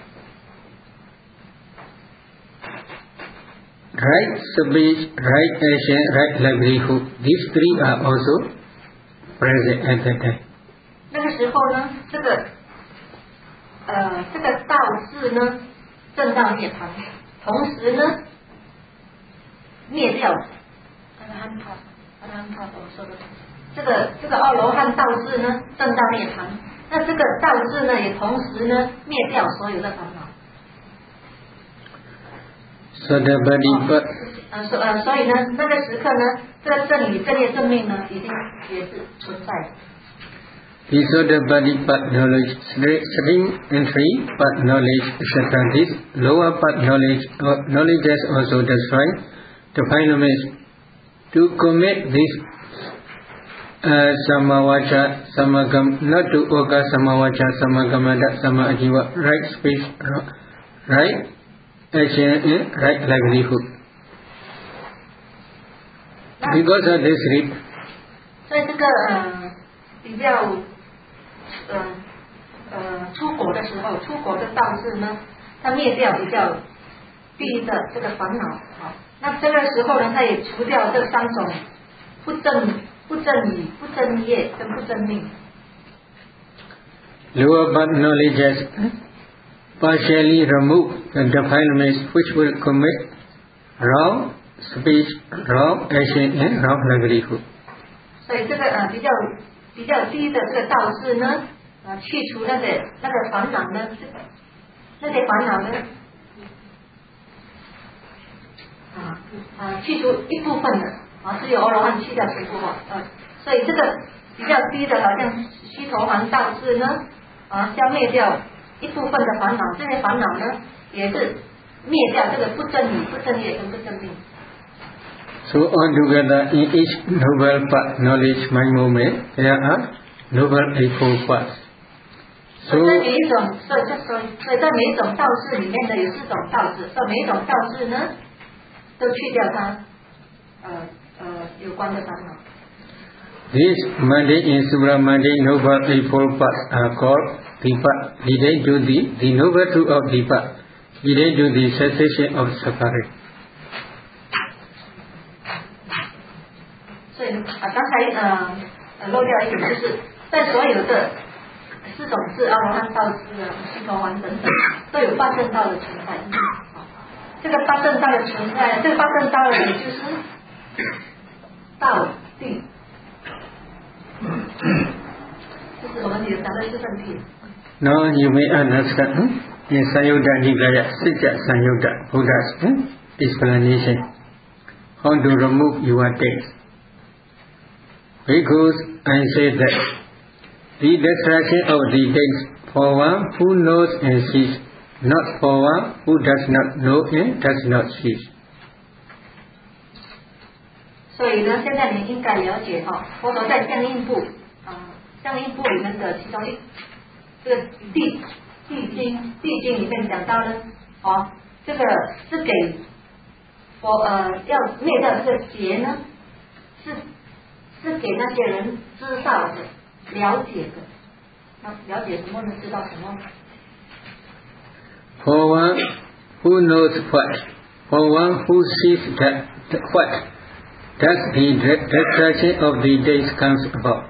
right speech, right action, right livelihood, these three are also present at that time. 那个时候呢，这个道智呢证到涅槃，同时呢灭掉阿罗汉我们说的这个阿罗汉道智呢证到涅槃，那这个道智呢也同时呢灭掉所有的烦恼。 所以呢，那个时刻呢，这个正理、正业、正命呢，已经也是存在的。 Part knowledge, string entry, part knowledge, etc. This lower part knowledge has also destroyed the filaments. To commit this Samavacha, Samagam, not to Oka Samavacha, Samagamada, Samaajiva, right speech, right action, right livelihood. Because of this read. 所以这个比较出国的时候，出国的道士呢，他灭掉比较低的这个烦恼，那这个时候呢，他也除掉这三种不正理、不正业跟不正命。 Lower part knowledge has partially removed the defilements which will commit wrong speech, wrong action and wrong livelihood. 所以这个比较低的这个道士呢，去除那个烦恼呢，那些烦恼呢，去除一部分的，只有阿罗汉去掉全部所以这个比较低的，好像须陀洹道士呢，消灭掉一部分的烦恼，这些烦恼呢，也是灭掉这个不正理、不正业跟不正命。 So altogether, in each noble part, knowledge, mind movement, there are noble eightfold parts. 所以在每一种，所以在每一种道士里面的有4种道士，所以每一种道士呢，都去掉它有关的烦恼。 These mundane and supramundane noble eightfold parts are called Dipa, leading to the noble truth of Dipa, leading to the cessation of suffering. 所以刚才漏掉一点，就是在所有的4种智、阿罗汉道智须陀洹等等，都有八正道的存在。这个八正道的存在，这个八正道也就是道、地、 这是我们讲的四圣谛。 Now you may understand in Samyutta Nikaya Sitya Samyutta Buddha's explanation how to remove your taste. Because I say that the destruction of the taste for one who knows and sees, not for one who does not know and does not see. 所以呢，现在你应该了解佛陀在相应部相应部里面的其中这个地经里面讲到呢，这个是给要灭掉这个结呢，是给那些人知道的、了解的。那了解什么呢？知道什么 ？For one who knows what, for one who sees that what, does the destruction of the days comes about.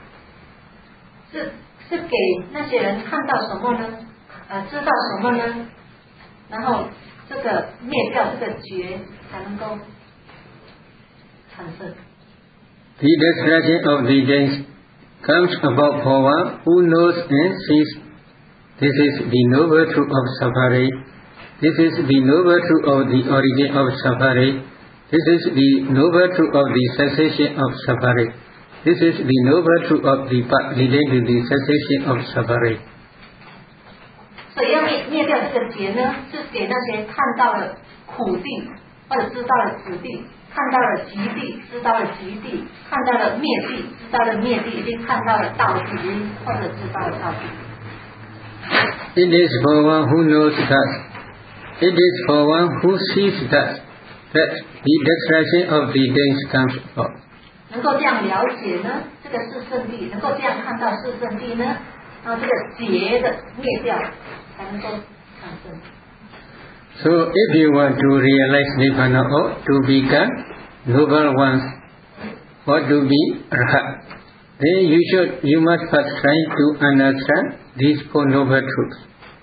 是给那些人看到什么呢？知道什么呢？然后这个灭掉这个觉才能够产生。 The destruction of the days comes about for one who knows and sees. This is the noble truth of suffering. This is the noble truth of the origin of suffering. This is the noble truth of the cessation of suffering. This is the noble truth of the path leading to the cessation of suffering. 所以要灭掉这个结呢，是给那些看到了苦地，或者知道了苦地，看到了极地，知道了极地，看到了灭地，知道了灭地，已经看到了道地，或者知道了道地。 It is for one who knows that. It is for one who sees that the destruction of the days comes about. 能够这样了解呢，这个是圣地，能够这样看到是圣地呢，然后这个结的灭掉，才能够产生。 So, if you want to realize Nibbana or to become noble ones or to be Arhat, then you must first try to understand these four noble truths.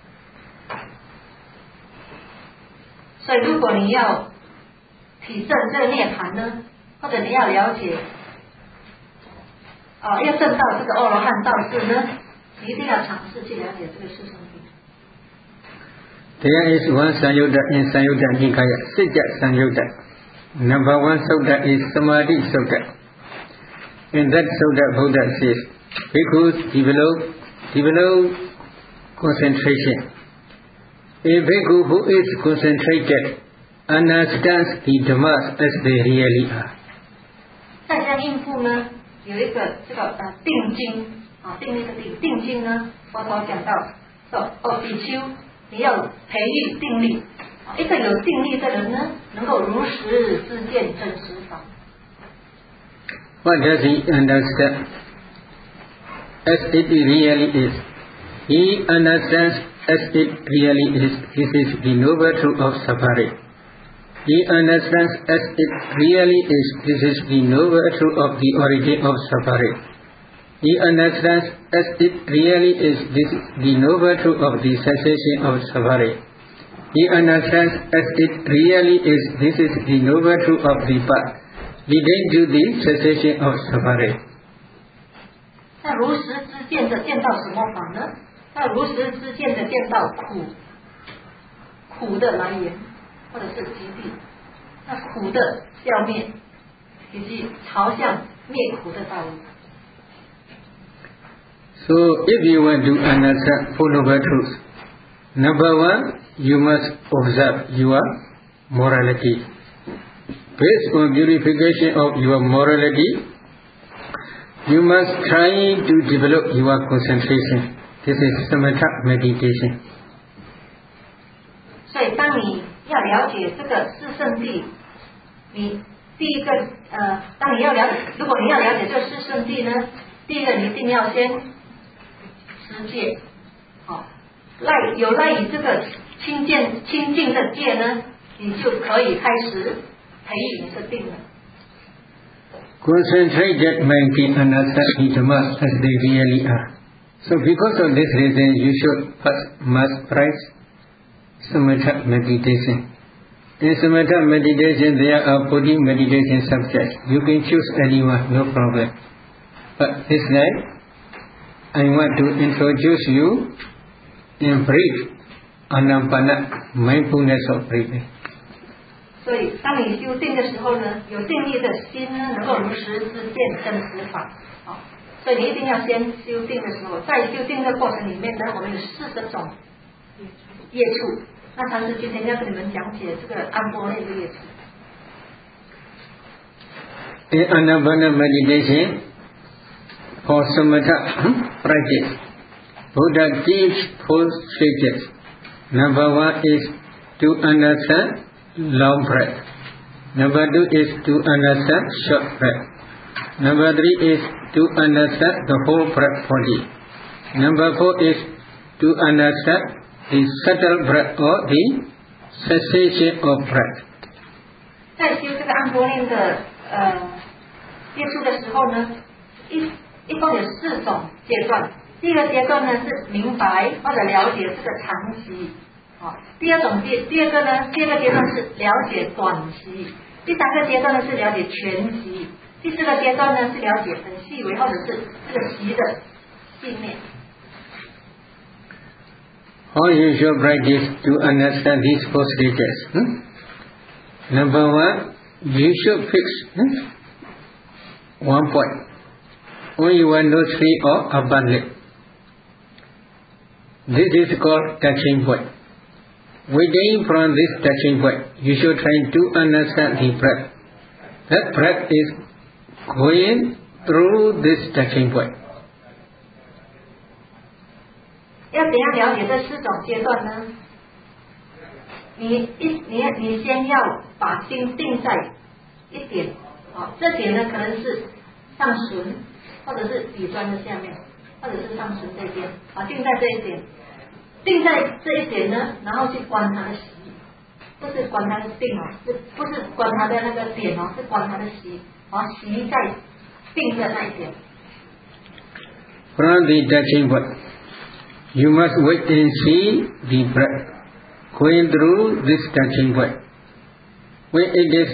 所以，如果你要体证这个涅槃呢，或者你要了解，要证到这个阿罗汉道士呢，你一定要尝试去了解这个四圣谛。 There is one Samyutta in Samyutta Nikaya, Sitya Samyutta. Number one sutta is Samadhi Sutta. In that sutta, Buddha says, Bhikkhus develop concentration. A bhikkhu who is concentrated understands the Dhammas as they really are. 在相应部呢，有一个这个定经定力的定经呢，佛陀讲到说比丘。你要培育定力，一个有定力的人呢，能够如实知见真实法。 What does he understand? As it really is. He understands as it really is. This is the noble truth of suffering. He understands as it really is. This is the noble truth of the origin of suffering. He understands as it really is. This is the noble truth of the cessation of suffering. He understands as it really is. This is the noble truth of the path leading to the cessation of suffering. 那如实知见的见到什么法呢？那如实知见的见到苦的来源，或者是极地，那苦的消灭，以及朝向灭苦的道路。 So, if you want to understand Four Noble Truths, number one, you must observe your morality. Based on purification of your morality, you must try to develop your concentration. This is samatha meditation. 所以，当你要了解这个四圣谛，你第一个当你要了解，如果你要了解这个四圣谛呢，第一个你一定要先持戒，有赖于这个清净的戒呢，你就可以开始培育你的定了。 Concentrated mind can understand the Dhammas as they really are. So because of this reason, you should first must practice samatha meditation. In samatha meditation, there are 40 meditation subjects. You can choose anyone, no problem. But this night, I want to introduce you in brief Anapana mindfulness of breathing. 所以，当你修定的时候呢，有定力的心呢，能够如实知见跟实法。好，所以你一定要先修定的时候，在修定的过程里面呢，我们有40种业处。那禅师今天要跟你们讲解这个安波内的业处。 In Anapana meditation, for samatha practice, Buddha gives 4 stages. Number 1 is to understand long breath. Number 2 is to understand short breath. Number 3 is to understand the whole breath body. Number 4 is to understand the subtle breath or the cessation of breath. 在修这个安波念的接触的时候呢，一共有4种阶段。第一个阶段呢是明白或者了解这个长息。第二个呢，第二个阶段是了解短息，第3个阶段呢是了解全息，第4个阶段呢是了解很细微或者是这个息的信念。 How you should practice to understand these 4 stages? Number 1, you should fix 1 point on your nostril or upper lip. This is called touching point. Within from this touching point, you should try to understand the breath. That breath is going through this touching point. 要怎样了解这4种阶段呢？你先要把心定在一点，这点呢可能是上唇，或者是鼻端的下面，或者是上唇这边，定在这一点。定在这一点呢，然后去观它的息，不是观它的定不是观它的那个点是观它的息，息在定的那一点。 From the touching point, you must wait and see the breath going through this touching point. When it is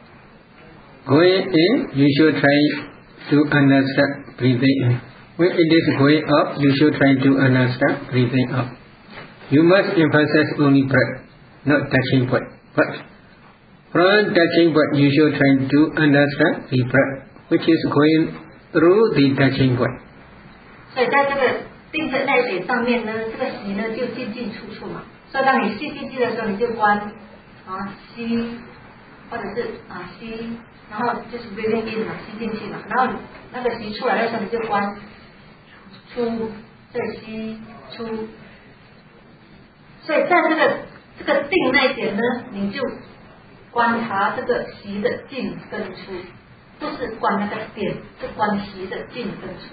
going in, you should try to understand breathing in. When it is going up, you should try to understand breathing up. You must emphasize only breath, not touching point. But from touching point, you should try to understand the breath, which is going through the touching point. 所以在这个定在那一点上面呢，这个息呢就进进出出嘛。所以当你吸进去的时候，你就观吸，或者是吸，然后就是 breathing in 嘛，吸进去嘛，然后那个息出来的时候，你就观出，这个吸出。所以在这个定那一点呢，你就观察这个息的进跟出，不是观那个点，是观息的进跟出。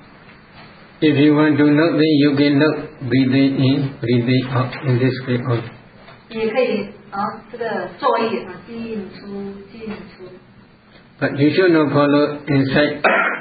If you want to note, then you can note breathing in, breathing out in this way only. 也可以这个作意进出进出。 But you should not follow inside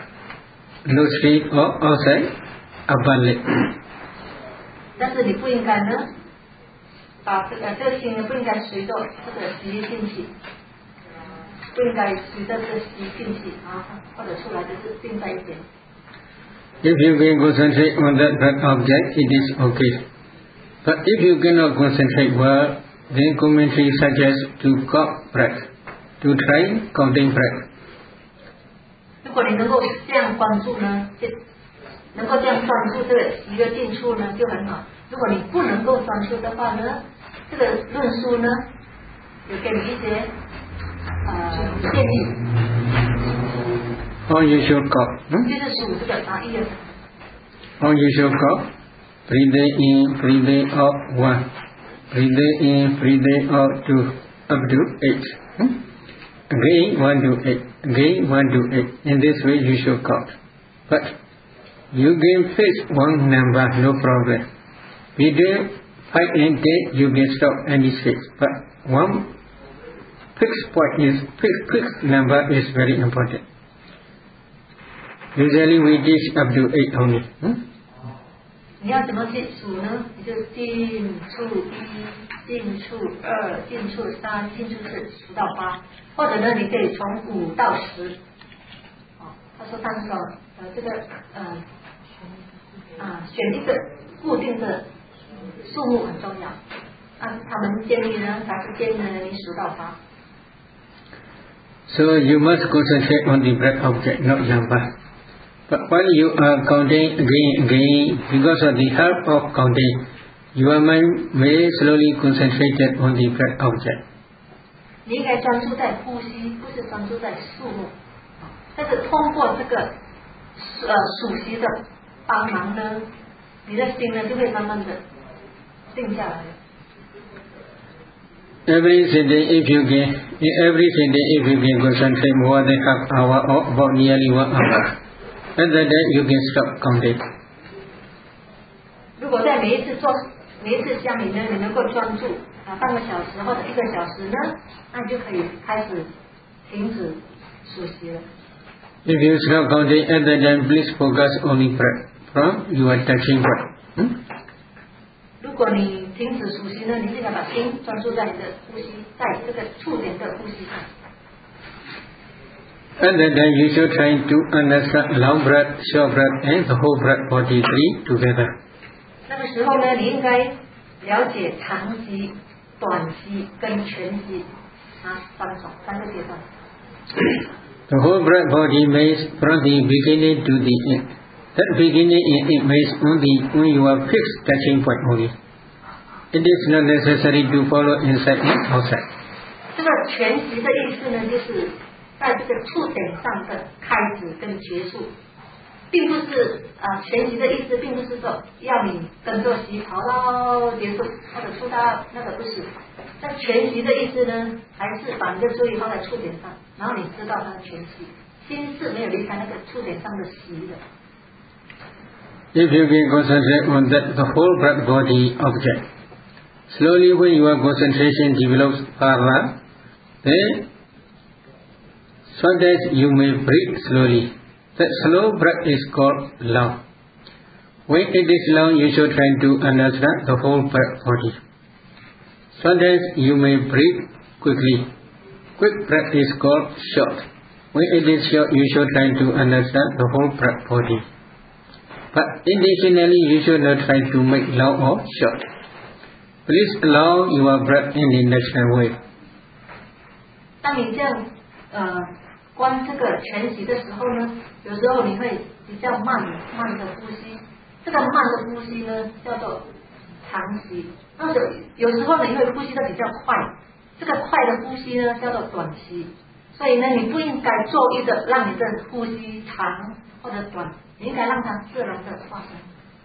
nostril or outside upper lip. 但是你不应该呢，把这个心呢不应该随着这个息进去，不应该随着这个息进去或者出来就是定在一点。 If you can concentrate on that breath object, it is okay. But if you cannot concentrate well, then commentary suggests to count breath, to try counting breath. 如果你能够这样关注呢，能够这样专注这个息的进出呢，就很好。如果你不能够专注的话呢，这个论述呢，有给你一些建议。 How you should count? 就是数这个意思。 How you should count? Breathing in, breathing out 1. Breathing in, breathing out 2. Up to 8. Again 1 to 8. Again 1 to 8. In this way you should count. But you can fix one number, no problem. Between 5 and 10 you can stop any stage. But one fixed point is, fixed number is very important. Usually we teach up to 8 only. 你要怎么去数呢？你就进出1，进出2，进出3，进出4，数到8，或者呢，你可以从5到10。他说3个这个选一个固定的数目很重要。他们建议呢，法师建议呢，你数到8。 So you must concentrate on the breath object, not jumper. But while you are counting again, because of the help of counting, your mind may slowly concentrate on the breath object. 你应该专注在呼吸，不是专注在数目。但是通过这个数息的帮忙呢，你的心呢就会慢慢的定下来。 Every sitting, if you can concentrate more than half hour or about nearly 1 hour, at that time you can stop counting. 如果在每一次香里呢，你能够专注半个小时或者1个小时呢，那你就可以开始停止数息了。 If you stop counting at that time, please focus on the breath from your touching breath. 如果你停止数息呢，你就要把心专注在你的呼吸，在这个触点的呼吸上。 At that time, you should try to understand long breath, short breath, and the whole breath body three together. 那个时候呢，你应该了解长息、短息跟全息三个阶段。 The whole breath body means from the beginning to the end. That beginning and end means only when you are fixed touching point only. It is not necessary to follow inside and outside. 这个全息的意思呢，就是在这个触点上的开始跟结束，并不是全息的意思，并不是说要你跟着息跑到结束或者触到那个，不是。但全息的意思呢，还是把你的注意放在触点上，然后你知道它的全息，心是没有离开那个触点上的息的。 If you can concentrate on the whole breath body object, slowly when your concentration develops further, then sometimes you may breathe slowly. That slow breath is called long. When it is long, you should try to understand the whole breath body. Sometimes you may breathe quickly. Quick breath is called short. When it is short, you should try to understand the whole breath body. But intentionally, you should not try to make long or short. Please allow your breath in the natural way. 当你这样观这个全息的时候呢，有时候你会比较慢的呼吸，这个慢的呼吸呢叫做长息。那有时候呢你会呼吸的比较快，这个快的呼吸呢叫做短息。所以呢，你不应该做意的让你的呼吸长或者短，你应该让它自然的发生。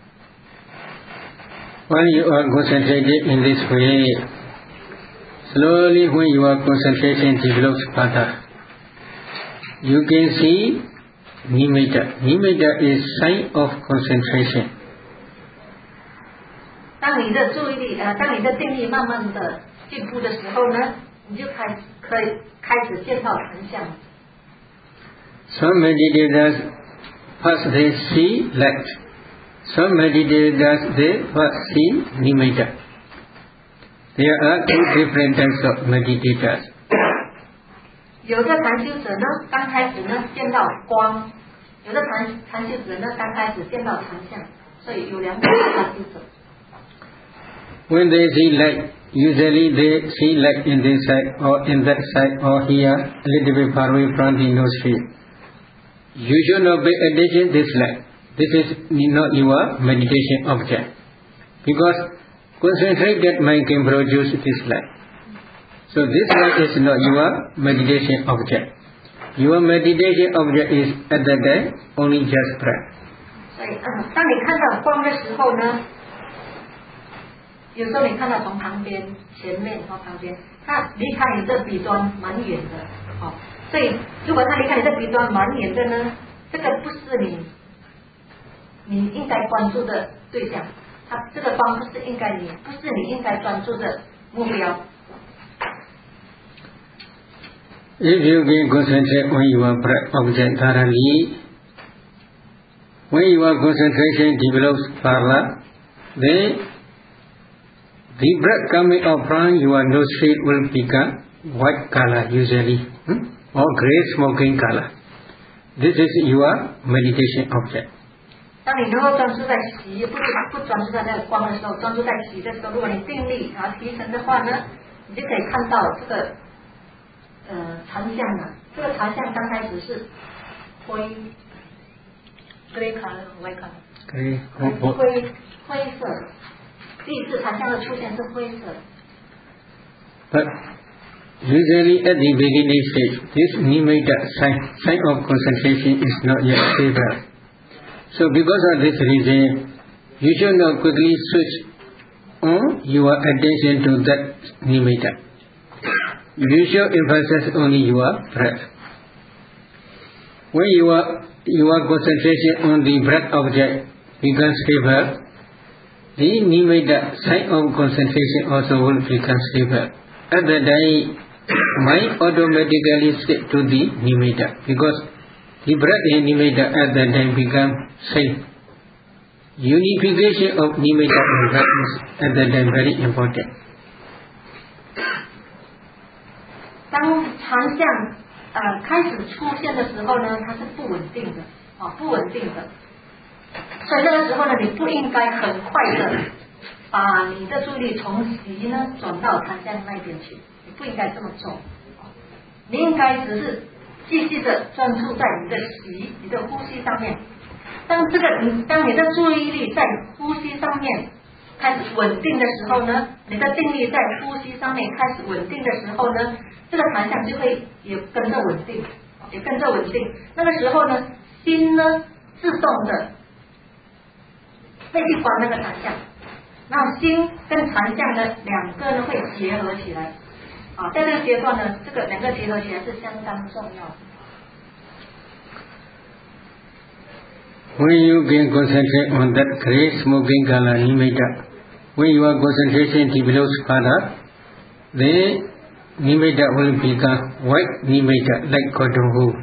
When you are concentrated in this way, slowly when your concentration develops further, you can see nimitta. Nimitta is sign of concentration. 当你的注意力当你的定力慢慢的进步的时候呢，你就可以开始见到成像。 Some meditators first they see light. Some meditators they first see nimitta. There are two different types of meditators. 有的禅修者呢，刚开始呢见到光；有的禅修者呢，刚开始见到成像，所以有2种禅修者。 When they see light, usually they see light in this side or in that side or here, a little bit far away from the nostril. You should not pay attention to this light. This is not your meditation object. Because concentrated mind can produce this light. So this light is not your meditation object. Your meditation object is at that time only just breath. 所以当你看到光的时候呢，有时候你看到从旁边、前面或旁边，它离开你的鼻端蛮远的，所以如果它离开你的鼻端蛮远的呢，这个不是你应该关注的对象，它这个光不是你应该专注的目标。 If you can concentrate on your breath object thoroughly, when your concentration develops further, then the breath coming out from your nostril will become white color usually, or grey smoking color. This is your meditation object. 当你能够专注在习，不专注在那个光的时候，专注在习的时候，如果你定力然后提升的话呢，你就可以看到这个禅相呢。这个禅相刚开始是灰 grey color 和 white color， 灰色的。第一次禅相的出现是灰色的。 But usually at the beginning stage, this nimitta sign of concentration is not yet stable. So because of this reason, you should not quickly switch on your attention to that nimitta. You should emphasize only your breath. When your concentration on the breath object becomes stable, the nimitta sign of concentration also will become stable. At that time, mind automatically stick to the nimitta because the breath and nimitta at that time become same. Unification of nimitta and breath is at that time very important. 当禅相开始出现的时候呢，它是不稳定的，不稳定的。所以这个时候呢，你不应该很快的把你的注意力从习呢转到禅相那边去，你不应该这么做。你应该只是继续的专注在你的习、你的呼吸上面。当你的注意力在呼吸上面开始稳定的时候呢，你的定力在呼吸上面开始稳定的时候呢，这个禅相就会也跟着稳定，那个时候呢，心呢自动的会去观那个禅相，然后心跟禅相呢两个呢会结合起来。在这个阶段呢，这个两个结合起来是相当重要的。 When you can concentrate on that great smoking kala nimitta, when your concentration develops further, the nimitta will become white nimitta like cotton wool.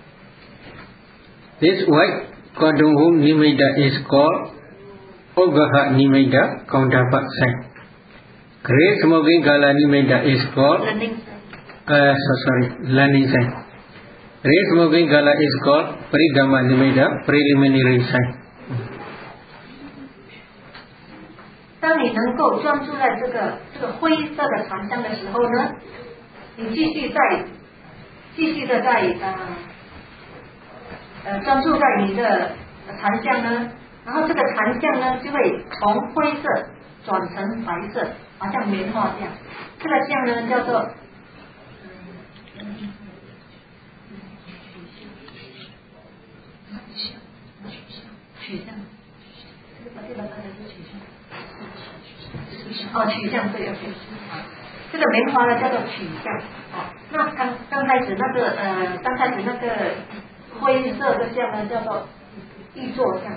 This white cotton wool nimitta is called Ugaha nimitta, counterpart sign. Great smoking kala nimitta is called learning sign. Great smoking kala is called Paridhamma nimitta, preliminary sign. 当你能够专注在这个灰色的禅相的时候呢，你继续的在专注在你的禅相呢，然后这个禅相呢就会从灰色转成白色，好像棉花这样。这个相呢叫做取向，取向对，这个棉花呢叫做取向。那刚开始那个灰色的相呢叫做易坐相，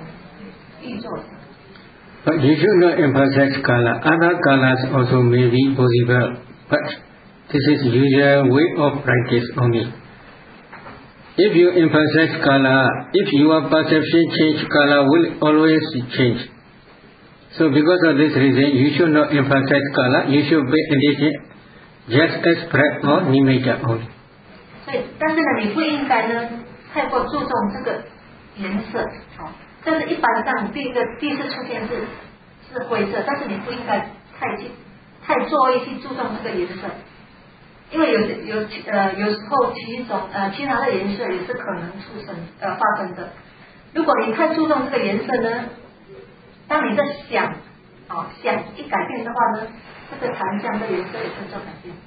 But you should not emphasize kala. Other kalas also may be possible, but this is usual way of practice only. If you emphasize kala, if your perception change, kala will always change. So because of this reason, you should not emphasize kala, you should pay attention just as breath or nimitta only. 所以，但是呢，你不应该呢太过注重这个颜色，但是一般上第一次出现是灰色，但是你不应该太做意去注重这个颜色。因为有时候其他的颜色也是可能发生的。如果你太注重这个颜色呢，当你的想一改变的话呢，这个禅相的颜色也跟着改变。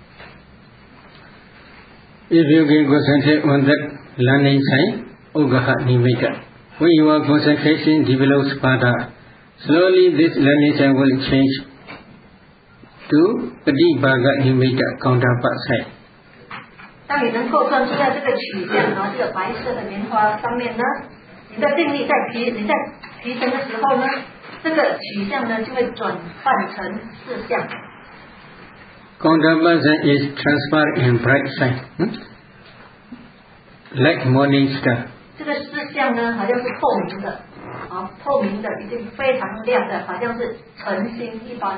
If you can concentrate on that learning sign, Ugaha nimitta, when your concentration develops further, slowly this learning sign will change to Patibhaga nimitta, counterpart sign. 当你能够专注在这个取向，然后这个白色的棉花上面呢，你的定力你在提升的时候呢，这个取向呢就会转换成四相。 Counterpart sign is transparent and bright sign, like morning star. 这个四相呢，好像是透明的，已经非常亮的，好像是晨星一般。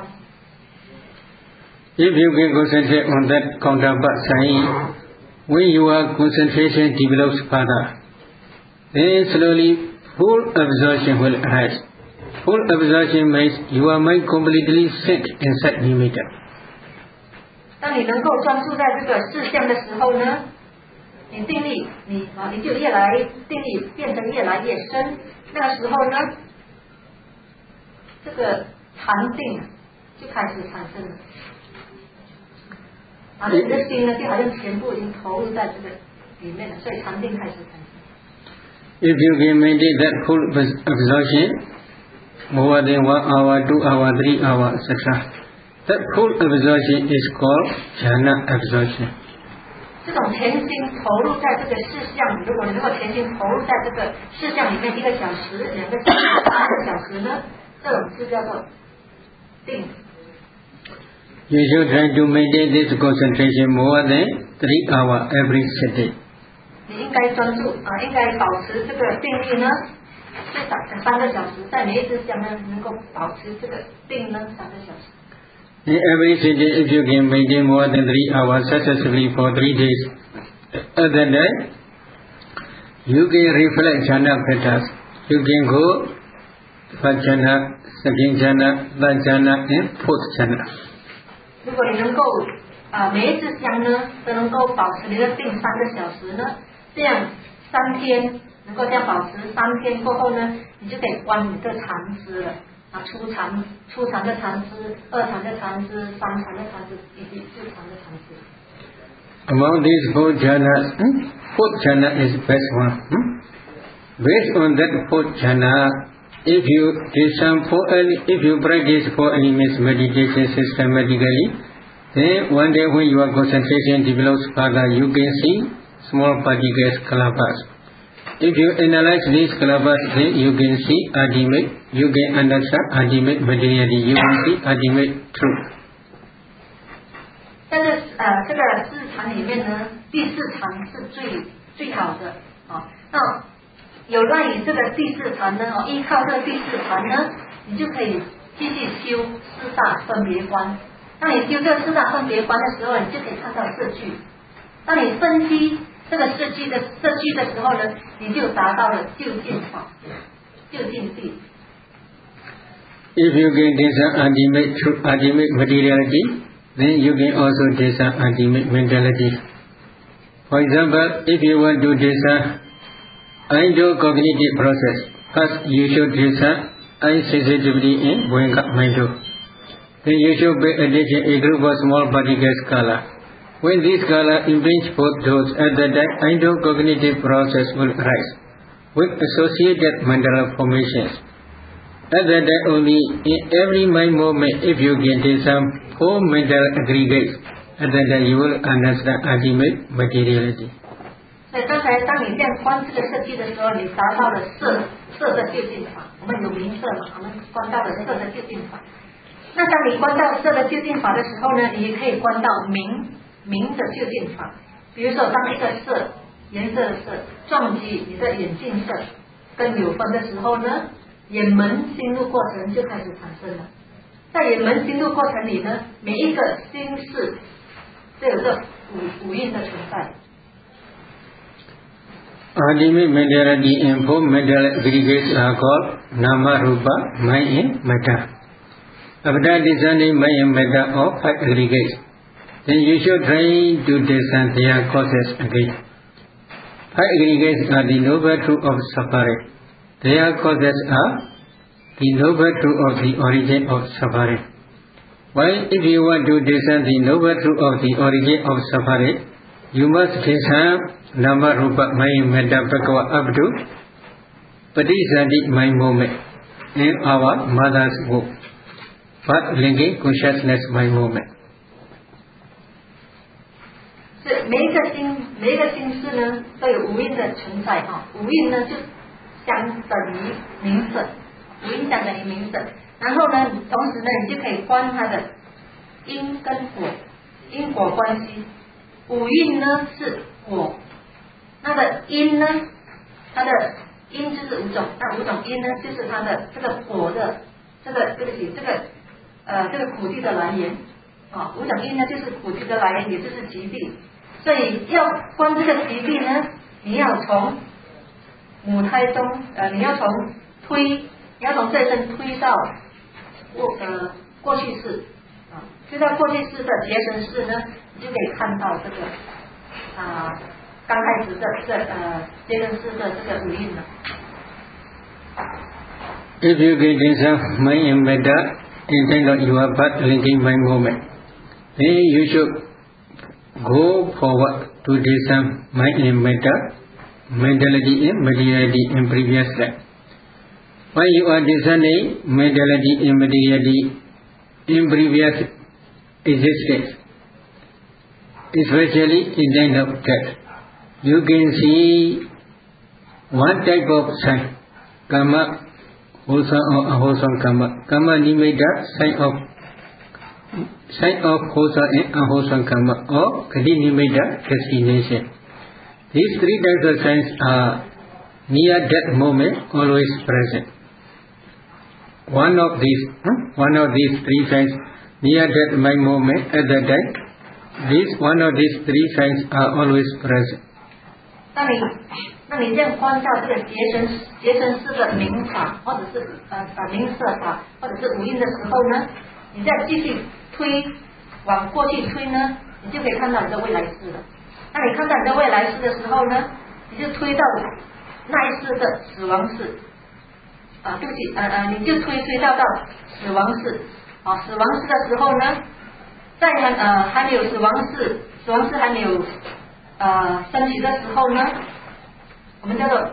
If you can concentrate on that counterpart sign, when your concentration develops further, then slowly full absorption will arise. Full absorption means your mind completely sink inside nimitta. 当你能够专注在这个事项的时候呢，你定力你就定力变得越来越深。那个时候呢，这个禅定就开始产生了。你的心呢，就好像全部已经投入在这个里面了，所以禅定开始产生。 If you can maintain that full absorption more than 1 hour, 2 hour, 3 hour, etc., that full absorption is called jhana absorption. 这种全心投入在这个事项，如果你能够全心投入在这个事项里面1个小时、2个小时、3个小时呢，这种是叫做定。 You should try to maintain this concentration more than 3 hours every sitting. 你应该专注应该保持这个定力呢，最少3个小时，在每一支香呢能够保持这个定呢3个小时。 In every sitting, if you can maintain more than 3 hours successively for 3 days, other than you can reflect jhana patterns. You can go first jhana, second jhana, third jhana, and fourth jhana. 如果你能够每一支香呢都能够保持你的定3个小时呢，这样3天能够这样保持3天过后呢，你就可以观你的禅师了。初禅的禅师、2禅的禅师、3禅的禅师以及4禅的禅师。 Among these 4 jhanas, 4th jhana is best one. Based on that 4th jhana, if you practice 4 elements meditation systematically, then one day when your concentration develops further, you can see small particles, kalabas. If you analyze these kalabas, then you can see ultimate, you can understand ultimate materiality, you can see ultimate truth. 但是这个4禅里面呢，第4禅是最好的那有赖于这个第4禅呢依靠这个第4禅呢，你就可以继续修4大分别观。当你修这4大分别观的时候，你就可以看到色句。当你分析这个色句的时候呢，你就达到了究竟法、究竟地。 If you can discern ultimate truth, ultimate materiality, then you can also discern ultimate mentality. For example, if you want to discern cognitive process, first you should discern eye sensitivity in Goenka Maido. Then you should pay attention a group of small particles color. When this color impinge both those, at that time cognitive process will arise with associated mental formations. At that time only, in every mind movement, if you can discern 4 mental aggregates, at that time you will understand ultimate materiality. 所以刚才当你这样观这个色句的时候，你达到了色的究竟法。我们有明色嘛，我们观到了色的究竟法。那当你观到色的究竟法的时候呢，你也可以观到明的究竟法。比如说，当一个色颜色的色撞击你的眼镜色跟有分的时候呢，眼门心入过程就开始产生了。在眼门心入过程里呢，每一个心事都有个五蕴的存在。 Ultimate mentality and 4 mental aggregates are called Nama Rupa, mind and matter. After discerning mind and matter of 5 aggregates, then you should try to discern their causes again. 5 aggregates are the noble truth of suffering. Their causes are the noble truth of the origin of suffering. While if you want to discern the noble truth of the origin of suffering, you must discern Nama Rupa mind metta bhagava up to Patisati mind moment in our mother's womb, but linking consciousness mind moment. 每一个心事呢都有五蕴的存在五蕴呢就相等于名色，五蕴相等于名色。然后呢，同时呢，你就可以观它的因跟果，因果关系。五蕴呢是果，那个因呢，它的因就是5种，那5种因呢就是它的这个果的这个苦地的来源5种因呢就是苦地的来源，也就是极地。所以要观这个极地呢，你要从母胎中你要从这身推到过去式推到过去式的结生式呢，你就可以看到这个刚开始的结生式的这个五蕴了。 If you get this mind in metta, instead of your path linking mind movement, then you should go forward to this mind in metta, mentality in materiality in previous life. When you are discerning mentality in materiality in previous existence, especially in the end of death, you can see one type of sign, karma, wholesome or unwholesome karma. Karma nimitta, sign of wholesome and unwholesome karma, or kati nimitta, destination. These three types of signs are near death moment always present. One of these three signs, near death mind moment at that time, one of these three signs are always present. 那你这样观照这个结生式的明法，或者是明色法，或者是五蕴的时候呢，你再继续往过去推呢，你就可以看到你的未来世了。那你看到你的未来世的时候呢，你就推到那一世的死亡世，对不起，你就推到死亡世，死亡世的时候呢，在还没有死亡世还没有升起的时候呢，我们叫做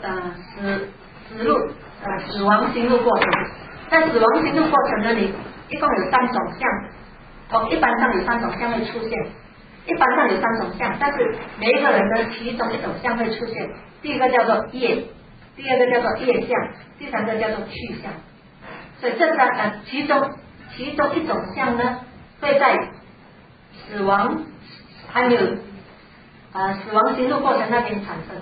死亡行路过程。在死亡行路过程呢，你一共有3种相，一般上有3种相会出现。一般上有3种相，但是每一个人的其中1种相会出现。第一个叫做业，第二个叫做业相，第三个叫做去相。所以其中1种相呢，会在死亡还没有死亡行路过程那边产生。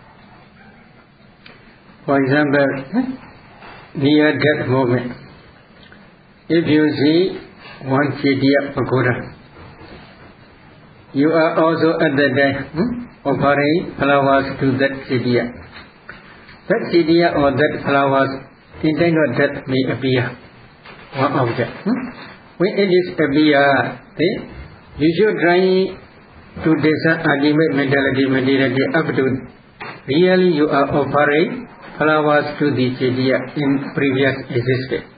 For example, near death moment, if you see one Chediya Pagoda, you are also at that time offering flowers to that Chediya. That Chediya or that flowers in time of death may appear one object. When it is appear, then you should try to discern ultimate mentality, materiality up to really you are offering flowers to the Chediya in previous existence.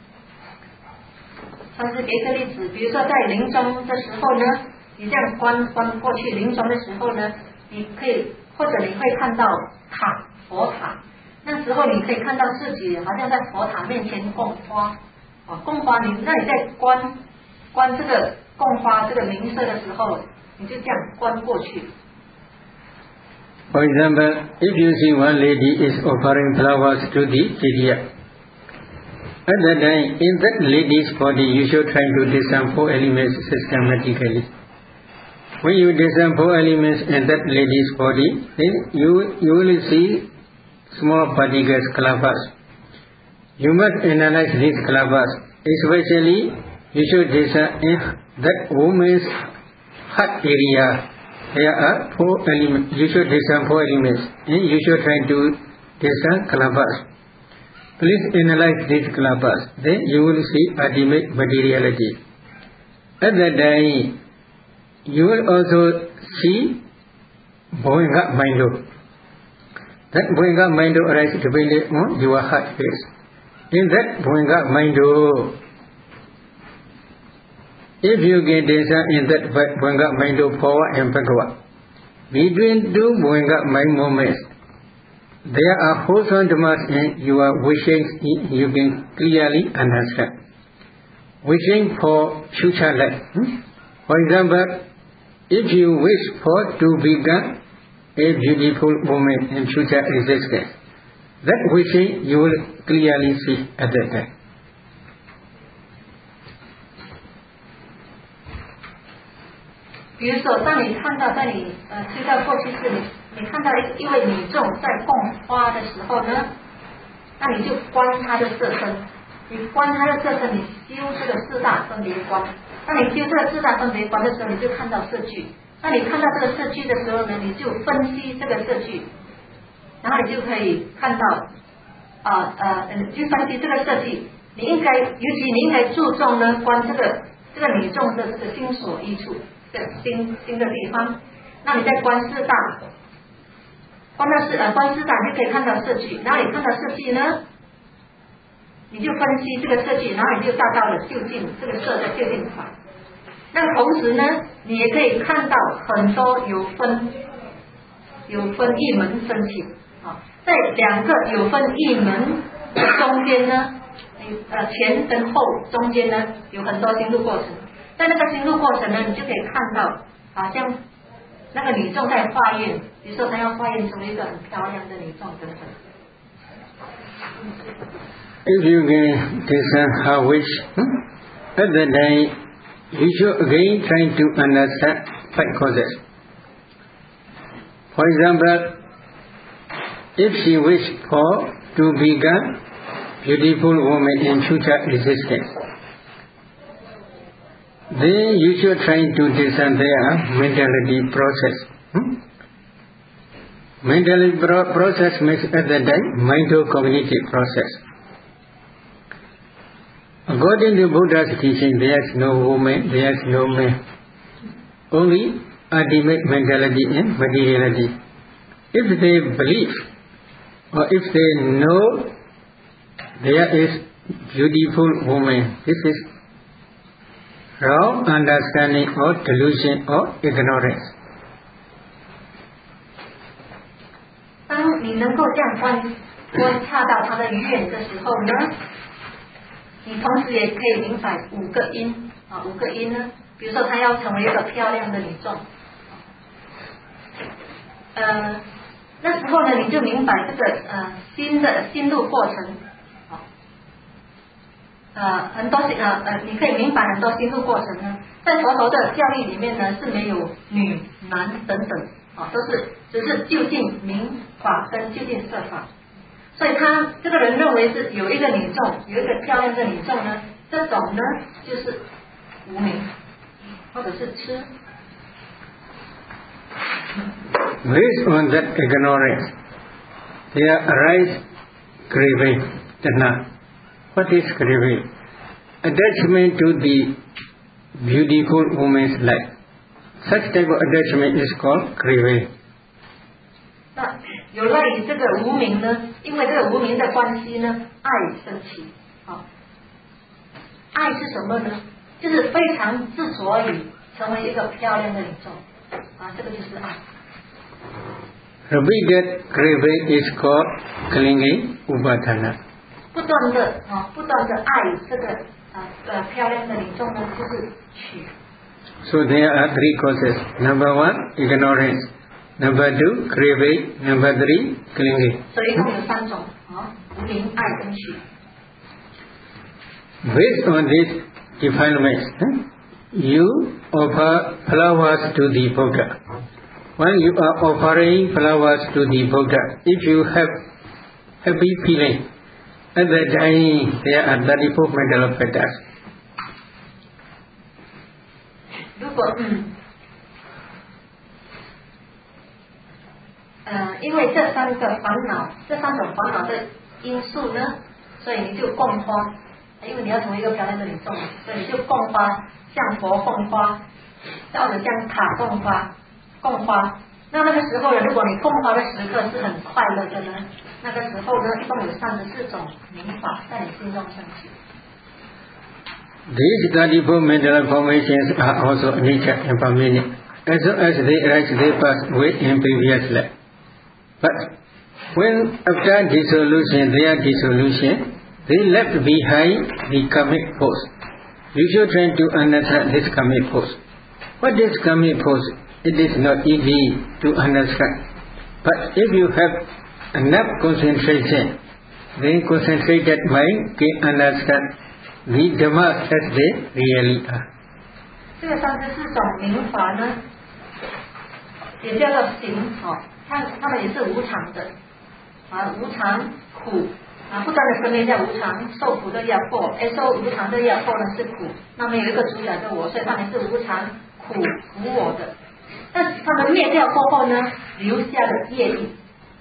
上次给一个例子，比如说在临终的时候呢，你这样观过去临终的时候呢，你可以或者你会看到佛塔，那时候你可以看到自己好像在佛塔面前供花，供花你在观这个供花这个名色的时候，你就这样观过去。 For example, if you see one lady is offering flowers to the Chediya, at that time, in that lady's body, you should try to discern 4 elements systematically. When you discern 4 elements in that lady's body, then you will see small particles, kalapas. You must analyze these kalapas. Especially, you should discern if that woman's heart area, there are 4 elements. You should discern 4 elements. And you should try to discern kalapas. Please analyze these kalapas. Then you will see ultimate materiality. At that time, you will also see Bhoenga Mindo. That Bhoenga Mindo arises depending on your heart space. In that Bhoenga Mindo, if you get desire in that Bhoenga Mindo forward and backward, between 2 Bhoenga mind moments, there are wholesome dhammas in your wishes you can clearly understand. Wishing for future life. For example, if you wish for to become a beautiful woman in future existence, that wishing you will clearly see at that time. 比如说，当你看到在你推到过去式，你看到一位女众在供花的时候呢，那你就观她的色身，你观她的色身，你修这个4大分别观。当你修这个4大分别观的时候，你就看到色句。当你看到这个色句的时候呢，你就分析这个色句， 然后你就可以看到去分析这个设计，你应该尤其你应该注重呢关这个女众的这个心所依处，这个心的地方。那你在观四大，观四大你就可以看到设计，然后你看到设计呢，你就分析这个设计，然后你就达到了究竟这个色的究竟法。那同时呢，你也可以看到很多有分异门升起啊，在两个有分异门的中间呢，前跟后中间呢有很多心路过程，在那个心路过程呢，你就可以看到好像那个女众在化验，比如说她要化验成一个很漂亮的女众等等。 If you can discern her wish, at that time you should again try to understand five causes. For example, if she wished for to become beautiful woman in future existence, then you should try to discern their mentality process. Mentality process means at that time mind-cognitive process. According to Buddha's teaching, there is no woman, there is no man. Only ultimate mentality and materiality. If they believe or if they know there is beautiful woman, this is wrong understanding or delusion or ignorance. 当你能够这样观察到他的语言的时候呢，你同时也可以明白五个因呢，比如说他要成为一个漂亮的女众，那时候呢你就明白这个心路过程，很多你可以明白很多心路过程呢，在佛陀的教义里面呢是没有女男等等都是只是究竟明法跟究竟色法。所以他这个人认为是有一个女众，有一个漂亮的女众呢，这种呢就是无明，或者是痴。 Based on that ignorance, there arise craving. What is craving? Attachment to the beautiful woman's life. Such type of attachment is called craving. 有赖于这个无明呢，因为这个无明的关系呢，爱升起。爱是什么呢？就是非常之所以成为一个漂亮的女众这个就是爱。 Repeated craving is called clinging upadana. 不断的爱这个漂亮的女众呢，就是取。 So there are three causes. Number one, ignorance. Number two, craving. Number three, clinging. 所以一共有三种无明、爱跟取。 Based on these defilements, you offer flowers to the Buddha. When you are offering flowers to the Buddha, if you have happy feeling, at that time there are 34 mental factors. 如果因为这三种烦恼的因素呢，所以你就供花，因为你要成为一个漂亮的女众，所以你就供花，向佛供花，或者向塔供花。那个时候呢，如果你供花的时刻是很快乐的呢，那个时候呢，一共有34种明法在你心中升起。 These 34 mental formations are also nature and permanent. As long as they arise, they pass away in previous life. But when after dissolution, they left behind the karmic force. You should try to understand this karmic force. What is karmic force? It is not easy to understand. But if you have enough concentration, then concentrated mind can understand the Dhamma as they really are. 这个34种明法呢，也叫做行它们也是无常的无常苦不断的分裂在无常，受苦的压迫，受无常的压迫呢是苦，那么有一个主宰的我，所以它们是无常苦无我的。但是它们灭掉过后呢，留下的业力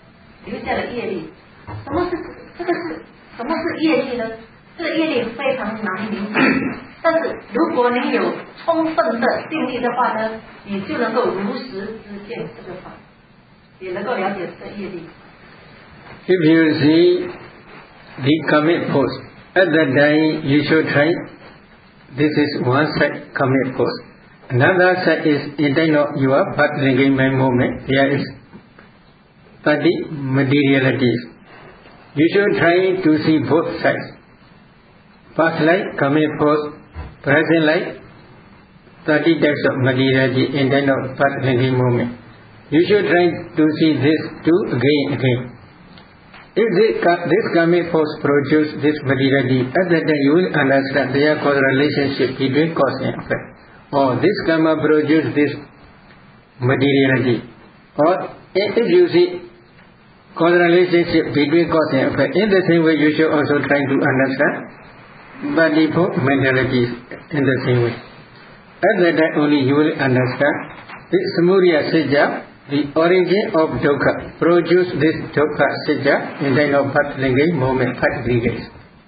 留下了业力。什么是业力呢？这个业力非常难明白，但是如果你有充分的定力的话呢，你就能够如实知见这个法，也能够了解这个业力。 If you see the karmic force, at that time you should try. This is one side karmic force. Another side is internal your path linking mind movement. There is 30 materialities. You should try to see both sides. Past life, karmic force, present life, 30 types of materiality, internal path linking movement. You should try to see this two again. If this karmic force produces this materiality, at that time you will understand their causal relationship between cause and effect. Or this karma produces this materiality. Or if you see causal relationship between cause and effect, in the same way you should also try to understand body for mentalities in the same way. At that time only you will understand the samudaya sajja, the origin of dukkha, produce this dukkha sajja in kind of path linking moment, path aggregates.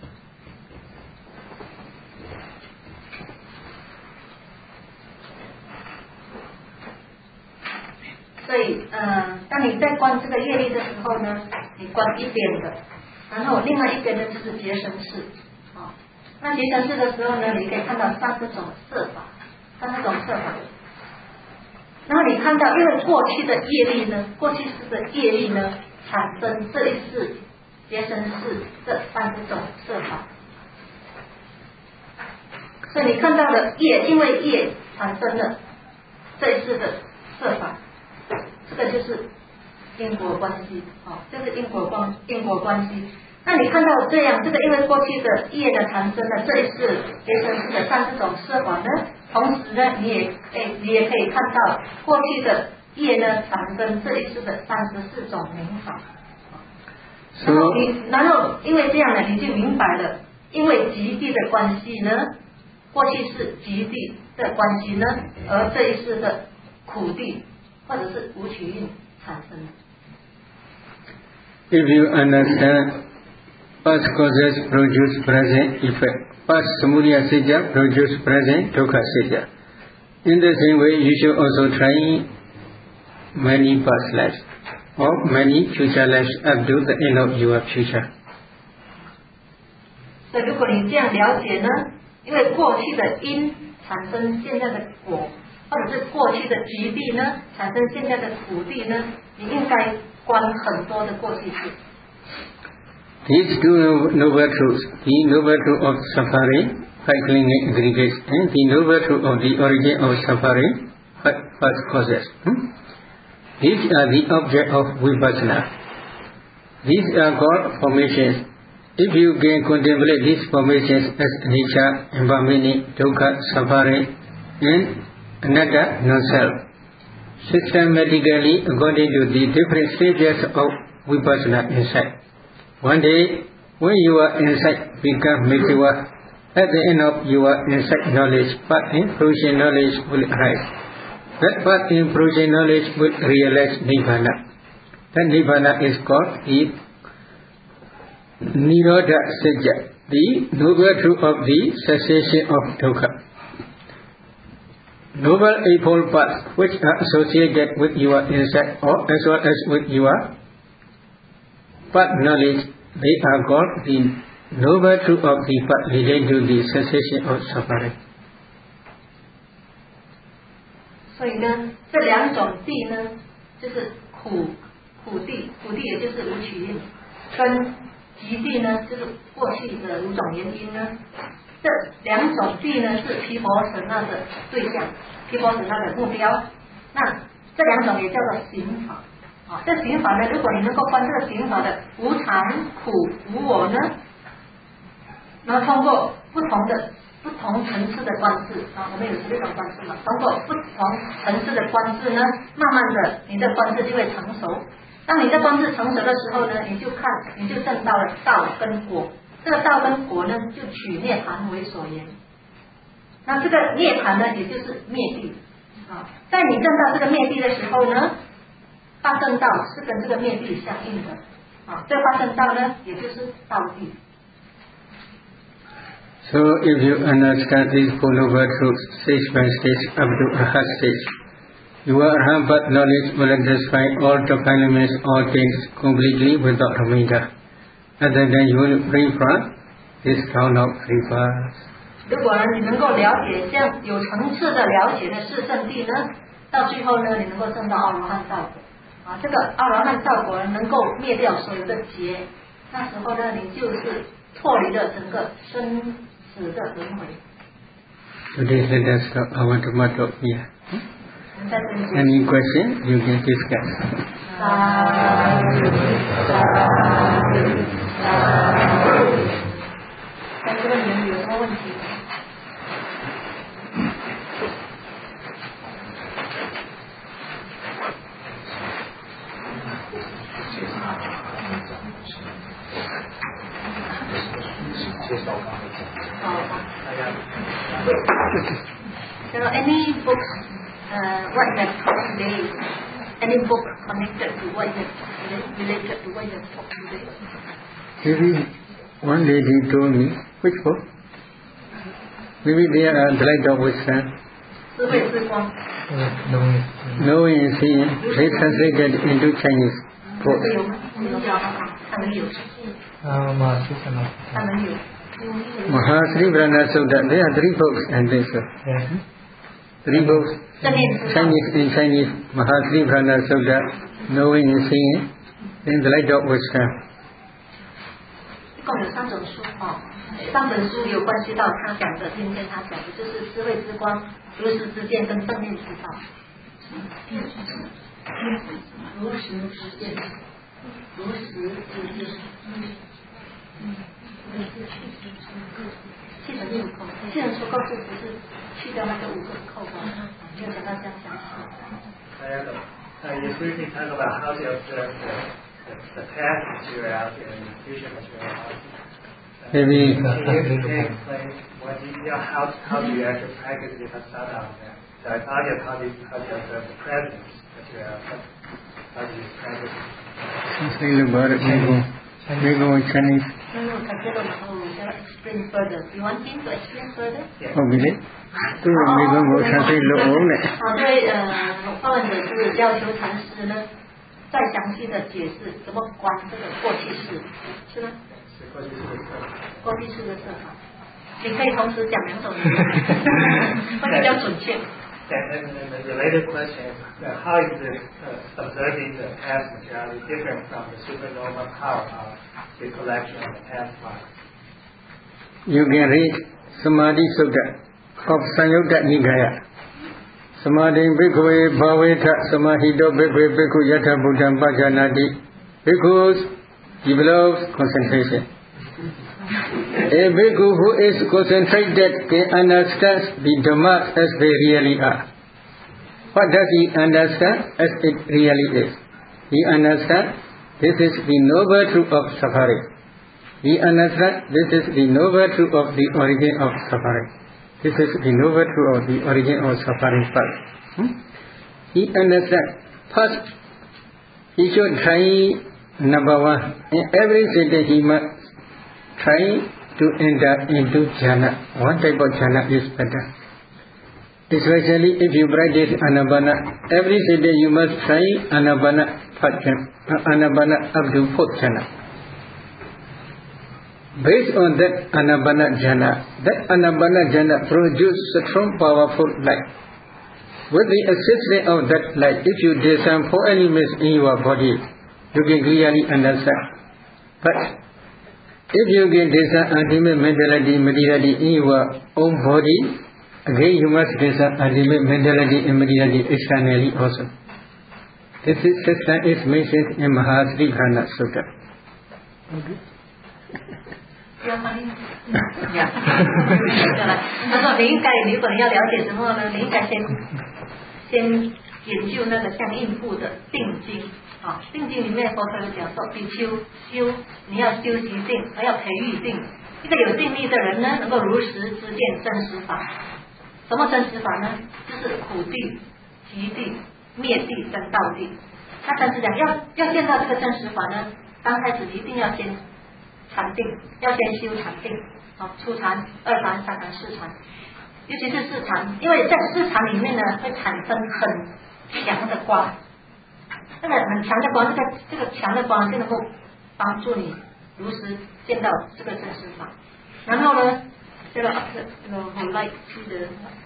所以当你在观这个业力的时候呢，你观一边的，然后另外一边呢就是结生识。那结生识的时候呢，你可以看到30种色法，然后你看到，因为过去的业力呢，过去式的业力呢，产生这一世结生识这30种色法，所以你看到的业，因为业产生了这一世的色法，这个就是因果关系，这是因果关系。那你看到这样，这个因为过去的业呢产生了这一世结生识的30种色法呢，同时呢你也可以看到过去的业呢产生这一世的34种名法。然后因为这样呢，你就明白了，因为极地的关系呢，过去是极地的关系呢，而这一世的苦地或者是无取印产生的。 If you understand past causes produce present effect, past samudaya sajja produce present dukkha sajja. In the same way, you should also try many past lives or many future lives up to the end of your future. 所以如果你这样了解呢，因为过去的因产生现在的果，或者是过去的极地呢产生现在的苦地呢，你应该观很多的过去式。 These two noble truths, the noble truth of suffering, cycling aggregates, and the noble truth of the origin of suffering, first causes. These are the object of vipassana. These are called formations. If you can contemplate these formations as nature, impermanence, dukkha, suffering, and anatta, non-self, systematically according to the different stages of vipassana insight. One day, when your insight becomes mature, at the end of your insight knowledge, path in fruition knowledge will arise. That path in fruition knowledge will realize Nibbana. That Nibbana is called the Nirodha Sajja, the noble truth of the cessation of dukkha. Noble Eightfold Paths which are associated with your insight or as well as with your path knowledge, they are called the noble truth of the path leading to the cessation of suffering. 所以呢，这两种地呢，就是苦地也就是无取印，跟极地呢，就是过去的5种原因呢。这两种地呢是毗婆舍那的对象，毗婆舍那的目标。那这两种也叫做行法。这行法呢，如果你能够观这个行法的无常、苦、无我呢，然后通过不同层次的观视我们有16种观视嘛，通过不同层次的观视呢，慢慢的你的观视就会成熟。当你的观视成熟的时候呢，你就证到了道跟果。这个道跟果呢，就取涅槃为所言。那这个涅槃呢，也就是灭地在你证到这个灭地的时候呢，大正道是跟这个灭地相应的。 啊，这八正道呢，也就是道地。 So if you understand these four noble truths stage by stage up to Arhat stage, your Arhat path knowledge will satisfy all defilements, all things completely without remainder. Other than you will free from this round of rebirth. 如果你能够了解这样有层次的了解的四圣谛呢，到最后呢，你能够证到阿罗汉道果啊，这个阿罗汉道果能够灭掉所有的结，那时候呢，你就是脱离了整个生死的轮回。 Today let us stop our Dhamma talk here. Any question you can discuss. 在这个里面有什么问题？Any books what you have taught today? Any book connected to what you have today, related to what you have taught today? Maybe one lady told me, which book? Maybe they are the light of wisdom. 智慧之光。 Knowing and seeing, they translated into Chinese books. 他们有。 Mahasri Brahma Sutta, there are 3 books and this. 3 books. Chinese, Mahasri Brahma Sutta, Knowing and Seeing, and the Light of Wisdom. 一共有3种书啊，3本书有关系到他讲的，今天他讲的就是智慧之光、如实之见跟正念之道。如实之见，如实之见。7层6扣，7层出扣是不是去掉那个5个扣吗？没有讲到这样详细。 You briefly talk about how to observe the past materiality and the future materiality. Maybe can you explain more detail how do you actually practice vipassana on that? So it's obvious how do you observe the present materiality? How do you practice it? Something about it, maybe in Chinese. No, Takeda will explain further. You want him to explain further? Oh, really? 对，每个我才对了我呢。 对，发问者是要求禅师呢，再详细的解释怎么观这个过去式，是吗？过去式的设法，你可以同时讲2种语言，会比较准确。 And the related question is, how is this observing the past materiality different from the supernova power of the collection of the past lives? You can read Samadhi Sutta of Sanyutta Nikaya. Samadhi Bhikkhave Bhaveta Samahito Bhikkhave Bhikkhu Yatha Buddham Pajanati. Bhikkhus develops concentration. A bhikkhu who is concentrated can understand the Dhammas as they really are. What does he understand as it really is? He understands this is the noble truth of suffering. He understands this is the noble truth of the origin of suffering. This is the noble truth of the origin of suffering first. He understands first he should try number 1. In every stage he must try to enter into jhana. One type of jhana is better. Especially if you practice anabana, every day you must try anabana up to 4th jhana. Based on that anabana jhana produces strong, powerful light. With the assistance of that light, if you discern 4 elements in your body, you can clearly understand. But if you can discern ultimate mentality, materiality in your own body, again you must discern ultimate mentality and materiality externally also. This system is mentioned in Mahasri Brahma Sutta. Okay. 他说：“你如果你要了解什么呢？你应该先研究那个相应部的定经啊。定经里面佛陀有讲说，比丘你要修习定，还要培育定。一个有定力的人呢，能够如实知见真实法。什么真实法呢？就是苦地、集地、灭地跟道地。他但是讲要见到这个真实法呢， 刚开始一定要先禅定，要先修禅定，初禅、二禅、三禅、四禅，尤其是四禅，因为在四禅里面呢会产生很强的光，那个很强的光，这个强的光就能够帮助你如实见到这个真实法。然后呢，这个我来记得。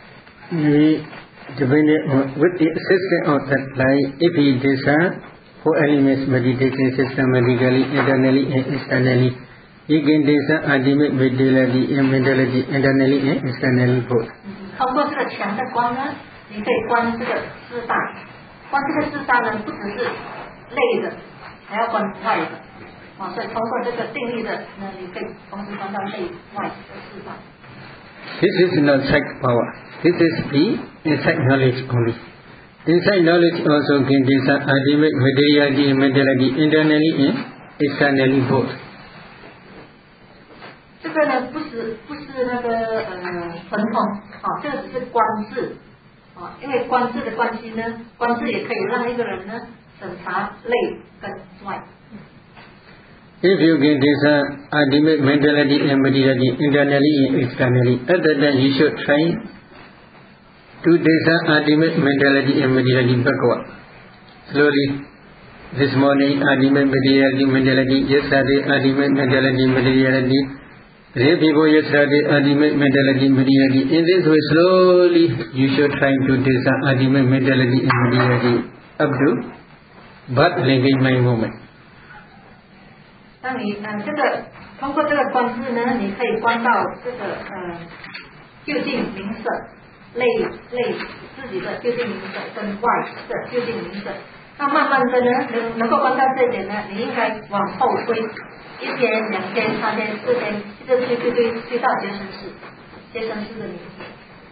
Depending with the assistance of that light, if he desires four elements meditation systematically, internally and externally, he can desire ultimate mentality and mentality internally and externally both. 通过这个强的光呢，你可以观这个四大，观这个四大呢，不只是内的，还要观外的。所以通过这个定力的呢，你可以同时观到内外的四大。 This is not psych power. This is the inside knowledge only. Inside knowledge also can desire ultimate materiality and mentality internally and externally both. 这个呢，不是那个神通，这个只是观智，因为观智的关系呢，观智也可以让一个人呢审查内跟外。 If you can desire ultimate mentality and materiality internally and externally, at that time you should try to desire ultimate mentality and materiality backward. Slowly, this morning ultimate materiality, mentality, yesterday ultimate mentality, materiality, day before yesterday ultimate mentality, materiality. In this way, slowly you should try to desire ultimate mentality and materiality up to birth, language, mind, moment. 当你这个通过这个观智呢，你可以观到这个究竟名色，内自己的究竟名色跟外的究竟名色。那慢慢的呢，能够观到这一点呢，你应该往后推1天、2天、3天、4天，一直推到结生世的名色。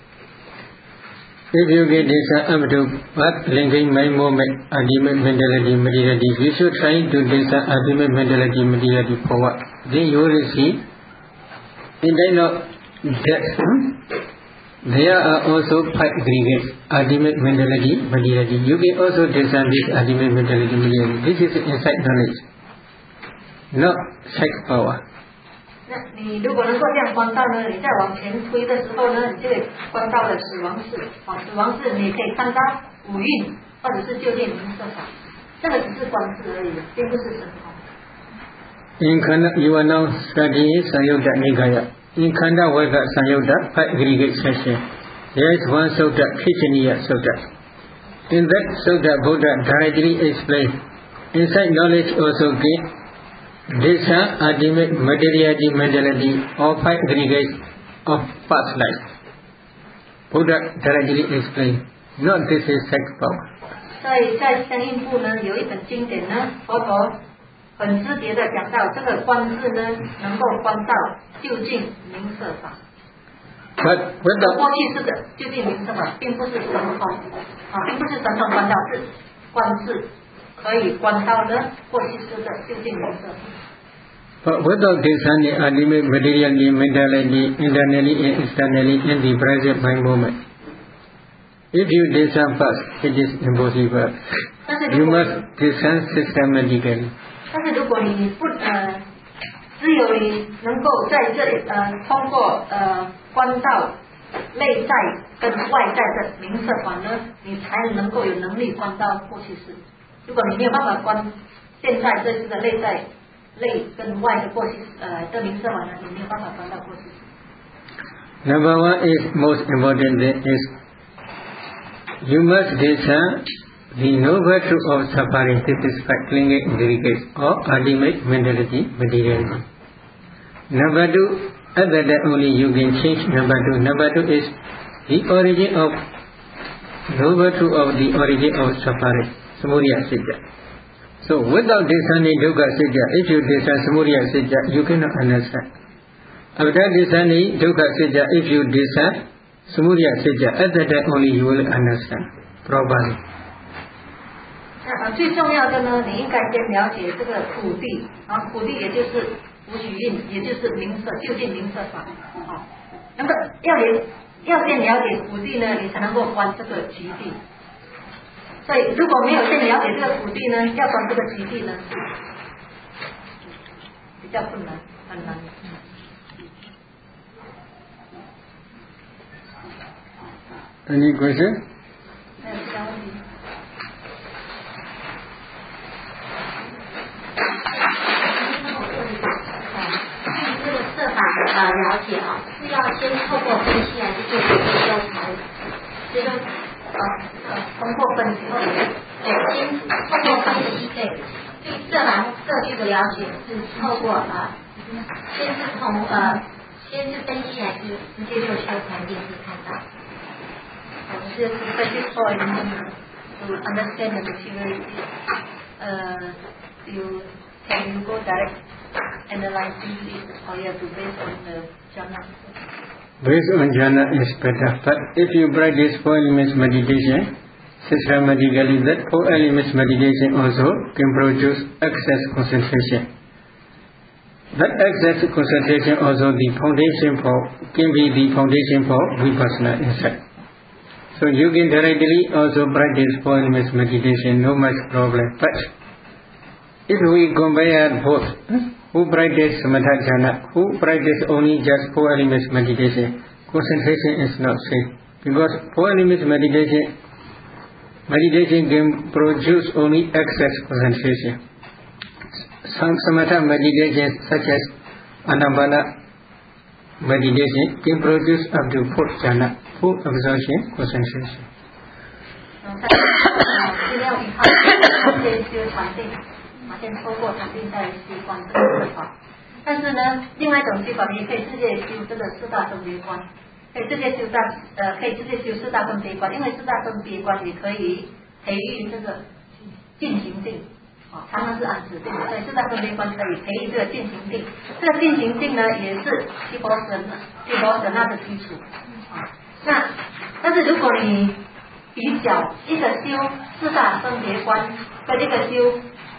If you get desire up to birth, language, mind, moment, ultimate mentality, materiality, you should try to desire ultimate mentality, materiality forward. Then you will see, in kind of depth, there are also 5 aggregates, ultimate mentality, materiality. You can also desire this ultimate mentality, materiality. This is inside knowledge, not psych power. 那你如果能够这样观到呢，你再往前推的时候呢，你就会观到了死亡世。死亡世你可以看到五蕴或者是究竟名色法，这个只是观世而已，并不是神通。 In Khanda, you are now studying Samyutta Nikaya. In Khanda Varga Samyutta, 5 aggregate section. There is one sutta, Kichaniya Sutta. In that sutta, Buddha directly explained, inside knowledge also gain desire, ultimate materiality, mentality, all 5 aggregates of past life. Buddha directly explained, not this is sex power. 所以在相应部呢，有一本经典呢，佛陀很直接的讲到，这个观智呢，能够观到究竟名色法。 But 过去式的究竟名色法，并不是神通并不是神通观到，是观智可以观到呢过去式的究竟名色法。 But without discerning ultimate materiality, mentality, internally and externally in the present mind moment, if you discern first, it is impossible. You must discern systematically. 但是如果你不只有你能够在这里通过观到内在跟外在的名色法呢，你才能够有能力观到过去式。如果你没有办法观现在这次的内在内跟外的过去的名色法呢，你没有办法观到过去式。 Number 1 is most important thing is you must discern the noble truth of suffering, satisfying aggregates or ultimate mentality, materiality. Number 2, at that time only you can change number 2. Number 2 is the origin of noble truth of the origin of suffering, samudaya sitya. So without discerning dukkha sitya, if you discern samudaya sitya, you cannot understand. After discerning dukkha sitya, if you discern samudaya sitya, at that time only you will understand properly. 最重要的呢，你应该先了解这个苦地，苦地也就是无许印，也就是名色，究竟名色法。那么要先了解苦地呢，你才能够观这个极地。所以如果没有先了解这个苦地呢，要观这个极地呢， 较困难，很难。 Any question? 还有其他问题？这个设法了解啊，是要先透过分析还是做研究才？这个通过分析后，先透过分析对设法设计的了解是透过先是分析还是直接就修才定是看到？是 specific point to understand the materiality. Can you go direct analyzing it, or you have to base on the jhana? Based on jhana is better, but if you practice 4 elements meditation, systematically that 4 elements meditation also can produce excess concentration. That excess concentration also can be the foundation for vipassana insight. So you can directly also practice 4 elements meditation, no much problem. But if we compare both, who practice samatha jhana, who practice only just 4 elements meditation, concentration is not same. Because 4 elements meditation can produce only excess concentration. Some samatha meditations such as anapana meditation can produce up to 4th jhana, full absorption concentration. 资料以后先修禅定，先透过禅定再修观这个修法。但是呢，另外一种修法也可以直接修这个四大分别观，可以直接修四大分别观，因为四大分别观也可以培育这个进行定。它们是按指定的，所以四大分别观可以培育这个进行定。这个进行定呢，也是毗婆舍那的基础。但是如果你比较一个修四大分别观跟一个修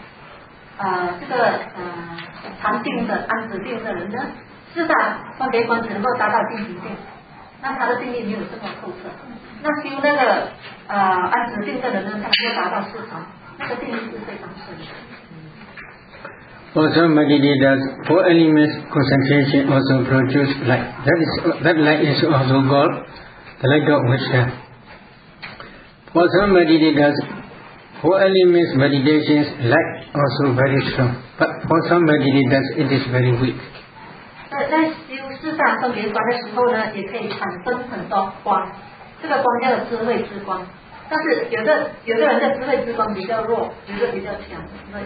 禅定的按指定的人呢，四大分别观只能够达到进行定，那他的定力没有这么透彻。那修那个按指定的人呢，他能够达到四禅。那个定力是非常深的。 Also meditators 4 elements concentration also produce light. That light is also called the light of wisdom. For some meditators 4 elements meditations light also very strong, but for some meditators it is very weak. 在修四大分别观的时候呢，也可以产生很多光，这个光叫智慧之光。但是有的人的智慧之光比较弱，有的比较强。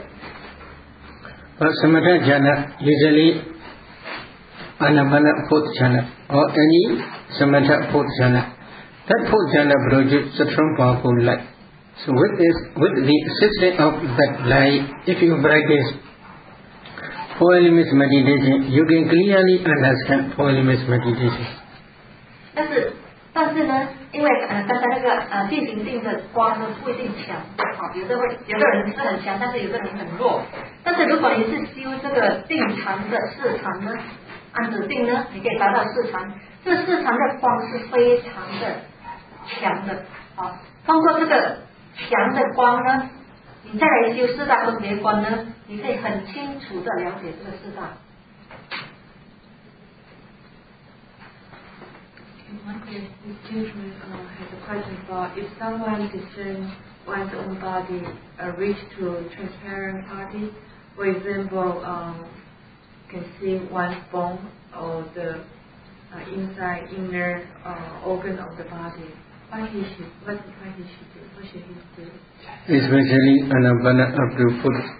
For samatha jhana, usually anapana 4th jhana or any samatha 4th jhana, that 4th jhana produces strong powerful light. So with the assistance of that light, if you practice 4 elements meditation, you can clearly understand 4 elements meditation. 但是呢，因为刚才那个进行定的光呢不一定强，有的人是很强，但是有的人很弱。但是如果你是修这个定禅的四禅呢，按指定呢，你可以达到四禅。这个四禅的光是非常的强的，通过这个强的光呢，你再来修四大分别观呢，你可以很清楚的了解这个四大。 Excuse me, has a question for if someone discerns one's own body reach to transparent body, for example, can see one's bone or the inner organ of the body. What he should do? What should he do? Especially anapana up to 4th.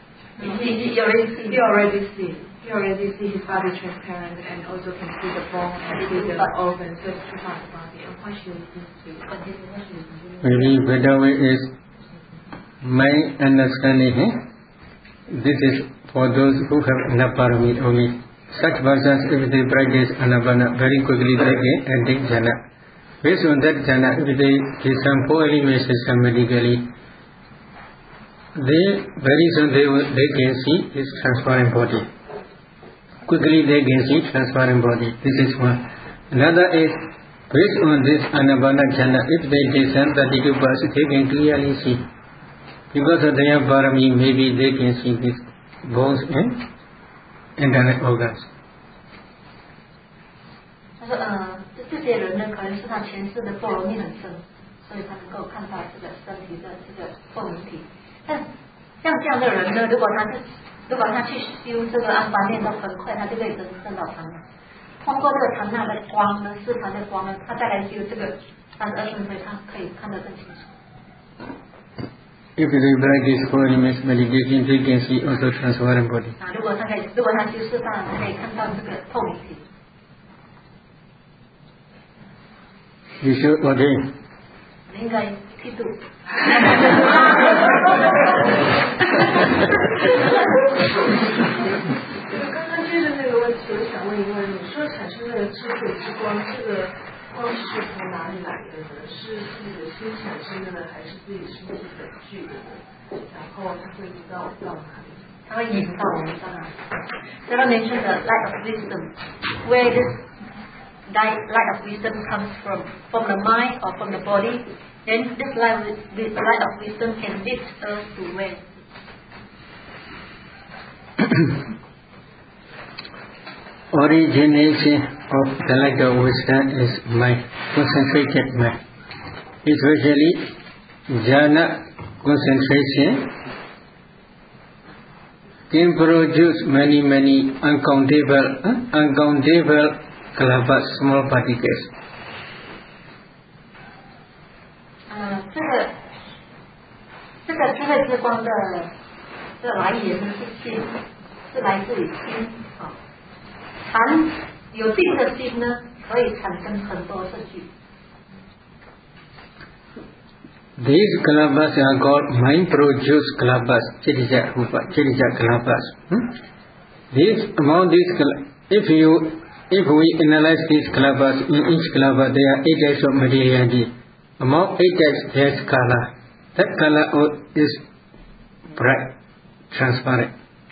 He already see. He already see his body transparent and also can see the bone and see the organs, so it's part of the body. And what should he do? Maybe better way is my understanding. This is for those who have anaparami only. Such persons, if they practice anapana very quickly, they can attain jhana. Based on that jhana, if they do some 4 elements systematically, very soon they can see his transparent body. Quickly they can see transparent body. This is one. Another is based on this anapana jhana, if they discern 32 parts, they can clearly see. Because of their parami, maybe they can see these bones and internal organs. 他说这些人呢，可能是他前世的波罗蜜很深，所以他能够看到这个身体的这个透明体。但像这样的人呢，如果他去修这个安般念，都很快他就可以升到唐那。通过这个唐那的光呢，是他的光呢，他再来修这个32圣慧，他可以看得更清楚。 If the practice for image meditation, we can see also transparent body. 如果他修释上，可以看到这个透明体。 You should ordain. 你应该剃度。 刚刚接着那个问题，我想问一问，你说产生的智慧之光，这个光是从哪里来的呢？是自己的心产生的呢，还是自己身体本具的呢？然后它会引导到哪里？ 它会引导我们到哪里？ There are mentioned the light of wisdom, where this light of wisdom comes from the mind or from the body. Then this light of wisdom can lead us to where? Origination of the light of wisdom is mind, concentrated mind. Especially jhana concentration can produce many uncountable kalabas, small particles. 这个智慧之光的这来源呢是心，是来自于心啊。有定的心呢，可以产生很多色聚。 These kalabas are called mind-produced kalabas, chitija rupa, chitija kalabas. If we analyze these kalabas, in each kalaba there are 8 types of materiality. Among 8 types there is kala. That kala is bright, transparent.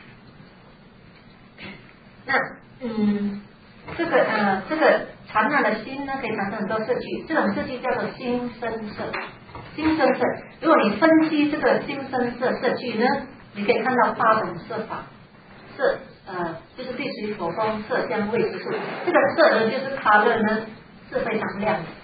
这个禅那的心呢，可以产生很多色聚，这种色聚叫做心生色。心生色，如果你分析这个心生色色聚呢，你可以看到8种色法。色就是地水火风色香味触，这个色呢就是 color 呢是非常亮的。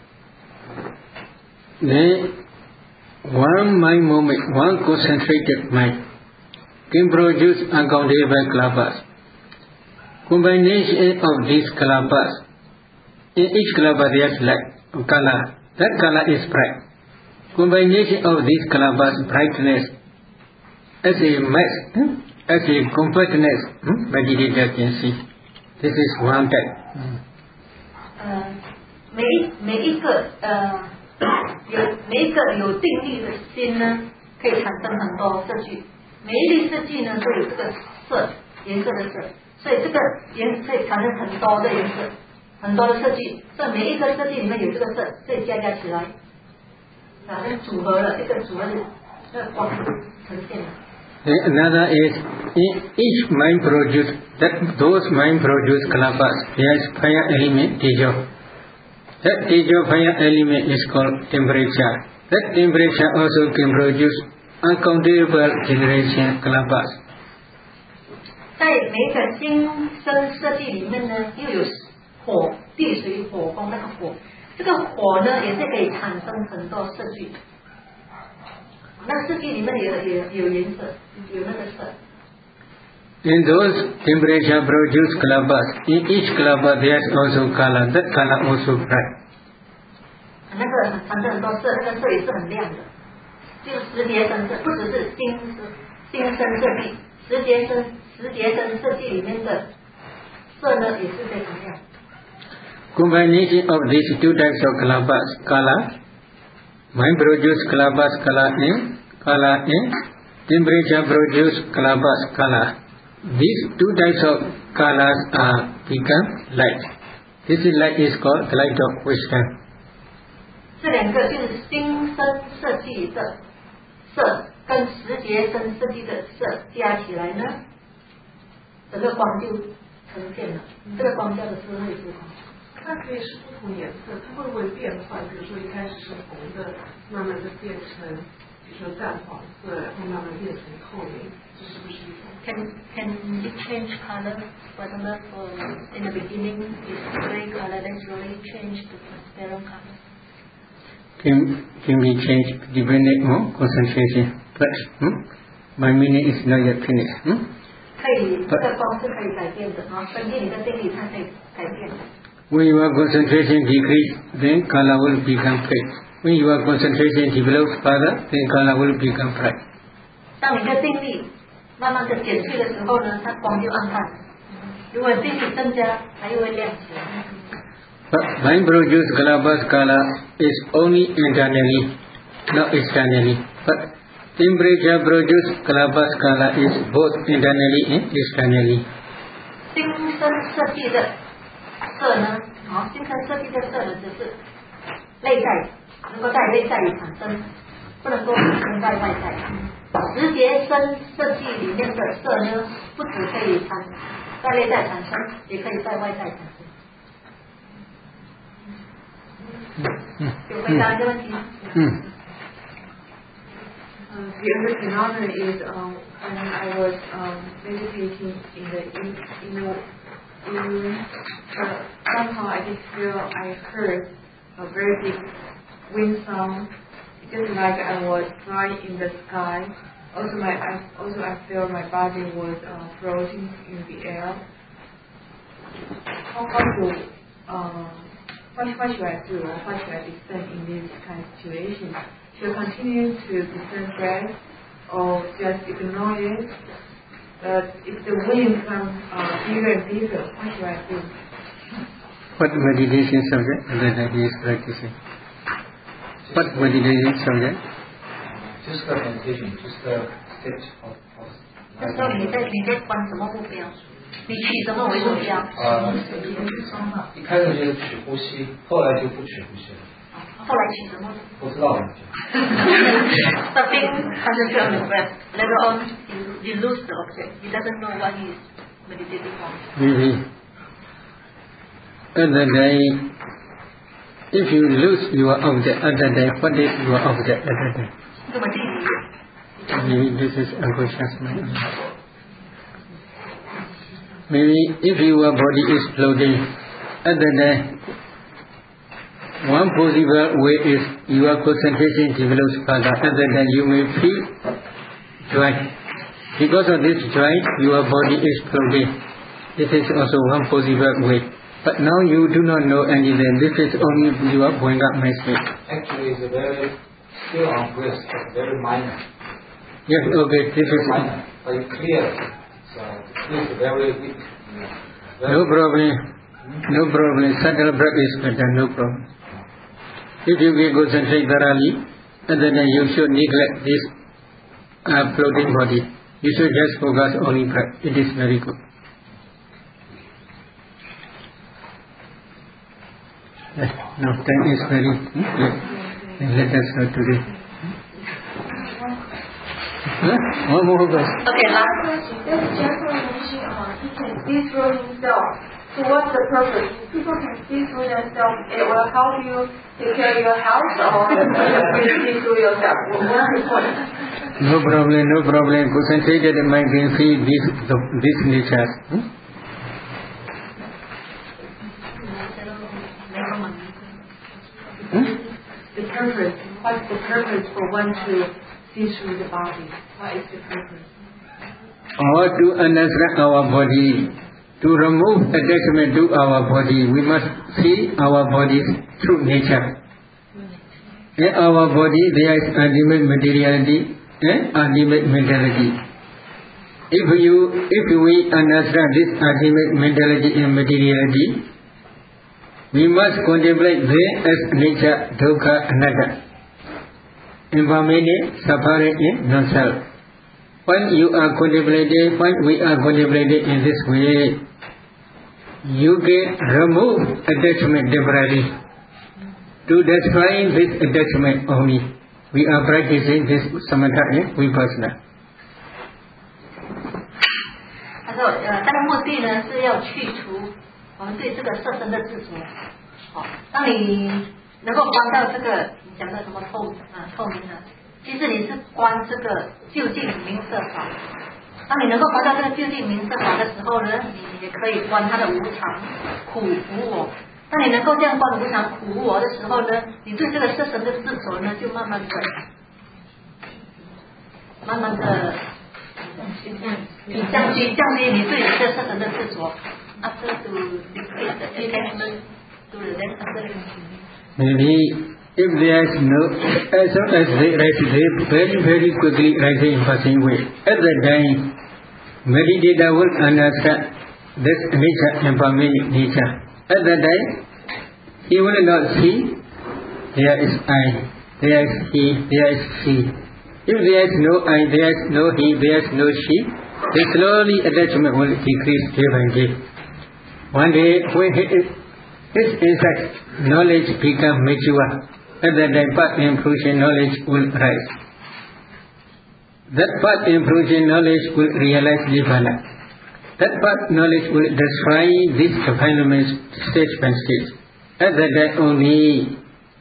Then one mind moment, one concentrated mind can produce uncountable kalabas. Combination of these kalabas, in each kalaba there is light, color. That color is bright. Combination of these kalabas, brightness, as a mass, as a compactness, meditator can see. This is one type. 每一个有定力的心呢，可以产生很多色聚。每一粒色聚呢，都有这个色颜色的色，所以这个可以产生很多的颜色，很多的色聚。所以每一个色聚里面有这个色，所以加起来，好像组合了这个组合的那光呈现了。 Another is each mind produce those mind produce kalabas. There is fire element tejo. That tejo fire element is called temperature. That temperature also can produce uncountable generation kalabas. 在每个心生色聚里面呢，又有火、地水火风那个火，这个火呢也是可以产生很多色聚。那色聚里面有颜色，有那个色。 In those temperature produce kalabas, in each kalaba there is also kala. That kala also bright. 那个产生很多色，那个色也是很亮的，就是十节生色，不只是心生色聚，十节生色聚里面的色呢也是非常亮。 Combination of these 2 types of kalabas, kala, mind produce kalabas, kala, temperature produce kalabas, kala. These 2 types of kalas are become light. This light is called the light of wisdom. 这两个就是心生色聚的色跟十节生色聚的色加起来呢，整个光就呈现了。这个光叫做智慧之光。 它可以是不同颜色，它会不会变换？比如说一开始是红的，慢慢的变成，比比如说淡黄色，然后慢慢变成透明，这是不是一种 Can it change color? For example, in the beginning, it's gray color, then slowly change to transparent color. Can be changed depending on concentration. But my meaning is not yet finished. 可以，这个光是可以改变的，然后根据你的定力，它可以改变的。 When your concentration decrease, then color will become fade. When your concentration develops further, then color will become bright. 当你的定力慢慢的减退的时候呢，它光就暗淡了。如果定力增加，它又会亮起来。 But mind produced color is only internally, not externally. But temperature produced color is both internally and externally. 精深设计的色呢，精深设计的色呢，只是内在能够在内在里产生，不能够产生在外在。直接深设计里面的色呢，不只可以在内在产生，也可以在外在产生。有回答这个问题吗 ？The other phenomenon is when I was meditating in the somehow I just feel I heard a very big wind sound, just like I was flying in the sky. Also, I feel my body was floating in the air. What should I do, or what should I discern in this kind of situation? Should I continue to discern breath, or just ignore it? But if the wind becomes bigger and bigger, what should I do? What meditation subject that he is practicing? What meditation subject? Just the meditation, just the state of. 这时候你在观什么目标？你取什么为目标？ 一开始就是取呼吸，后来就不取呼吸了。 后来取什么？ 不知道了。 Starting concentrate on the breath. Later on, you lose the object. He doesn't know what he is meditating on. Maybe. Other day, if you lose your object, other day, what is your object other day? Maybe this is unconscious mind. Maybe if your body is floating, other day, one possible way is your concentration develops further. Other than you may feel joy. Because of this joy, your body is floating. This is also one possible way. But now you do not know anything. This is only your going up my state. Actually, it's a very still on breath, very minor. Yes, okay. This is minor, but it's clear. So it's very weak. No problem. No problem. Subtle breath is better. No problem. If you will concentrate thoroughly, and then you should neglect this floating body. You should just focus on breath. It is very good. Now time is very let us start today. One more question. Okay, last question. This gentle teaching he can see through himself. So what's the purpose? People can see through themselves. It will help you take care of your health, or you see through yourself. What's the point? No problem, no problem. Concentrated mind can see this nature. The purpose. What's the purpose for one to see through the body? What is the purpose? Or to understand our body. To remove attachment to our body, we must see our body's true nature. In our body, there is ultimate materiality and ultimate mentality. If we understand this ultimate mentality and materiality, we must contemplate them as nature, dukkha, anatta, impermanent, suffering, and non-self. When we are contemplating in this way, you can remove attachment temporarily. To destroy this attachment only, we are practicing this samatha and vipassana. 他说，他的目的呢是要去除我们对这个色身的执着。当你能够观到这个你讲的什么透明啊， 其实你是观这个究竟明色法。当你能够观到这个究竟明色法的时候呢，你也可以观它的无常、苦、无我。当你能够这样观无常、苦、无我的时候呢，你对这个色身的执着呢，就慢慢的降低你对这个色身的执着。After to decrease the attachment to the next Maybe if there is no, as long as they rise very quickly rising in passing way, at that time, meditator will understand this nature and permanent nature. At that time, he will not see there is I, there is he, there is she. If there is no I, there is no he, there is no she, then slowly attachment will decrease day by day. One day, when his insight knowledge become mature, at that time path improving knowledge will rise. That path improving knowledge will realize Nibbana. That path knowledge will destroy these defilements stage by stage. At that time only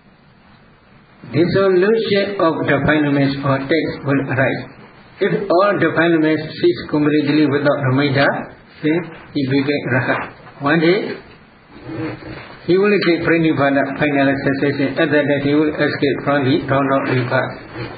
dissolution of defilements or text will arise. If all defilements cease completely without remainder, then he became Rahat. One day, he will take Pranibhana, final cessation. At that time, he will escape from the downward rebirth.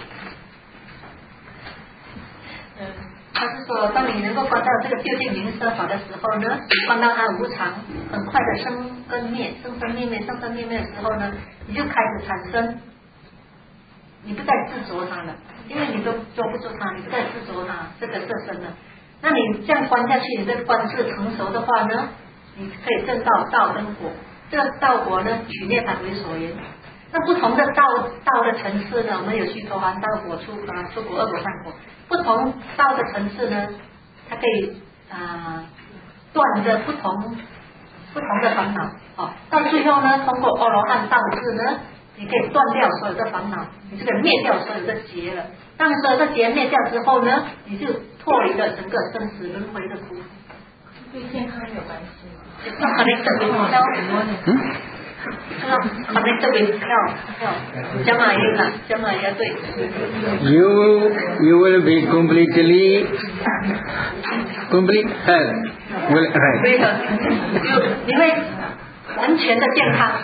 他是说，当你能够观到这个究竟明色法的时候呢，观到它无常，很快的生跟灭，生生灭灭的时候呢，你就开始产生，你不再执着它了，因为你都捉不住它，你不再执着它这个色身了。那你这样观下去，你的观智成熟的话呢？你可以证到道跟果，这个道果呢，取涅槃为所言。那不同的道的层次呢，我们有须陀洹道果、出果、二果、三果。不同道的层次呢，它可以断着不同的烦恼。到最后呢，通过阿罗汉道智呢，你可以断掉所有的烦恼，你就可以灭掉所有的结了。当所有的结灭掉之后呢，你就脱离了整个生死轮回的苦。 对健康有关系吗？ 要 connected with health， 要 connected with health， 讲马英啦，讲马英对。 You will be complete health will arise. 你会完全的健康。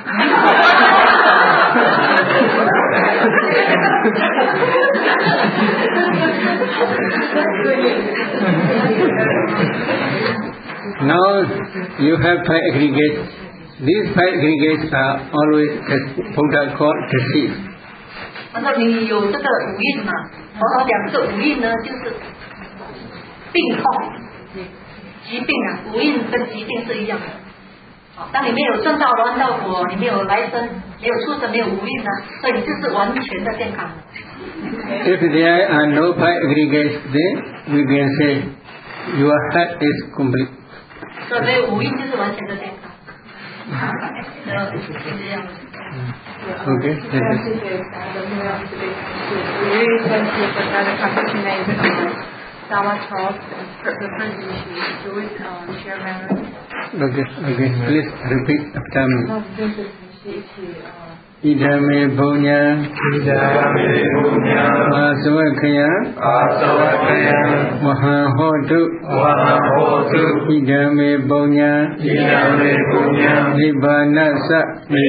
Now you have 5 aggregates. These 5 aggregates are always Buddha called disease. 那你有这个五蕴嘛？佛讲这个五蕴呢，就是病痛、疾病啊。五蕴跟疾病是一样的。当你没有证到罗汉道果，你没有来生，没有出生，没有五蕴呢，所以你就是完全的健康。 If there are no 5 aggregates, then we can say your health is complete. 所以没有五蕴就是完全的健康。是这样的。 Okay. 谢谢大家的分享，we really thank you for the practitioner Dharma talk and the first issue. Do it share memory. Okay. Please repeat after me. 那我们就是一起 Idame Bunya Aswakaya Mahahotu Idame Bunya Nibbanasa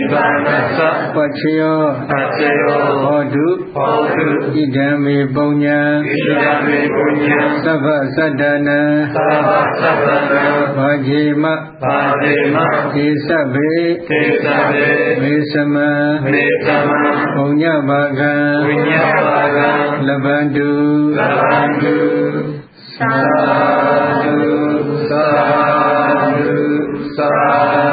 Pachayo Hotu Idame Bunya Sabha Sadana Vajima Kesabe Mesama Punya Bhaga Labandu Sadhu Sadhu Sadhu